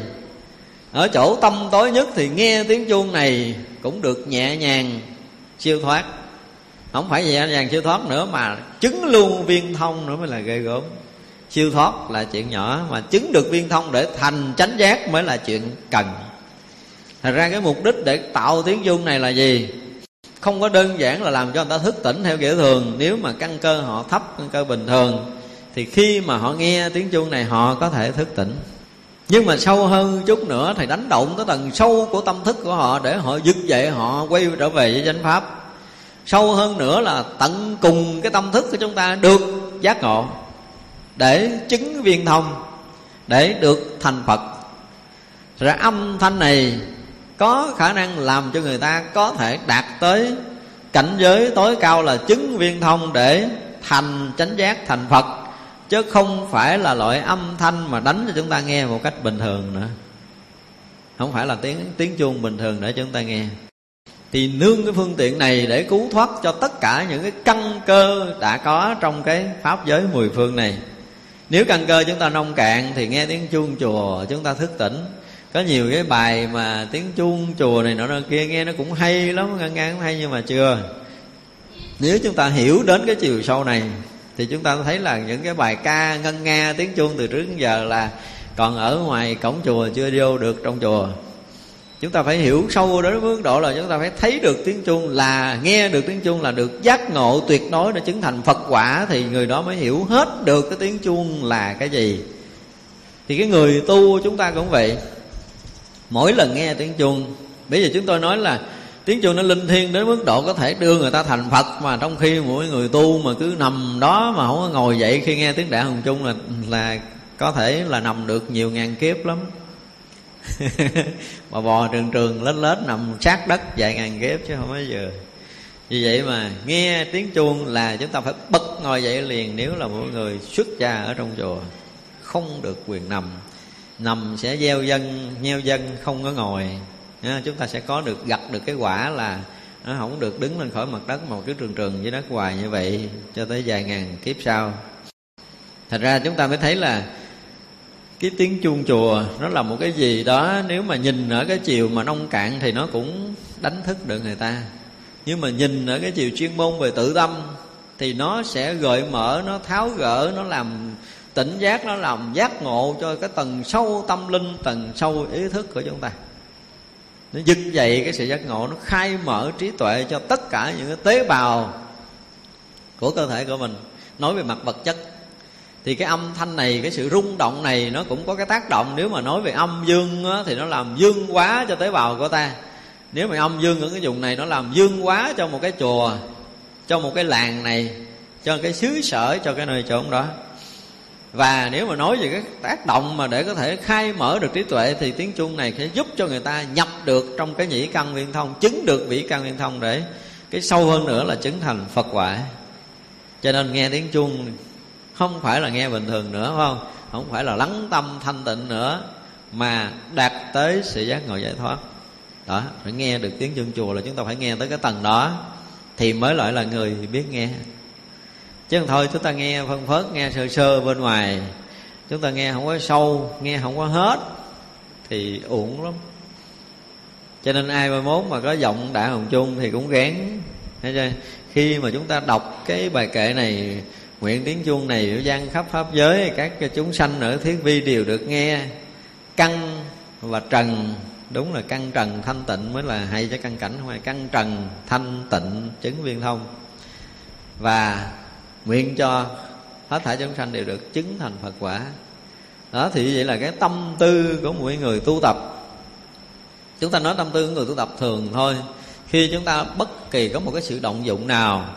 ở chỗ tâm tối nhất, thì nghe tiếng chuông này cũng được nhẹ nhàng siêu thoát. Không phải nhẹ nhàng siêu thoát nữa, mà chứng luôn viên thông nữa mới là ghê gớm. Siêu thoát là chuyện nhỏ, mà chứng được viên thông để thành chánh giác mới là chuyện cần. Thật ra cái mục đích để tạo tiếng chuông này là gì? Không có đơn giản là làm cho người ta thức tỉnh theo kiểu thường. Nếu mà căn cơ họ thấp, căn cơ bình thường, thì khi mà họ nghe tiếng chuông này họ có thể thức tỉnh. Nhưng mà sâu hơn chút nữa thì đánh động tới tầng sâu của tâm thức của họ, để họ vực dậy, họ quay trở về với chánh pháp. Sâu hơn nữa là tận cùng cái tâm thức của chúng ta được giác ngộ, để chứng viên thông, để được thành Phật. Rồi âm thanh này có khả năng làm cho người ta có thể đạt tới cảnh giới tối cao là chứng viên thông để thành chánh giác, thành Phật, chứ không phải là loại âm thanh mà đánh cho chúng ta nghe một cách bình thường nữa. Không phải là tiếng chuông bình thường để chúng ta nghe. Thì nương cái phương tiện này để cứu thoát cho tất cả những cái căn cơ đã có trong cái pháp giới mười phương này. Nếu căn cơ chúng ta nông cạn thì nghe tiếng chuông chùa chúng ta thức tỉnh. Có nhiều cái bài mà tiếng chuông chùa này nọ kia nghe nó cũng hay lắm, ngang cũng hay, nhưng mà chưa Nếu chúng ta hiểu đến cái chiều sâu này thì chúng ta thấy là những cái bài ca ngân nga tiếng chuông từ trước đến giờ là còn ở ngoài cổng chùa, chưa vô được trong chùa. Chúng ta phải hiểu sâu đến mức độ là chúng ta phải thấy được tiếng chuông, là nghe được tiếng chuông là được giác ngộ tuyệt đối để chứng thành Phật quả, thì người đó mới hiểu hết được cái tiếng chuông là cái gì. Thì cái người tu chúng ta cũng vậy. Mỗi lần nghe tiếng chuông, bây giờ chúng tôi nói là tiếng chuông nó linh thiêng đến mức độ có thể đưa người ta thành Phật, mà trong khi mỗi người tu mà cứ nằm đó mà không có ngồi dậy khi nghe tiếng Đại Hồng Chung là có thể là nằm được nhiều ngàn kiếp lắm. Mà bò trường lết lết nằm sát đất vài ngàn kiếp chứ không có vừa. Vì vậy mà nghe tiếng chuông là chúng ta phải bật ngồi dậy liền. Nếu là mỗi người xuất gia ở trong chùa không được quyền nằm. Nằm sẽ nheo dân không có ngồi. Chúng ta sẽ có được gặp được cái quả là nó không được đứng lên khỏi mặt đất mà cứ trường dưới đất hoài như vậy cho tới vài ngàn kiếp sau. Thật ra chúng ta mới thấy là cái tiếng chuông chùa nó là một cái gì đó, nếu mà nhìn ở cái chiều mà nông cạn thì nó cũng đánh thức được người ta. Nhưng mà nhìn ở cái chiều chuyên môn về tự tâm thì nó sẽ gợi mở, nó tháo gỡ, nó làm tỉnh giác, nó làm giác ngộ cho cái tầng sâu tâm linh, tầng sâu ý thức của chúng ta. Nó vực dậy cái sự giác ngộ, nó khai mở trí tuệ cho tất cả những cái tế bào của cơ thể của mình. Nói về mặt vật chất thì cái âm thanh này, cái sự rung động này nó cũng có cái tác động. Nếu mà nói về âm dương á, thì nó làm dương hóa cho tế bào của ta. Nếu mà âm dương ở cái vùng này nó làm dương hóa cho một cái chùa, cho một cái làng này, cho cái xứ sở, cho cái nơi chốn đó. Và nếu mà nói về cái tác động mà để có thể khai mở được trí tuệ thì tiếng chuông này sẽ giúp cho người ta nhập được trong cái nhĩ căn viên thông, chứng được vĩ căn viên thông, để cái sâu hơn nữa là chứng thành Phật quả. Cho nên nghe tiếng chuông không phải là nghe bình thường nữa, phải không? Không phải là lắng tâm thanh tịnh nữa, mà đạt tới sự giác ngộ giải thoát. Đó, phải nghe được tiếng chuông chùa là chúng ta phải nghe tới cái tầng đó thì mới lại là người biết nghe. Chứ không thôi chúng ta nghe phân phớt, nghe sơ sơ bên ngoài, chúng ta nghe không có sâu, nghe không có hết thì uổng lắm. Cho nên ai mai mốt mà có giọng Đại Hồng Chung thì cũng gán. Khi mà chúng ta đọc cái bài kệ này, nguyện tiếng chuông này biểu vang khắp pháp giới, các chúng sanh ở thiết vi đều được nghe. Căn và trần, đúng là căn trần thanh tịnh mới là hay, cho căn cảnh không phải. Căn trần thanh tịnh chứng viên thông. Và nguyện cho hết thảy chúng sanh đều được chứng thành Phật quả. Đó, thì vậy là cái tâm tư của mỗi người tu tập. Chúng ta nói tâm tư của người tu tập thường thôi. Khi chúng ta bất kỳ có một cái sự động dụng nào,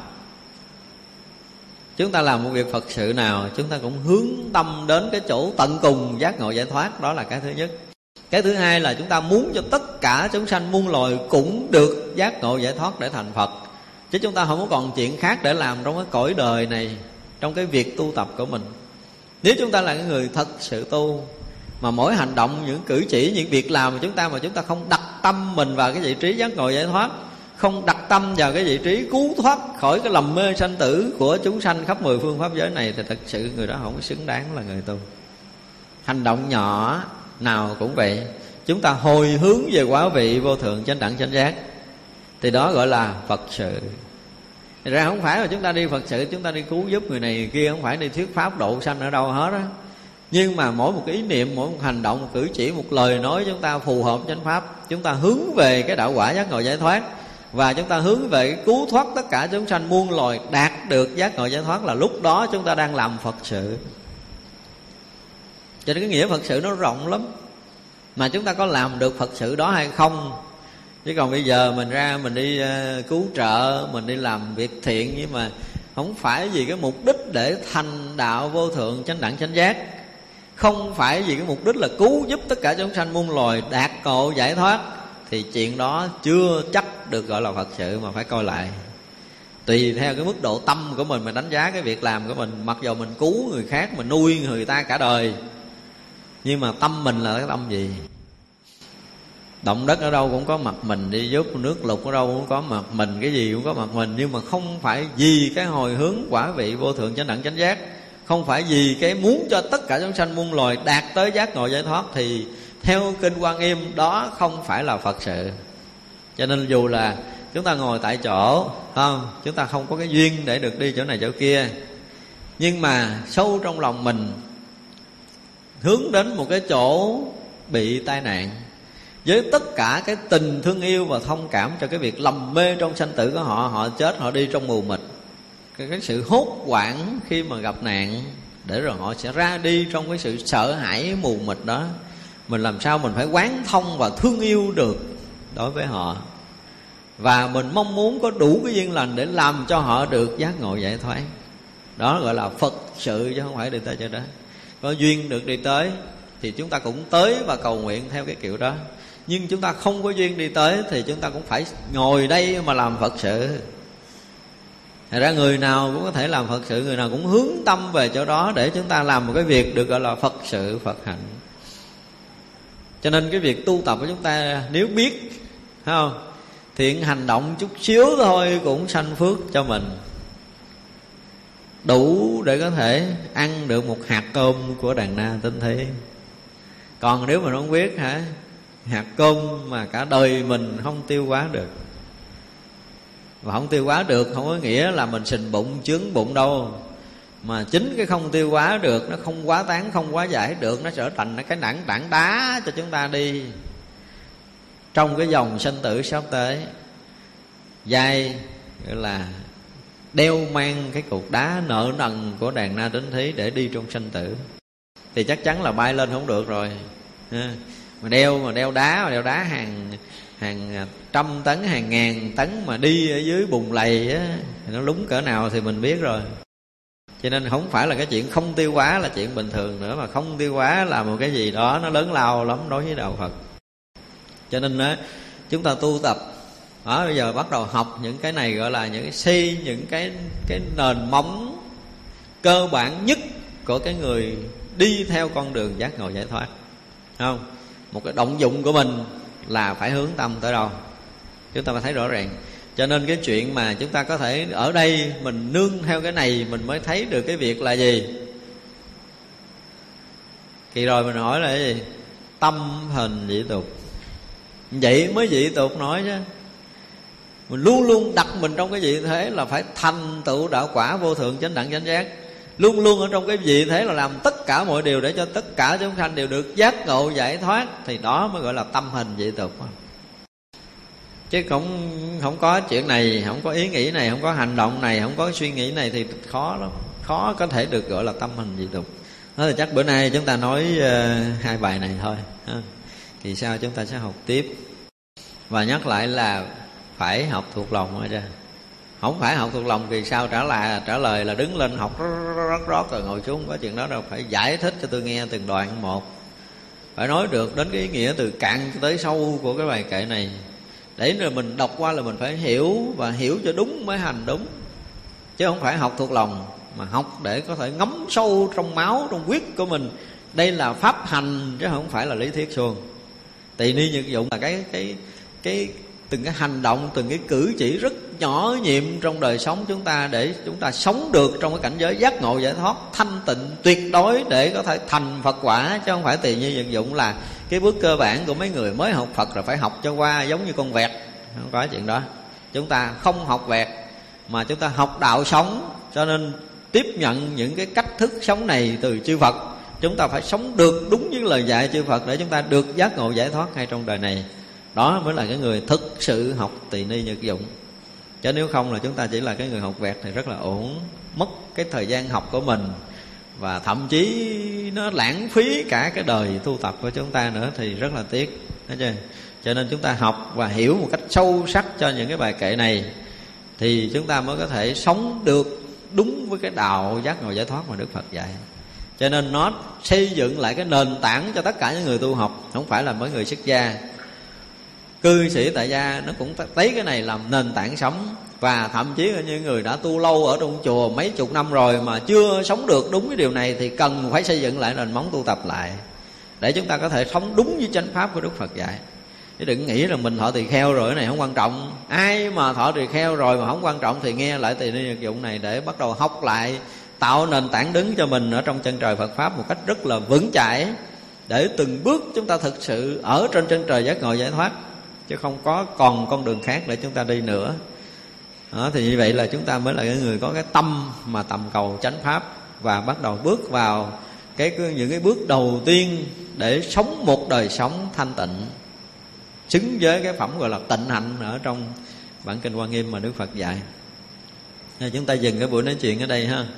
chúng ta làm một việc Phật sự nào, chúng ta cũng hướng tâm đến cái chỗ tận cùng giác ngộ giải thoát. Đó là cái thứ nhất. Cái thứ hai là chúng ta muốn cho tất cả chúng sanh muôn loài cũng được giác ngộ giải thoát để thành Phật. Chứ chúng ta không có còn chuyện khác để làm trong cái cõi đời này, trong cái việc tu tập của mình. Nếu chúng ta là cái người thật sự tu, mà mỗi hành động, những cử chỉ, những việc làm mà chúng ta không đặt tâm mình vào cái vị trí giác ngộ giải thoát, không đặt tâm vào cái vị trí cứu thoát khỏi cái lầm mê sanh tử của chúng sanh khắp 10 phương pháp giới này, thì thật sự người đó không có xứng đáng là người tu. Hành động nhỏ nào cũng vậy, chúng ta hồi hướng về quả vị vô thượng chánh đẳng chánh giác, thì đó gọi là Phật sự. Thật ra không phải là chúng ta đi Phật sự, chúng ta đi cứu giúp người này người kia, không phải đi thuyết pháp độ sanh ở đâu hết á. Nhưng mà mỗi một cái ý niệm, mỗi một hành động, một cử chỉ, một lời nói chúng ta phù hợp chánh pháp, chúng ta hướng về cái đạo quả giác ngộ giải thoát, và chúng ta hướng về cái cứu thoát tất cả chúng sanh muôn loài đạt được giác ngộ giải thoát, là lúc đó chúng ta đang làm Phật sự. Cho nên cái nghĩa Phật sự nó rộng lắm, mà chúng ta có làm được Phật sự đó hay không. Chứ còn bây giờ mình ra mình đi cứu trợ, mình đi làm việc thiện, nhưng mà không phải vì cái mục đích để thành đạo vô thượng chánh đẳng chánh giác, không phải vì cái mục đích là cứu giúp tất cả chúng sanh muôn loài đạt ngộ giải thoát, thì chuyện đó chưa chắc được gọi là Phật sự, mà phải coi lại. Tùy theo cái mức độ tâm của mình đánh giá cái việc làm của mình. Mặc dù mình cứu người khác, mình nuôi người ta cả đời, nhưng mà tâm mình là cái tâm gì? Động đất ở đâu cũng có mặt mình đi giúp, nước lụt ở đâu cũng có mặt mình, cái gì cũng có mặt mình. Nhưng mà không phải vì cái hồi hướng quả vị vô thượng chánh đẳng chánh giác, không phải vì cái muốn cho tất cả chúng sanh muôn loài đạt tới giác ngộ giải thoát, thì theo Kinh Quan Nghiêm đó không phải là Phật sự. Cho nên dù là chúng ta ngồi tại chỗ, không, chúng ta không có cái duyên để được đi chỗ này chỗ kia, nhưng mà sâu trong lòng mình hướng đến một cái chỗ bị tai nạn, với tất cả cái tình thương yêu và thông cảm cho cái việc lầm mê trong sanh tử của họ. Họ chết, họ đi trong mù mịt, cái sự hốt hoảng khi mà gặp nạn, để rồi họ sẽ ra đi trong cái sự sợ hãi mù mịt đó. Mình làm sao mình phải quán thông và thương yêu được đối với họ, và mình mong muốn có đủ cái duyên lành để làm cho họ được giác ngộ giải thoát. Đó gọi là Phật sự, chứ không phải đi tới chỗ đó. Có duyên được đi tới thì chúng ta cũng tới và cầu nguyện theo cái kiểu đó. Nhưng chúng ta không có duyên đi tới thì chúng ta cũng phải ngồi đây mà làm Phật sự. Thật ra người nào cũng có thể làm Phật sự, người nào cũng hướng tâm về chỗ đó để chúng ta làm một cái việc được gọi là Phật sự, Phật hạnh. Cho nên cái việc tu tập của chúng ta, nếu biết, thấy không, thiện hành động chút xíu thôi cũng sanh phước cho mình, đủ để có thể ăn được một hạt cơm của đàn na tinh thí. Còn nếu mà không biết hả, hạt cơm mà cả đời mình không tiêu hóa được. Và không tiêu hóa được không có nghĩa là mình sình bụng, chướng bụng đâu, mà chính cái không tiêu hóa được, nó không quá tán, không quá giải được, nó trở thành cái tảng đá cho chúng ta đi trong cái dòng sanh tử sắp tới. Dai gọi là đeo mang cái cục đá nợ nần của đàn na tính thí để đi trong sanh tử, thì chắc chắn là bay lên không được rồi. Mà đeo đá hàng trăm tấn, hàng ngàn tấn mà đi ở dưới bùn lầy á, thì nó lúng cỡ nào thì mình biết rồi. Cho nên không phải là cái chuyện không tiêu hóa là chuyện bình thường nữa, mà không tiêu hóa là một cái gì đó nó lớn lao lắm đối với đạo Phật. Cho nên á, chúng ta tu tập bây giờ bắt đầu học những cái này, gọi là những cái xây những cái nền móng cơ bản nhất của cái người đi theo con đường giác ngộ giải thoát. Không, một cái động dụng của mình là phải hướng tâm tới đâu, chúng ta phải thấy rõ ràng. Cho nên cái chuyện mà chúng ta có thể ở đây mình nương theo cái này, mình mới thấy được cái việc là gì. Kỳ rồi mình hỏi là cái gì? Tâm hình dị tục. Vậy mới dị tục nói chứ. Mình luôn luôn đặt mình trong cái vị thế là phải thành tựu đạo quả vô thượng chánh đẳng chánh giác. Luôn luôn ở trong cái vị thế là làm tất cả mọi điều để cho tất cả chúng sanh đều được giác ngộ giải thoát. Thì đó mới gọi là tâm hình dị tục. Chứ không có chuyện này, không có ý nghĩ này, không có hành động này, không có suy nghĩ này thì khó lắm. Khó có thể được gọi là tâm hình dị tục. Đó thì chắc bữa nay chúng ta nói 2 bài này thôi. Thì sau chúng ta sẽ học tiếp. Và nhắc lại là phải học thuộc lòng thôi ra. Không phải học thuộc lòng thì sao trả lời là đứng lên học rót rồi ngồi xuống, có chuyện đó đâu. Phải giải thích cho tôi nghe từng đoạn một. Phải nói được đến cái ý nghĩa từ cạn tới sâu của cái bài kệ này, để rồi mình đọc qua là mình phải hiểu, và hiểu cho đúng mới hành đúng. Chứ không phải học thuộc lòng, mà học để có thể ngấm sâu trong máu, trong huyết của mình. Đây là pháp hành chứ không phải là lý thuyết suông. Tỳ ni nhật dụng là cái từng cái hành động, từng cái cử chỉ rất nhỏ nhiệm trong đời sống chúng ta, để chúng ta sống được trong cái cảnh giới giác ngộ giải thoát thanh tịnh tuyệt đối, để có thể thành Phật quả. Chứ không phải tỳ ni nhật dụng là cái bước cơ bản của mấy người mới học Phật là phải học cho qua giống như con vẹt. Không có chuyện đó. Chúng ta không học vẹt mà chúng ta học đạo sống. Cho nên tiếp nhận những cái cách thức sống này từ chư Phật, chúng ta phải sống được đúng như lời dạy chư Phật để chúng ta được giác ngộ giải thoát ngay trong đời này. Đó mới là cái người thực sự học tỳ ni nhật dụng. Chứ nếu không là chúng ta chỉ là cái người học vẹt thì rất là ổn, mất cái thời gian học của mình, và thậm chí nó lãng phí cả cái đời tu tập của chúng ta nữa, thì rất là tiếc. Thấy chưa? Cho nên chúng ta học và hiểu một cách sâu sắc cho những cái bài kệ này, thì chúng ta mới có thể sống được đúng với cái đạo giác ngộ giải thoát mà Đức Phật dạy. Cho nên nó xây dựng lại cái nền tảng cho tất cả những người tu học, không phải là mấy người xuất gia. Cư sĩ tại gia nó cũng lấy cái này làm nền tảng sống. Và thậm chí là những người đã tu lâu ở trong chùa mấy chục năm rồi mà chưa sống được đúng cái điều này, thì cần phải xây dựng lại nền móng tu tập lại, để chúng ta có thể sống đúng như chánh pháp của Đức Phật dạy. Chứ đừng nghĩ là mình thọ tỳ kheo rồi cái này không quan trọng. Ai mà thọ tỳ kheo rồi mà không quan trọng thì nghe lại tỳ ni nhật dụng này để bắt đầu học lại, tạo nền tảng đứng cho mình ở trong chân trời Phật pháp một cách rất là vững chãi, để từng bước chúng ta thực sự ở trên chân trời giác ngộ giải thoát. chứ không có còn con đường khác để chúng ta đi nữa. Đó, thì như vậy là chúng ta mới là cái người có cái tâm mà tầm cầu chánh pháp, và bắt đầu bước vào những cái bước đầu tiên để sống một đời sống thanh tịnh, xứng với cái phẩm gọi là tịnh hạnh ở trong bản kinh Hoa Nghiêm mà Đức Phật dạy. Chúng ta dừng cái buổi nói chuyện ở đây ha.